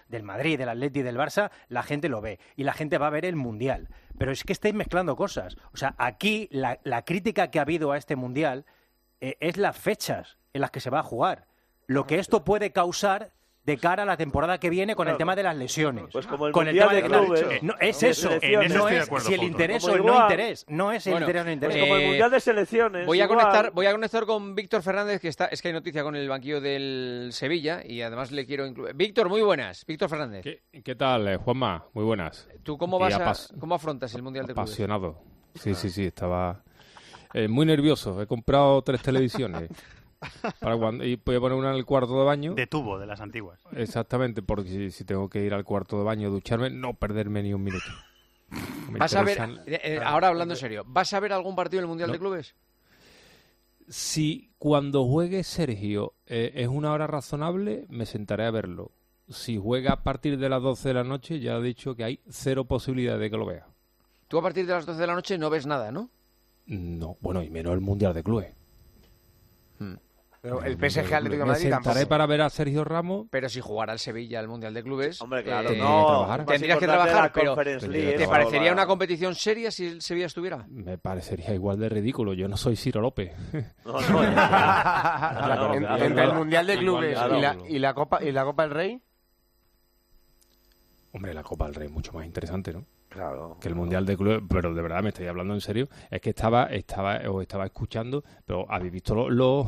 del Madrid, del Atleti y del Barça, la gente lo ve. Y la gente va a ver el Mundial. Pero es que estáis mezclando cosas. O sea, aquí la, la crítica que ha habido a este Mundial eh, es las fechas en las que se va a jugar. Lo que esto puede causar de cara a la temporada que viene con Claro. el tema de las lesiones. Pues como el con el Mundial tema de claro, Clubes. no, es De eso. selecciones. No En eso estoy de es acuerdo, si el Fouto. interés o Como el no igual. interés. No es el Bueno, interés o no interés. Pues como el Eh, Mundial de Selecciones. Voy a igual. conectar, voy a conectar con Víctor Fernández, que está, es que hay noticia con el banquillo del Sevilla y además le quiero incluir. Víctor, muy buenas. Víctor Fernández. ¿Qué, qué tal, eh, Juanma? Muy buenas. ¿Tú cómo Y vas a, apas- cómo afrontas el Mundial de Clubes? Apasionado. Sí, sí, sí, estaba eh, muy nervioso. He comprado tres televisiones. Para cuando, y voy a poner una en el cuarto de baño. De tubo, de las antiguas. Exactamente, porque si, si tengo que ir al cuarto de baño a ducharme, no perderme ni un minuto. Me ¿Vas a ver, interesan- eh, eh, ahora hablando en serio, ¿vas a ver algún partido en el Mundial No. de Clubes? Si cuando juegue Sergio eh, es una hora razonable, me sentaré a verlo. Si juega a partir de las doce de la noche, ya he dicho que hay cero posibilidad de que lo vea. Tú a partir de las doce de la noche no ves nada, ¿no? No, bueno, y menos el Mundial de Clubes. Pero el P S G Atlético de Me Madrid sentaré tampoco. para ver a Sergio Ramos. Pero si jugara el Sevilla al Mundial de Clubes, Hombre, claro, eh, tendría que trabajar. Más tendrías que importante trabajar, la pero Conference Tendría League, que ¿te eso, parecería la- una competición seria si el Sevilla estuviera? Me parecería igual de ridículo. Yo no soy Ciro López. No, no, Claro, claro, entre claro. el Mundial de Igual Clubes de y, la, ridículo. y, la Copa, y la Copa del Rey. Hombre, la Copa del Rey es mucho más interesante, ¿no? Claro. Que el Mundial de Clubes, pero de verdad me estoy hablando en serio. Es que estaba, estaba, os estaba escuchando, pero ¿habéis visto los, los,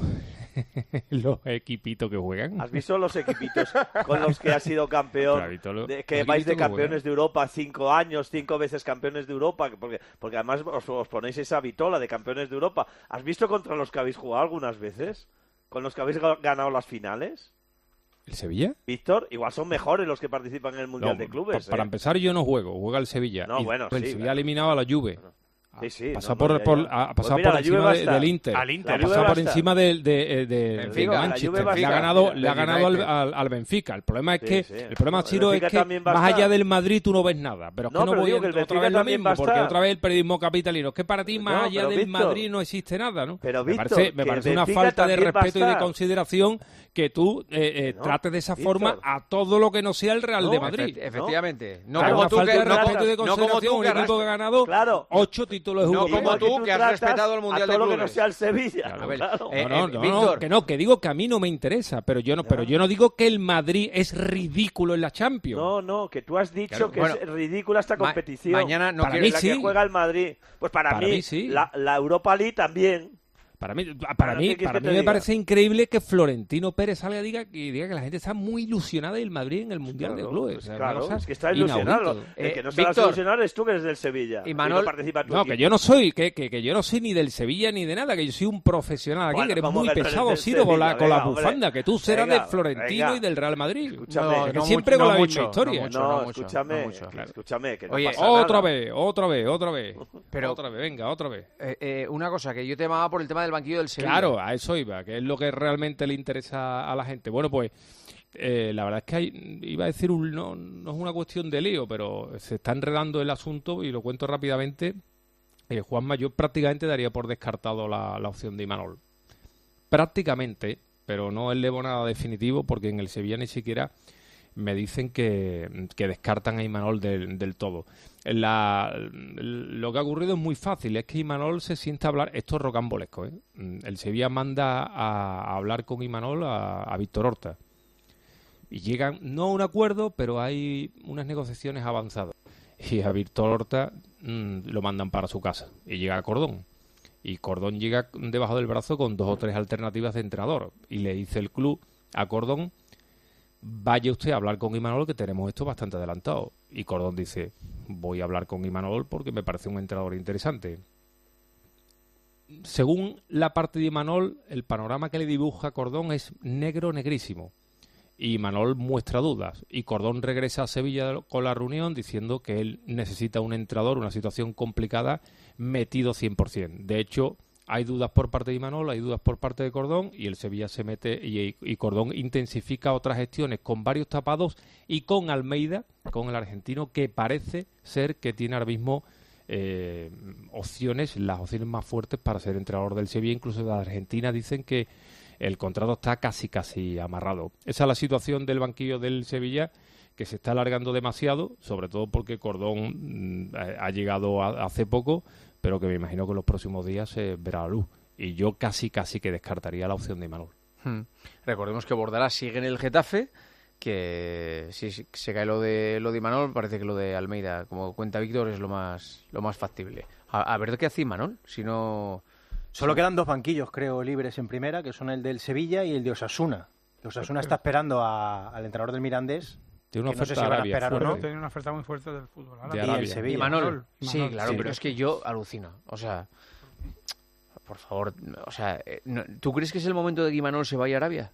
los equipitos que juegan? ¿Has visto los equipitos con los que has sido campeón? Pero, ¿has visto lo- De, que los vais de equipitos que campeones juegan? de Europa cinco años, cinco veces campeones de Europa, porque, porque además os, os ponéis esa vitola de campeones de Europa. ¿Has visto contra los que habéis jugado algunas veces? ¿Con los que habéis ga- ganado las finales? ¿El Sevilla? Víctor, igual son mejores los que participan en el Mundial No, de Clubes. pa- Para ¿eh? empezar, yo no juego, juega el Sevilla. No, Y bueno, pues sí, el Sevilla claro. ha eliminado a la Juve. Sí, sí. Pasa no, no, por, ya, por- ya. ha Pues pasado mira, por la Juve encima va a de- estar. del Inter. Al Inter. Ha La Juve pasado va a por estar. encima del de, de, de Benfica, de la Manchester. Juve va a Le ha estar. ganado, Del le ha ganado al, United. al, al Benfica. El problema es Sí, que sí. el problema, El Chiro, es Benfica que también va a más estar. allá del Madrid tú no ves nada. Pero es No, que no pero voy digo a que el otra Benfica vez lo también mismo, va a porque estar. otra vez el periodismo capitalino. Es que para ti, más No, allá pero del Víctor, Madrid no existe nada, ¿no? pero me Víctor, parece, que me el parece una Benfica falta de también va a respeto y de estar. consideración que tú eh, eh, No, trates de esa Víctor. forma a todo lo que no sea el Real No, de Madrid. Efe- efectivamente. No Claro, como una tú falta que de no, respeto y de no como consideración, tú un que has equipo que ha ganado Claro. ocho títulos No europeos. como tú, Igual que has tratas respetado el Mundial a de todo lo que no Clubes. sea el Sevilla. A ver, claro. eh, No, no, eh, no, no, Víctor. que no, que digo que a mí no me interesa, pero yo no, pero yo no digo que el Madrid es ridículo en la Champions. No, no, que tú has dicho Claro, que bueno, es ridícula esta ma- competición. mañana no Para quiero- mí la sí. que juega el Madrid. Pues para, Para mí, mí sí. la, la Europa League también. Para mí, para Bueno, mí, ¿qué quieres para que mí te me diga? parece increíble que Florentino Pérez salga y diga, y diga que la gente está muy ilusionada del Madrid en el Mundial de Claro, Clubes. pues O sea, claro, una cosa es que está ilusionado. inaudito. El que Eh, no se va a Víctor. ilusionar es tú, que eres del Sevilla. Y Manol- no participa en tu No, que equipo. yo no soy, que, que, que yo no soy ni del Sevilla ni de nada, que yo soy un profesional aquí, Bueno, que eres ¿cómo muy que no eres pesado, del Ciro, con la, Sevilla? con la Venga, hombre. bufanda, que tú serás Venga, de Florentino venga. y del Real Madrid. Escúchame, Que no, no siempre mucho, con la no misma mucho, historia. no mucho, No, mucho, escúchame, no mucho. escúchame, que no Oye, pasa Otra nada. vez, otra vez, otra vez. Pero- otra vez, venga, otra vez. Eh, eh, una cosa, que yo te llamaba por el tema del banquillo del Sevilla. Claro, a eso iba, que es lo que realmente le interesa a la gente. Bueno, pues eh, la verdad es que hay, iba a decir, un, no, no es una cuestión de lío, pero se está enredando el asunto y lo cuento rápidamente. Eh, Juanma, yo prácticamente daría por descartado la, la opción de Imanol. Prácticamente, pero no elevo nada definitivo porque en el Sevilla ni siquiera me dicen que, que descartan a Imanol del, del todo. La, lo que ha ocurrido es muy fácil, es que Imanol se sienta a hablar, esto es rocambolesco, ¿eh? El Sevilla manda a, a hablar con Imanol a, a Víctor Horta y llegan, no a un acuerdo, pero hay unas negociaciones avanzadas y a Víctor Horta mmm, lo mandan para su casa y llega a Cordón. Y Cordón llega debajo del brazo con dos o tres alternativas de entrenador y le dice el club a Cordón: vaya usted a hablar con Imanol, que tenemos esto bastante adelantado. Y Cordón dice: voy a hablar con Imanol porque me parece un entrenador interesante. Según la parte de Imanol, el panorama que le dibuja Cordón es negro, negrísimo. Y Imanol muestra dudas. Y Cordón regresa a Sevilla con la reunión diciendo que él necesita un entrenador, una situación complicada, metido cien por ciento. De hecho, hay dudas por parte de Imanol, hay dudas por parte de Cordón, y el Sevilla se mete y, y Cordón intensifica otras gestiones con varios tapados y con Almeida, con el argentino, que parece ser que tiene ahora mismo eh, opciones, las opciones más fuertes para ser entrenador del Sevilla. Incluso de Argentina dicen que el contrato está casi casi amarrado. Esa es la situación del banquillo del Sevilla, que se está alargando demasiado, sobre todo porque Cordón mm, ha llegado a, hace poco, pero que me imagino que en los próximos días se verá la luz. Y yo casi casi que descartaría la opción de Imanol. Hmm. Recordemos que Bordalás sigue en el Getafe, que si se cae lo de lo de Imanol, parece que lo de Almeida, como cuenta Víctor, es lo más lo más factible. A, a ver qué hace Imanol, si no... Solo quedan dos banquillos, creo, libres en primera, que son el del Sevilla y el de Osasuna. Osasuna está esperando a, al entrenador del Mirandés. Tiene una que no sé oferta si van a Arabia esperar o no. Tiene una oferta muy fuerte del fútbol árabe. De Y Arabia. el Sevilla. Imanol. Sí, Imanol, claro, sí. pero es que yo alucino. O sea, por favor, o sea, eh, no- ¿tú crees que es el momento de que Imanol se vaya a Arabia?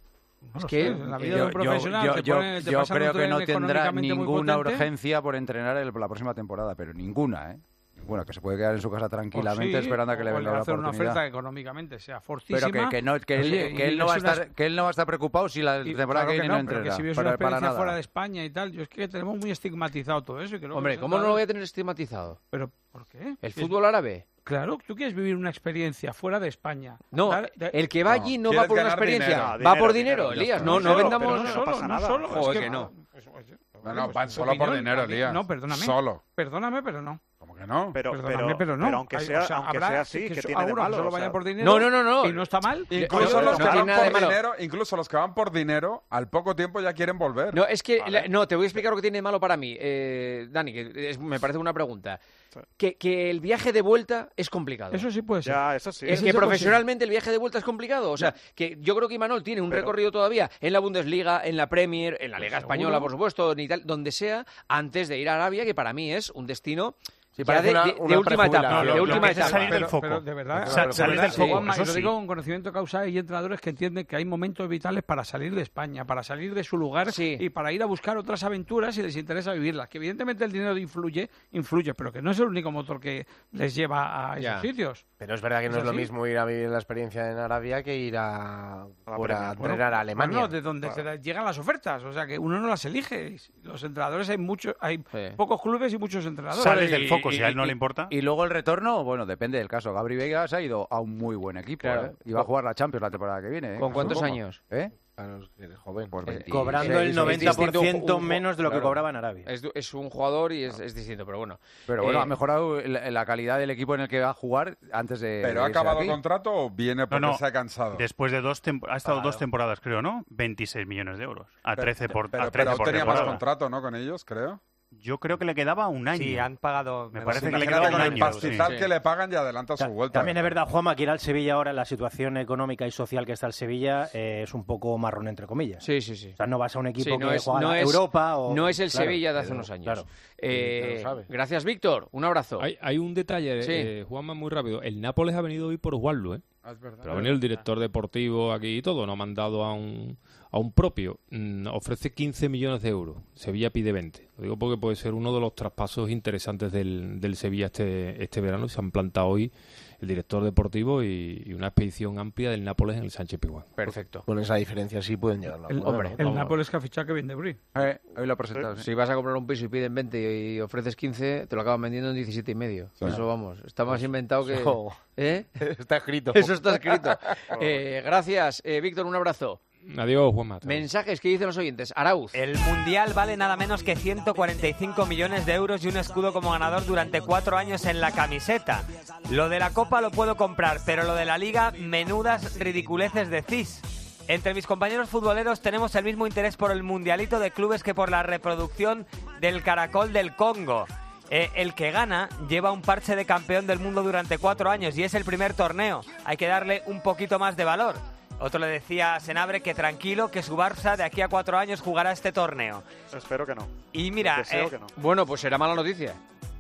No Es lo que sé, en la vida Yo, de un yo- profesional yo- te yo- pone- te yo pasan un creo que tren no tendrá económicamente muy ninguna potente. urgencia por entrenar el- la próxima temporada, pero ninguna, ¿eh? Bueno, que se puede quedar en su casa tranquilamente O sí, esperando a que le o venga la hacer una oportunidad. oferta que económicamente sea fortísima. Pero que, que no, que, él, Oye, que y él no va a es una- estar, que él no va a estar preocupado si la y temporada claro que viene no, no pero entrena. que si ves para, una para experiencia nada. fuera de España y tal, yo es que tenemos muy estigmatizado todo eso. Y creo que Hombre, los ¿cómo no lo voy a entrenadores- tener estigmatizado? ¿Pero por qué? ¿El fútbol árabe? Claro, tú quieres vivir una experiencia fuera de España. No, Dar- de- el que va No, allí no va quieres por una ganar experiencia, dinero. va por Dinero, dinero, dinero, Elías. ya No, está. no Pero- vendamos... pero no solo, no solo. es Joder, que, que no. pues, oye, No, no, pues, van tu solo por opinión, dinero, a mí- Elías. No, perdóname. Solo. Perdóname, pero no. ¿Cómo que no? Pero, Perdóname, pero, pero no. pero aunque Hay- sea, o sea, aunque habrá sea así, que que so- tiene de algunos malo. solo o sea, vayan por dinero. No, no, no, no. Y no está mal. Incluso No, los no que tiene van nada de por malo. dinero, incluso los que van por dinero, al poco tiempo ya quieren volver. No, es que, Vale. la- no, te voy a explicar lo que tiene de malo para mí, eh, Dani, que es- me parece una pregunta. Que, que el viaje de vuelta es complicado. Eso sí puede ser. Ya, eso sí. Es Eso que sí puede profesionalmente el viaje de vuelta es complicado. O sea, que yo creo que Imanol tiene un Pero- recorrido todavía en la Bundesliga, en la Premier, en la Liga Seguro. Española, por supuesto, en Italia, donde sea, antes de ir a Arabia, que para mí es un destino Sí, ya parece de, una- de- de una última etapa. prejubilación. de Lo- lo última que es etapa. salir del Pero, foco. pero de verdad, Sa- de salir verdad, del foco, Juanma, eso y lo sí. digo con conocimiento de causa, hay entrenadores que entienden que hay momentos vitales para salir de España, para salir de su lugar Sí. y para ir a buscar otras aventuras y les interesa vivirlas. Que evidentemente el dinero influye, influye, pero que no es el único motor que les lleva a esos Ya. sitios. Pero es verdad que no ¿Es es lo así? mismo ir a vivir la experiencia en Arabia que ir a, la por a Premier. entrenar a Alemania. Bueno, de donde te da- llegan las ofertas, o sea que uno no las elige. Los entrenadores hay muchos, hay Sí. pocos clubes y muchos entrenadores. Sales Y- del foco, y- si a él no y- le importa. Y luego el retorno, bueno, depende del caso. Gabri Veiga se ha ido a un muy buen equipo, Claro. ¿eh? Y va a jugar la Champions la temporada que viene. ¿eh? ¿Con cuántos Supongo. años? ¿Eh? A los que eres joven. Pues veintiséis, Cobrando el noventa por ciento distinto un- un- menos de lo que claro. cobraba en Arabia. Es, du- es un jugador y es, es distinto, pero bueno. Pero bueno, Eh, ha mejorado la, la calidad del equipo en el que va a jugar antes de. ¿Pero de ha irse acabado de aquí. contrato o viene porque no. se ha cansado? Después de dos temp- ha estado Claro. dos temporadas, creo, ¿no? veintiséis millones de euros. A Pero- trece por, pero, a trece pero por tenía más temporada. contrato, ¿no? Con ellos, creo. Yo creo que le quedaba un año. Sí, han pagado. Me menos parece de que le un quedaba Imagínate un con el año. pastizal sí. que le pagan y adelanta su Ta- vuelta. También es verdad, Juanma, que ir al Sevilla ahora en la situación económica y social que está el Sevilla eh, es un poco marrón, entre comillas. Sí, sí, sí. O sea, no vas a un equipo Sí, no que es- juega no a es- Europa o... No es el Claro, Sevilla de hace pero- unos años. Claro. Eh, Ya lo sabe. gracias, Víctor. Un abrazo. Hay, hay un detalle, Sí. eh, Juanma, muy rápido. El Nápoles ha venido hoy por Osvaldo, ¿eh? Ah, es verdad. Pero ha venido el director deportivo aquí y todo, no ha mandado a un, a un propio. Mm, ofrece quince millones de euros. Sevilla pide veinte. Lo digo porque puede ser uno de los traspasos interesantes del, del Sevilla este, este verano. Se han plantado hoy el director deportivo y, y una expedición amplia del Nápoles en el Sánchez Pizjuán. Perfecto. Con esa diferencia sí pueden llegar. El, Hombre, el vamos. Nápoles que ha fichado Kevin De Bruyne. Eh, hoy lo ha presentado. sí. Si vas a comprar un piso y piden veinte y ofreces quince, te lo acaban vendiendo en diecisiete y medio. Eso, vamos, está más inventado que... Eso- ¿Eh? Está escrito. Eso está escrito. Eh, gracias, eh, Víctor, un abrazo. Adiós, Juanma. Mensajes que dicen los oyentes. Arauz. El Mundial vale nada menos que ciento cuarenta y cinco millones de euros y un escudo como ganador durante cuatro años en la camiseta. Lo de la Copa lo puedo comprar, pero lo de la Liga, menudas ridiculeces decís. Entre mis compañeros futboleros tenemos el mismo interés por el Mundialito de Clubes que por la reproducción del Caracol del Congo. Eh, el que gana lleva un parche de campeón del mundo durante cuatro años y es el primer torneo. Hay que darle un poquito más de valor. Otro le decía a Senabre que tranquilo, que su Barça de aquí a cuatro años jugará este torneo. Espero que no. Y mira, Deseo eh, que no. Bueno, pues será mala noticia.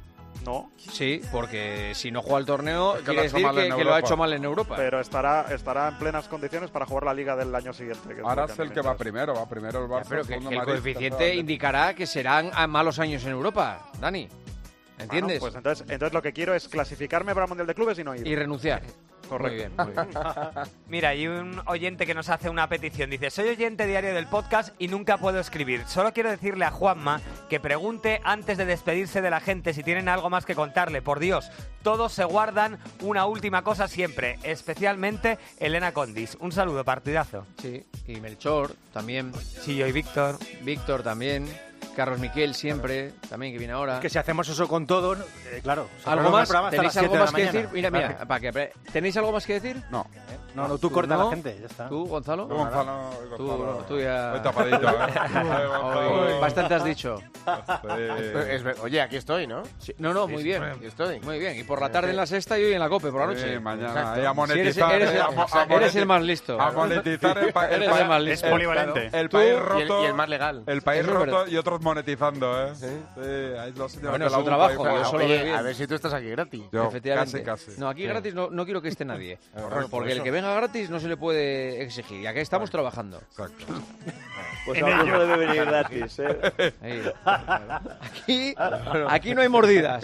No, Sí, porque si no juega el torneo, Es que quiere lo ha hecho decir mal que, en que lo ha Europa. hecho mal en Europa. pero estará, estará en plenas condiciones para jugar la Liga del año siguiente. que es Ahora lo es a el mí que me va interesa. primero, va primero el Barça. Pero que, segundo que el Madrid, coeficiente tercero indicará que serán a malos años en Europa, Dani. ¿Entiendes? Bueno, pues entonces, entonces lo que quiero es clasificarme para el Mundial de Clubes y no ir. Y renunciar. Correcto. Muy bien, muy bien. Mira, hay un oyente que nos hace una petición. Dice, soy oyente diario del podcast y nunca puedo escribir. Solo quiero decirle a Juanma que pregunte antes de despedirse de la gente si tienen algo más que contarle. Por Dios, todos se guardan una última cosa siempre, especialmente Elena Condis. Un saludo, partidazo. Sí, y Melchor también. Sí, yo y Víctor. Víctor también. Carlos Miquel siempre, también que viene ahora. Es que si hacemos eso con todo, eh, claro. se ¿Algo prolonga el más? programa hasta ¿Tenéis las algo siete de más la que mañana. decir? Mira, mira, Vale. para que, ¿tenéis algo más que decir? No. No, no, tú corta a la gente, ya está. ¿Tú, Gonzalo? Tú, Gonzalo, Tú, Gonzalo. tú ya... Voy tapadito, ¿eh? Hoy bastante has dicho. Es ver- Oye, aquí estoy, ¿no? Sí, no, no, muy bien. Aquí estoy. Muy bien. Y por la tarde en la sexta y hoy en la COPE por la noche. Sí, mañana. Exacto. Ahí a Si eres, monetizar. eres, eh, a mo- a eres el moneti- más listo. A monetizar el, pa- el Eres pa- el más listo. Es polivalente. El Tú país Y el, roto. y el más legal. El país Eso es roto verdad. y otros monetizando, ¿eh? Sí. ahí los señores Bueno, de es la su U P A trabajo, ahí yo fuera. solo Oye, veo bien. a ver si tú estás aquí gratis. Yo, Efectivamente. Casi, casi. No, aquí gratis no, no quiero que esté nadie. Correcto, Porque el eso. que venga gratis no se le puede exigir. Y aquí estamos trabajando. Exacto. Pues En alguno ello. debe venir gratis, ¿eh? Ahí. Aquí, aquí no hay mordidas.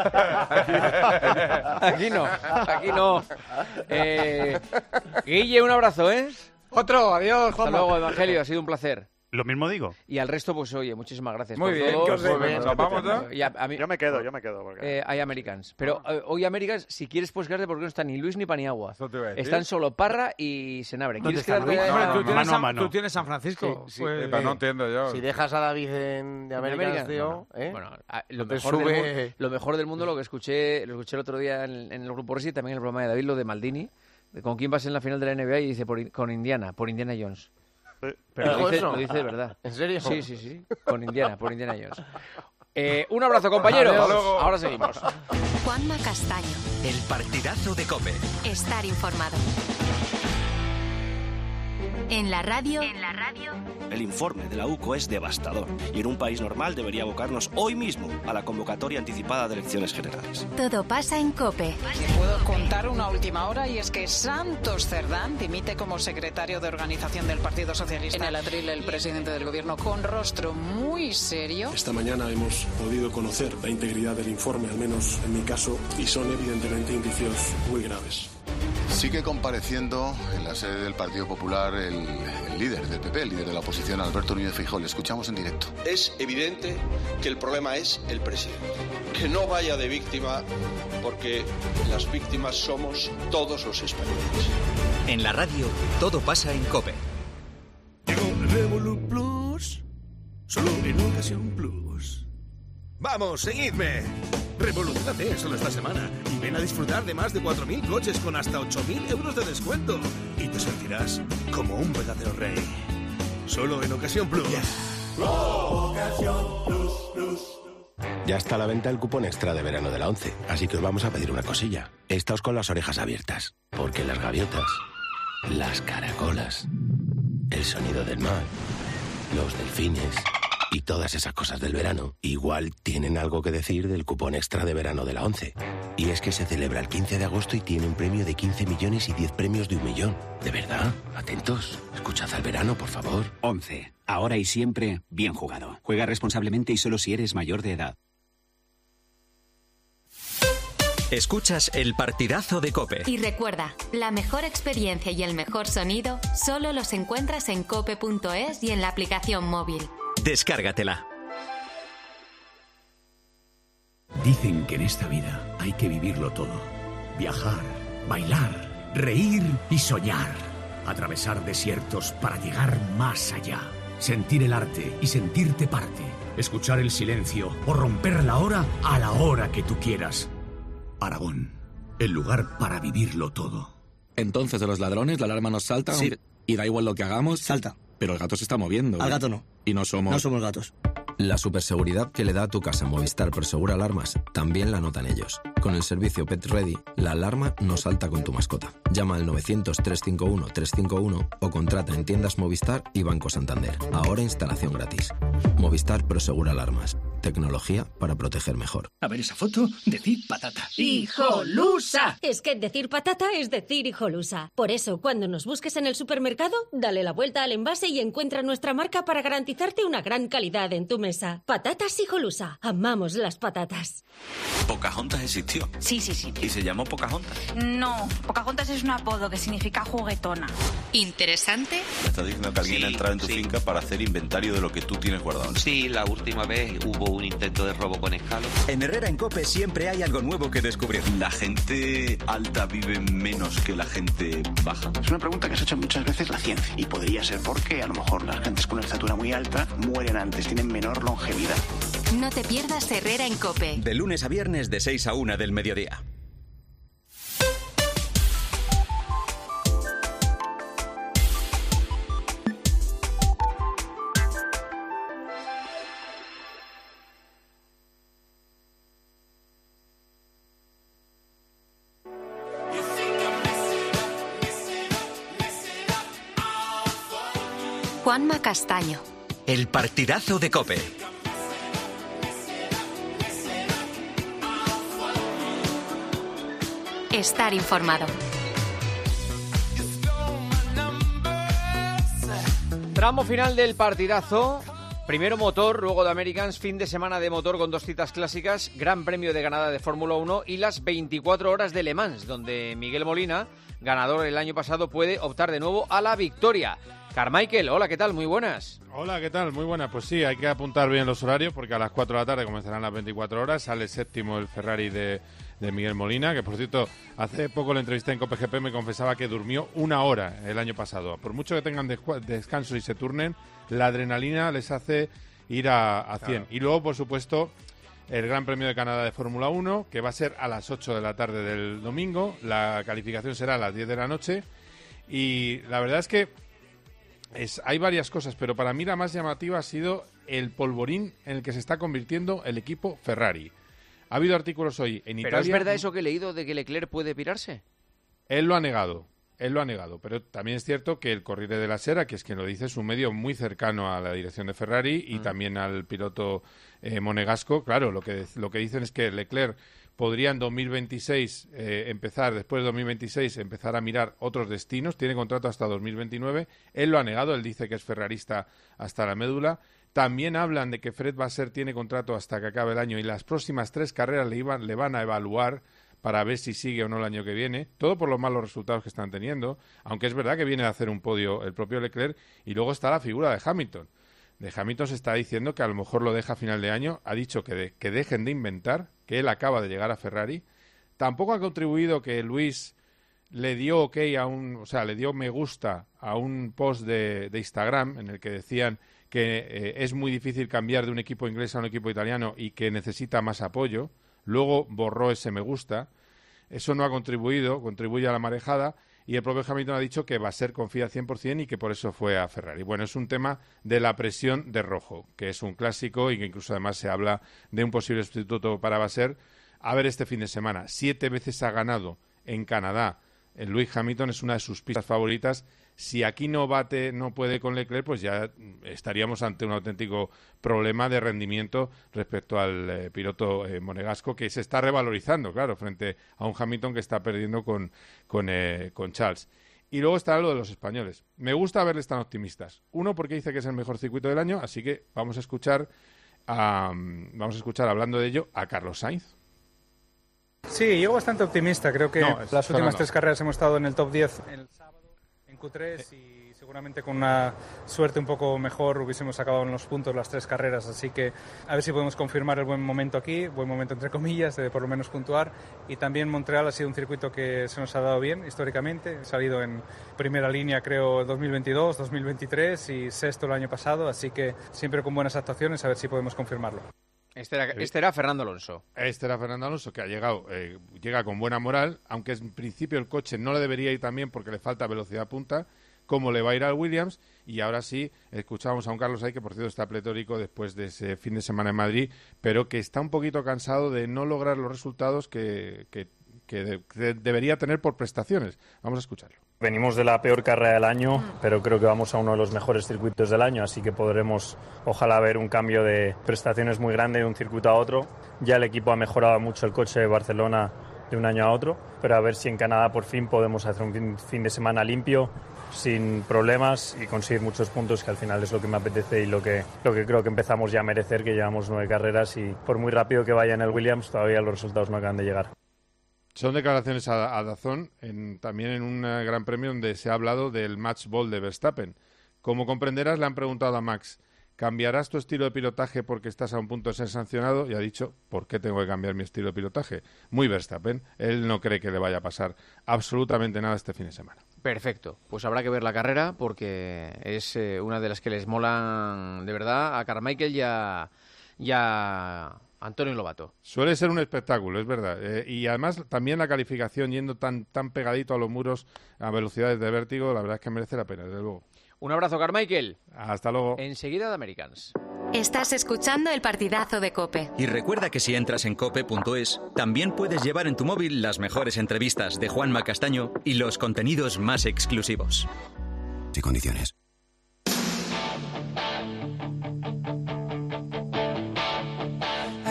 Aquí no, aquí no. Eh, Guille, un abrazo, ¿eh? Otro, adiós, Hasta Juanma. luego, Evangelio, ha sido un placer. Lo mismo digo. Y al resto, pues oye, muchísimas gracias. Muy por bien, todo. que os Muy vemos. bien. ¿Nos vamos ya? Y a- a mí- Yo me quedo, yo me quedo. Porque... Eh, hay Americans. Pero eh, hoy Americans, si quieres, puedes quedarte porque no está ni Luis ni Paniagua. Eso te iba a decir. Están solo Parra y Senabre. ¿Dónde ¿Quieres está quedarte? Luis? No, Hombre, no, tú, no, tienes mano a San, mano. tú tienes San Francisco. Sí, sí, pues, Eh, pero no entiendo yo. Si dejas a David en, de ¿En Américas, Americans? tío, Bueno, ¿eh? bueno, a- lo, Te mejor del sube- mu- lo mejor del mundo lo que escuché lo escuché el otro día en, en el grupo Resi y también en el programa de David, lo de Maldini, de con quién vas en la final de la N B A y dice por, con Indiana, por Indiana Jones. Pero lo ¿Dijo dice, eso? lo dice de verdad. ¿En serio? Sí, sí, sí, con Indiana, por Indiana Jones. Eh, un abrazo, compañeros. Hasta luego. Ahora seguimos. Juanma Castaño. El partidazo de COPE. Estar informado. En la radio. En la radio. El informe de la U C O es devastador y en un país normal debería abocarnos hoy mismo a la convocatoria anticipada de elecciones generales. Todo pasa en COPE. Puedo contar una última hora y es que Santos Cerdán dimite como secretario de organización del Partido Socialista. En el atril, el presidente del gobierno con rostro muy serio. Esta mañana hemos podido conocer la integridad del informe, al menos en mi caso, y son evidentemente indicios muy graves. Sigue compareciendo en la sede del Partido Popular el, el líder del P P, el líder de la oposición, Alberto Núñez Feijóo. Le escuchamos en directo. Es evidente que el problema es el presidente. Que no vaya de víctima, porque las víctimas somos todos los españoles. En la radio, todo pasa en COPE. Revolut Plus, solo en Ocasión Plus. ¡Vamos, seguidme! Revolucionate solo esta semana y ven a disfrutar de más de cuatro mil coches con hasta ocho mil euros de descuento. Y te sentirás como un verdadero rey. Solo en Ocasión Plus. Ocasión Plus, Plus. Ya está a la venta el cupón extra de verano de la ONCE, así que os vamos a pedir una cosilla. Estáos con las orejas abiertas, porque las gaviotas, las caracolas, el sonido del mar, los delfines y todas esas cosas del verano igual tienen algo que decir del cupón extra de verano de la ONCE. Y es que se celebra el quince de agosto y tiene un premio de quince millones y diez premios de un millón. ¿De verdad? Atentos. Escuchad al verano, por favor. ONCE. Ahora y siempre, bien jugado. Juega responsablemente y solo si eres mayor de edad. Escuchas el partidazo de COPE. Y recuerda, la mejor experiencia y el mejor sonido solo los encuentras en cope punto es y en la aplicación móvil. Descárgatela. Dicen que en esta vida hay que vivirlo todo. Viajar, bailar, reír y soñar. Atravesar desiertos para llegar más allá. Sentir el arte y sentirte parte. Escuchar el silencio o romper la hora a la hora que tú quieras. Aragón, el lugar para vivirlo todo. Entonces, de los ladrones, la alarma nos salta. Sí. aunque- Y da igual lo que hagamos. Salta. Pero el gato se está moviendo. Al gato no. Y no somos. No somos gatos. La superseguridad que le da a tu casa Movistar Prosegur Alarmas también la notan ellos. Con el servicio Pet Ready, la alarma no salta con tu mascota. Llama al novecientos, trescientos cincuenta y uno, trescientos cincuenta y uno o contrata en tiendas Movistar y Banco Santander. Ahora instalación gratis. Movistar Prosegur Alarmas. Tecnología para proteger mejor. A ver esa foto, decir patata. ¡Hijolusa! Es que decir patata es decir hijolusa. Por eso, cuando nos busques en el supermercado, dale la vuelta al envase y encuentra nuestra marca para garantizarte una gran calidad en tu mesa. Patatas Hijolusa. Amamos las patatas. Pocahontas existió. Sí, sí, sí. Y se llamó Pocahontas. No, Pocahontas es un apodo que significa juguetona. ¿Interesante? Me estás diciendo que alguien Sí, ha entrado en tu sí. finca para hacer inventario de lo que tú tienes guardado. Sí, la última vez hubo un intento de robo con escalo. En Herrera en COPE siempre hay algo nuevo que descubrir. ¿La gente alta vive menos que la gente baja? Es una pregunta que se ha hecho muchas veces la ciencia. Y podría ser porque a lo mejor las gentes con una estatura muy alta mueren antes, tienen menor longevidad. No te pierdas Herrera en COPE. De lunes a viernes de seis a una del mediodía. Juanma Castaño. El partidazo de COPE. Estar informado. Tramo final del partidazo. Primero motor, luego de Americans, fin de semana de motor con dos citas clásicas, Gran Premio de Canadá de Fórmula uno y las veinticuatro horas de Le Mans, donde Miguel Molina, ganador el año pasado, puede optar de nuevo a la victoria. Carmichael, hola, ¿qué tal? Muy buenas. Hola, ¿qué tal? Muy buenas. Pues sí, hay que apuntar bien los horarios porque a las cuatro de la tarde comenzarán las veinticuatro horas. Sale séptimo el Ferrari de, de Miguel Molina, que por cierto, hace poco la entrevisté en COPE-G P, me confesaba que durmió una hora el año pasado. Por mucho que tengan descanso y se turnen, la adrenalina les hace ir a, a cien. Claro. Y luego, por supuesto, el Gran Premio de Canadá de Fórmula uno, que va a ser a las ocho de la tarde del domingo. La calificación será a las diez de la noche. Y la verdad es que Es, hay varias cosas, pero para mí la más llamativa ha sido el polvorín en el que se está convirtiendo el equipo Ferrari. Ha habido artículos hoy en ¿Pero Italia... ¿Pero es verdad eso que he leído de que Leclerc puede pirarse? Él lo ha negado, él lo ha negado, pero también es cierto que el Corriere della Sera, que es quien lo dice, es un medio muy cercano a la dirección de Ferrari y mm. también al piloto eh, monegasco. Claro, lo que, lo que dicen es que Leclerc podría en dos mil veintiséis eh, empezar, después de dos mil veintiséis, empezar a mirar otros destinos. Tiene contrato hasta dos mil veintinueve. Él lo ha negado, él dice que es ferrarista hasta la médula. También hablan de que Fred Vasseur tiene contrato hasta que acabe el año y las próximas tres carreras le, iban, le van a evaluar para ver si sigue o no el año que viene. Todo por los malos resultados que están teniendo, aunque es verdad que viene a hacer un podio el propio Leclerc. Y luego está la figura de Hamilton. De Hamilton se está diciendo que a lo mejor lo deja a final de año. Ha dicho que, de, que dejen de inventar, que él acaba de llegar a Ferrari. Tampoco ha contribuido que Luis le dio ok a un, o sea, le dio me gusta a un post de, de Instagram en el que decían que eh, es muy difícil cambiar de un equipo inglés a un equipo italiano y que necesita más apoyo. Luego borró ese me gusta. Eso no ha contribuido, contribuye a la marejada. Y el propio Hamilton ha dicho que Vasseur confía al cien por cien y que por eso fue a Ferrari. Bueno, es un tema de la presión de rojo, que es un clásico y que incluso además se habla de un posible sustituto para Vasseur. A ver este fin de semana. Siete veces ha ganado en Canadá. El Lewis Hamilton es una de sus pistas favoritas. Si aquí no bate, no puede con Leclerc, pues ya estaríamos ante un auténtico problema de rendimiento respecto al eh, piloto eh, monegasco, que se está revalorizando, claro, frente a un Hamilton que está perdiendo con, con, eh, con Charles. Y luego está lo de los españoles. Me gusta verles tan optimistas. Uno, porque dice que es el mejor circuito del año, así que vamos a escuchar, a, vamos a escuchar hablando de ello, a Carlos Sainz. Sí, llego bastante optimista. Creo que no, las últimas no. tres carreras hemos estado en el top diez el sábado, en Q tres, y seguramente con una suerte un poco mejor hubiésemos acabado en los puntos las tres carreras. Así que a ver si podemos confirmar el buen momento aquí, buen momento entre comillas, de por lo menos puntuar. Y también Montreal ha sido un circuito que se nos ha dado bien históricamente. He salido en primera línea, creo, dos mil veintidós, dos mil veintitrés y sexto el año pasado. Así que siempre con buenas actuaciones, a ver si podemos confirmarlo. Este era, este era Fernando Alonso. Este era Fernando Alonso, que ha llegado, eh, llega con buena moral, aunque en principio el coche no le debería ir tan bien porque le falta velocidad punta, como le va a ir al Williams. Y ahora sí, escuchamos a un Carlos Sainz que, por cierto, está pletórico después de ese fin de semana en Madrid, pero que está un poquito cansado de no lograr los resultados que, que, que, de, que debería tener por prestaciones. Vamos a escucharlo. Venimos de la peor carrera del año, pero creo que vamos a uno de los mejores circuitos del año, así que podremos, ojalá, ver un cambio de prestaciones muy grande de un circuito a otro. Ya el equipo ha mejorado mucho el coche de Barcelona de un año a otro, pero a ver si en Canadá por fin podemos hacer un fin, fin de semana limpio, sin problemas y conseguir muchos puntos, que al final es lo que me apetece y lo que, lo que creo que empezamos ya a merecer, que llevamos nueve carreras y por muy rápido que vaya en el Williams, todavía los resultados no acaban de llegar. Son declaraciones a, a Dazón, en, también en un gran premio donde se ha hablado del match ball de Verstappen. Como comprenderás, le han preguntado a Max, ¿cambiarás tu estilo de pilotaje porque estás a un punto de ser sancionado? Y ha dicho, ¿por qué tengo que cambiar mi estilo de pilotaje? Muy Verstappen. Él no cree que le vaya a pasar absolutamente nada este fin de semana. Perfecto. Pues habrá que ver la carrera porque es eh, una de las que les molan de verdad a Carmichael y a... Y a Antonio Lobato. Suele ser un espectáculo, es verdad. Eh, y además también la calificación yendo tan tan pegadito a los muros a velocidades de vértigo, la verdad es que merece la pena, desde luego. Un abrazo, Carmichael. Hasta luego. Enseguida de Americans. Estás escuchando el partidazo de COPE. Y recuerda que si entras en cope punto es, también puedes llevar en tu móvil las mejores entrevistas de Juanma Castaño y los contenidos más exclusivos. Y condiciones.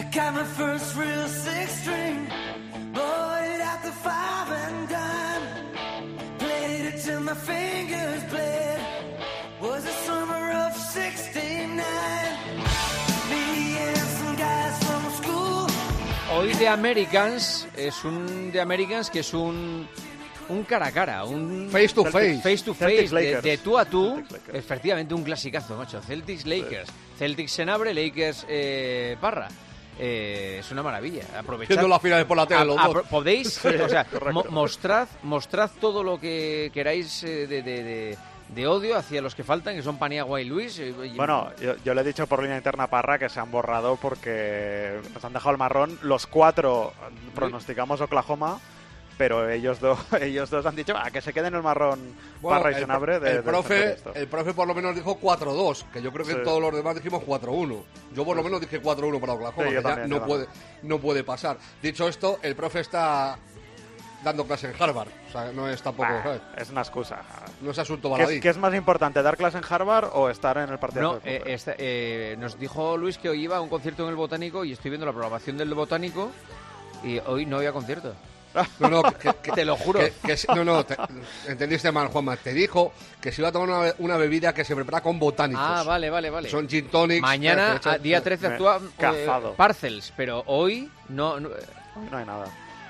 Got my first real six string, bought it at the five and dime, played it till my fingers bled, was the summer of sixty-nine, me and some guys from school. Hoy The Americans es un The Americans que es un un cara a cara, un face to face, face to face, de, de tú a tú, efectivamente un clasicazo, macho. Celtics Lakers, sí. Celtics Senabre, Lakers eh, Parra. Eh, es una maravilla. Aprovechad. Viendo las finales por la tele, a, los a, dos. Podéis, sí, o sea, mo mostrad, mostrad todo lo que queráis eh, de, de, de, de odio hacia los que faltan, que son Paniagua y Luis. Y, y... Bueno, yo, yo le he dicho por línea interna a Parra que se han borrado porque nos han dejado el marrón. Los cuatro pronosticamos Oklahoma, pero ellos dos ellos dos han dicho ah, que se quede en el marrón bueno, Parra y Senabre. De, el, profe, el profe por lo menos dijo cuatro dos, que yo creo que sí. Todos los demás dijimos cuatro uno. Yo por lo menos dije cuatro uno para Oklahoma, sí, que también, ya no puede, no puede pasar. Dicho esto, el profe está dando clase en Harvard, o sea, no es tampoco... Ah, ¿sabes? Es una excusa. No es asunto baladí. ¿Qué es, ¿Qué es más importante, dar clase en Harvard o estar en el partido? No, eh, esta, eh, nos dijo Luis que hoy iba a un concierto en el Botánico y estoy viendo la programación del Botánico y hoy no había concierto. No, no, que, que, te lo juro. Que, que, no, no, te, entendiste mal, Juanma. Te dijo que se iba a tomar una, una bebida que se prepara con botánicos. Ah, vale, vale, vale. Son gin tonics. Mañana, a, día trece, actúa eh, Parcels, pero hoy no, no... Hoy no hay nada.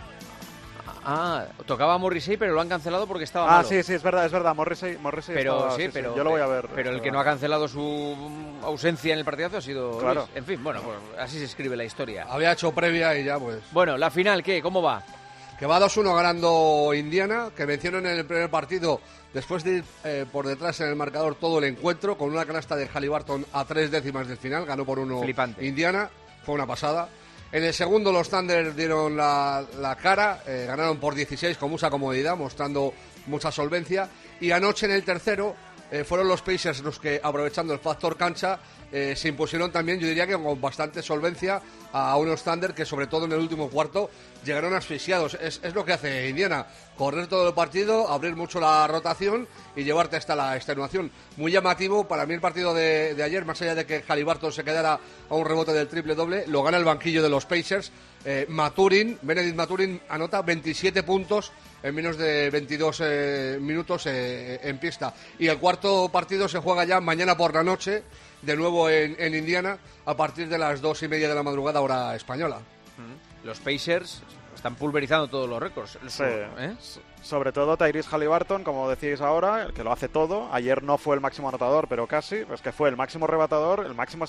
Ah, tocaba Morrissey, pero lo han cancelado porque estaba ah, malo. Ah, sí, sí, es verdad, es verdad. Morrissey, Morrissey pero estaba, sí, sí, pero sí, yo lo voy a ver. Pero el que no ha cancelado su ausencia en el partidazo ha sido claro. Luis. En fin, bueno, pues así se escribe la historia. Había hecho previa y ya pues... Bueno, la final, ¿qué? ¿Cómo va? Que va dos uno ganando Indiana, que vencieron en el primer partido después de ir eh, por detrás en el marcador todo el encuentro, con una canasta de Haliburton a tres décimas del final, ganó por uno Flipante. Indiana, fue una pasada. En el segundo los Thunder dieron la, la cara, eh, ganaron por dieciséis con mucha comodidad, mostrando mucha solvencia. Y anoche en el tercero eh, fueron los Pacers los que, aprovechando el factor cancha, eh, se impusieron también, yo diría que con bastante solvencia, a unos Thunder que sobre todo en el último cuarto llegaron asfixiados. Es, es lo que hace Indiana, correr todo el partido, abrir mucho la rotación y llevarte hasta la extenuación. Muy llamativo para mí el partido de, de ayer, más allá de que Haliburton se quedara a un rebote del triple doble, lo gana el banquillo de los Pacers. eh, Maturin, Benedict Maturin anota veintisiete puntos en menos de veintidós eh, minutos eh, en pista. Y el cuarto partido se juega ya mañana por la noche, de nuevo en, en Indiana, a partir de las dos y media de la madrugada, hora española. Los Pacers están pulverizando todos los récords. Sí. ¿Eh? Sobre todo Tyrese Haliburton, como decíais ahora, el que lo hace todo. Ayer no fue el máximo anotador, pero casi. Es que fue el máximo rebatador, el máximo...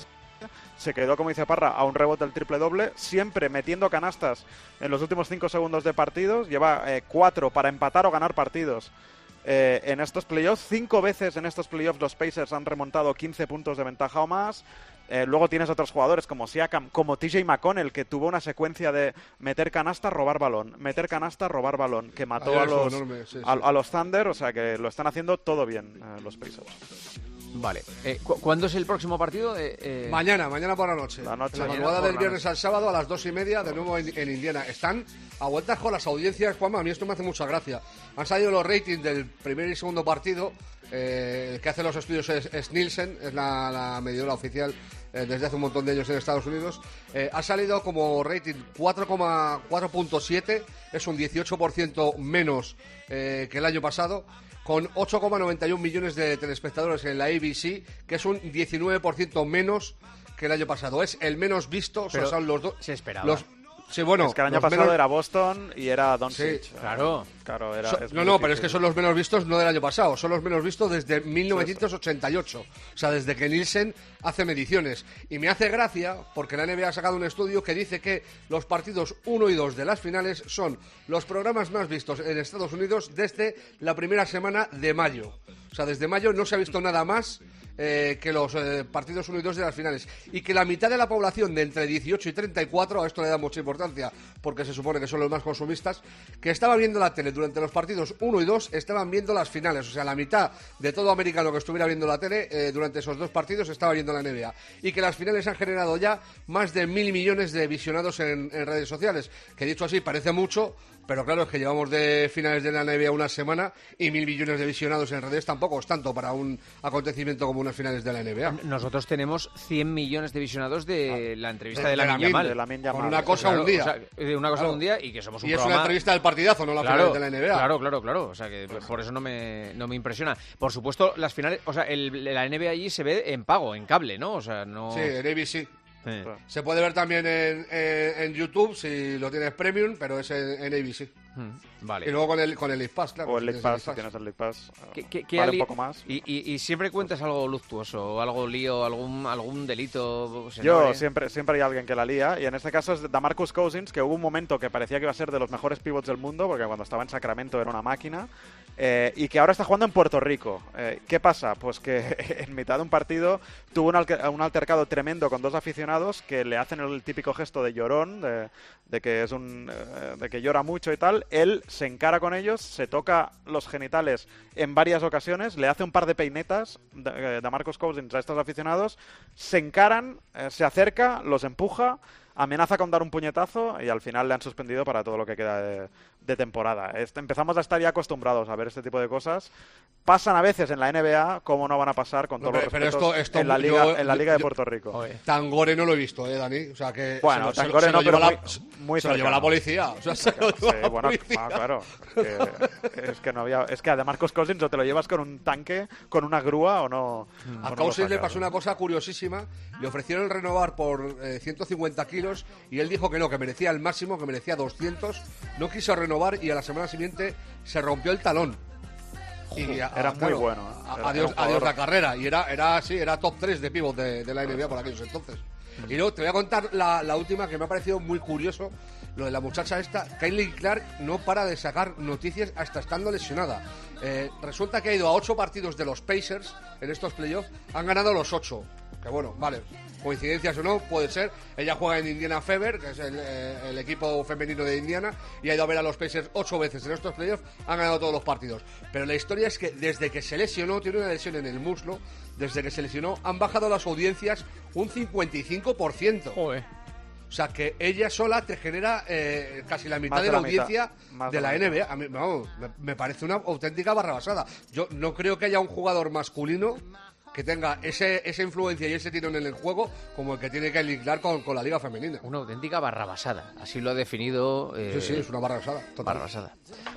Se quedó, como dice Parra, a un rebote del triple doble, siempre metiendo canastas en los últimos cinco segundos de partidos. Lleva eh, cuatro para empatar o ganar partidos. Eh, en estos playoffs, cinco veces en estos playoffs los Pacers han remontado quince puntos de ventaja o más. Eh, luego tienes otros jugadores como Siakam, como T J McConnell, que tuvo una secuencia de meter canasta, robar balón, meter canasta, robar balón, que mató a los, enorme, sí, sí. A, a los Thunder, o sea que lo están haciendo todo bien eh, los Pacers. Vale. Eh, ¿cu ¿Cuándo es el próximo partido? Eh, eh... Mañana, mañana por la noche. La noche la madrugada del viernes al sábado a las dos y media, de nuevo en, en Indiana. Están a vueltas con las audiencias, Juanma. A mí esto me hace mucha gracia. Han salido los ratings del primer y segundo partido. Eh, el que hace los estudios es, es Nielsen, es la, la medidora oficial eh, desde hace un montón de años en Estados Unidos. Eh, ha salido como rating cuatro punto siete, es un dieciocho por ciento menos eh, que el año pasado, con ocho coma noventa y uno millones de telespectadores en la A B C, que es un diecinueve por ciento menos que el año pasado. Es el menos visto, pero o sea, son los dos. Se esperaba. Los, sí, bueno, es que el año pasado menos... era Boston y era Doncic. Sí, claro. claro era, so, no, no, pero es que son los menos vistos no del año pasado, son los menos vistos desde mil novecientos ochenta y ocho. O sea, desde que Nielsen hace mediciones. Y me hace gracia porque la N B A ha sacado un estudio que dice que los partidos uno y dos de las finales son los programas más vistos en Estados Unidos desde la primera semana de mayo. O sea, desde mayo no se ha visto nada más eh, que los eh, partidos uno y dos de las finales. Y que la mitad de la población de entre dieciocho y treinta y cuatro, a esto le da mucha importancia porque se supone que son los más consumistas, que estaba viendo la tele durante los partidos uno y dos, estaban viendo las finales. O sea, la mitad de todo americano que estuviera viendo la tele eh, durante esos dos partidos estaba viendo la N B A. Y que las finales han generado ya más de mil millones de visionados en, en redes sociales. Que dicho así parece mucho, pero claro, es que llevamos de finales de la N B A una semana y mil millones de visionados en redes tampoco es tanto para un acontecimiento como unas finales de la N B A. Nosotros tenemos cien millones de visionados de la entrevista de, de, de Lamine Yamal. De Lamine Yamal. Con una cosa claro, un día. O sea, de una cosa claro. un día y que somos un y programa... es una entrevista del partidazo, no la claro, final de la N B A. Claro, claro, claro. O sea, que pues, por eso no me, no me impresiona. Por supuesto, las finales... O sea, el, la N B A allí se ve en pago, en cable, ¿no? O sea, no... Sí, en A B C. Sí. Se puede ver también en, en, en YouTube si lo tienes premium, pero es en, en A B C. Hmm, vale. Y luego con el, con el League Pass, claro. O el si League Pass, si tienes tienes el League Pass, ¿Qué, qué, qué vale ali... un poco más. Y, y, y siempre cuentas algo luctuoso, o algo lío, algún, algún delito. Yo siempre, siempre hay alguien que la lía, y en este caso es DeMarcus Cousins, que hubo un momento que parecía que iba a ser de los mejores pivots del mundo, porque cuando estaba en Sacramento era una máquina, eh, y que ahora está jugando en Puerto Rico. Eh, ¿Qué pasa? Pues que en mitad de un partido tuvo un, alter, un altercado tremendo con dos aficionados que le hacen el típico gesto de llorón, de, de que es un, eh, de que llora mucho y tal. Él se encara con ellos, se toca los genitales en varias ocasiones, le hace un par de peinetas de, de Marcus Cousins a estos aficionados, se encaran, eh, se acerca, los empuja, amenaza con dar un puñetazo y al final le han suspendido para todo lo que queda de, de temporada. Este, empezamos a estar ya acostumbrados a ver este tipo de cosas. Pasan a veces en la N B A, ¿cómo no van a pasar con no, todos pero, los respetos pero esto, esto, en la Liga, yo, en la Liga de yo, Puerto Rico? Oye. Tangore no lo he visto, ¿eh, Dani? O sea, que bueno, se lo, Tangore se lo, no, se lo pero lleva muy, la, muy se lo lleva la policía. O sea, se lo lleva sí, la bueno, policía. Ah, claro. Es que, es que no había... Es que a DeMarcus Cousins o te lo llevas con un tanque, con una grúa o no... A no Cousins le sacas, pasó ¿no? una cosa curiosísima. Le ofrecieron renovar por eh, ciento cincuenta kilos y él dijo que no, que merecía el máximo, que merecía doscientos. No quiso renovar y a la semana siguiente se rompió el talón. Y a, era a, muy claro, bueno. A, Era, adiós, era adiós la carrera. Y era, era sí, era top tres de pívot de, de la N B A por aquellos entonces. Y luego te voy a contar la, la última que me ha parecido muy curioso. Lo de la muchacha esta, Kylie Clark no para de sacar noticias hasta estando lesionada. Eh, resulta que ha ido a ocho partidos de los Pacers en estos playoffs, han ganado los ocho. Que bueno, vale, coincidencias o no, puede ser. Ella juega en Indiana Fever, que es el, eh, el equipo femenino de Indiana, y ha ido a ver a los Pacers ocho veces en estos playoffs, han ganado todos los partidos. Pero la historia es que desde que se lesionó, tiene una lesión en el muslo, desde que se lesionó, han bajado las audiencias un cincuenta y cinco por ciento. Joder. O sea, que ella sola te genera eh, casi la mitad Más de, de la la audiencia mitad. de la, de la N B A. A mí, vamos, me, me parece una auténtica barrabasada. Yo no creo que haya un jugador masculino que tenga ese, esa influencia y ese tirón en el juego como el que tiene que lidiar con, con la liga femenina. Una auténtica barrabasada. Así lo ha definido... Eh, sí, sí, es una barrabasada. Total. Barrabasada.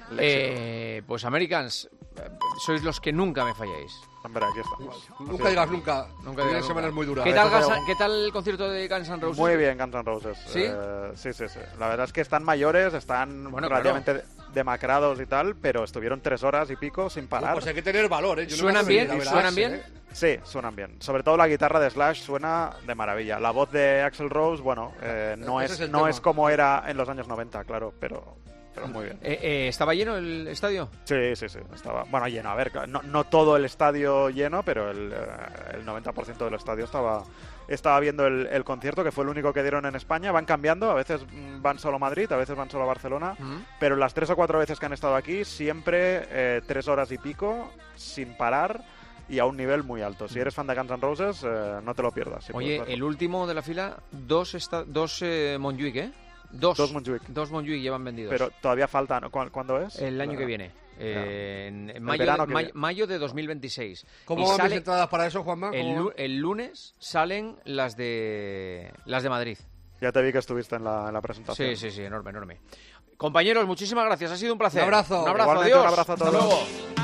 Eh, pues, Americans, sois los que nunca me falláis. Hombre, aquí estamos. Nunca digas nunca. Nunca Tienes semanas muy duras. ¿Qué tal, Guns, ¿Qué tal el concierto de Guns N' Roses? Muy bien, Guns N' Roses. ¿Sí? Eh, sí, sí, sí. La verdad es que están mayores, están bueno, relativamente claro. demacrados y tal, pero estuvieron tres horas y pico sin parar. No, pues hay que tener valor, ¿eh? Yo ¿Suenan no bien? Verás, ¿Suenan bien? ¿eh? Sí, suenan bien. Sobre todo la guitarra de Slash suena de maravilla. La voz de Axl Rose, bueno, eh, no, Ese es, es el no tema. es como era en los años noventa, claro, pero... Pero muy bien. Eh, eh, ¿Estaba lleno el estadio? Sí, sí, sí. Estaba, bueno, lleno. A ver, no, no todo el estadio lleno, pero el, eh, el noventa por ciento del estadio estaba, estaba viendo el, el concierto, que fue el único que dieron en España. Van cambiando, a veces van solo a Madrid, a veces van solo a Barcelona, Uh-huh. pero las tres o cuatro veces que han estado aquí, siempre eh, tres horas y pico, sin parar, y a un nivel muy alto. Si eres fan de Guns N' Roses, eh, no te lo pierdas. si Oye, puedes verlo. el último de la fila, dos, esta, dos eh, Montjuic, ¿eh? Dos, Dos Montjuic. Dos Montjuic llevan vendidos. Pero todavía falta, ¿no? ¿Cu- ¿Cuándo es? El año La- que viene. Eh, en en El mayo, verano de, que mayo, viene. mayo de dos mil veintiséis. ¿Cómo Y van mis sale- entradas para eso, Juanma? el, ¿Cómo lu- van? el lunes salen las de las de Madrid. Ya te vi que estuviste en la, en la presentación. Sí, sí, sí, enorme, enorme. Compañeros, muchísimas gracias, ha sido un placer. Un abrazo. Un abrazo, Igualmente, adiós. un abrazo a Hasta todos.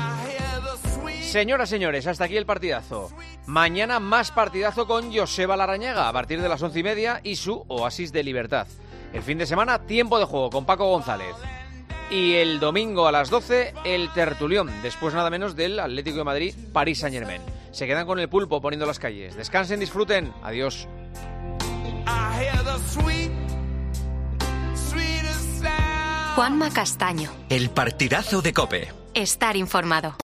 luego. Señoras, señores, hasta aquí el partidazo. Mañana más partidazo con Joseba Larrañaga a partir de las once y media y su Oasis de Libertad. El fin de semana, tiempo de juego con Paco González. Y el domingo a las doce, el tertulión, después nada menos del Atlético de Madrid, París Saint-Germain. Se quedan con el pulpo poniendo las calles. Descansen, disfruten. Adiós. Juanma Castaño. El partidazo de COPE. Estar informado.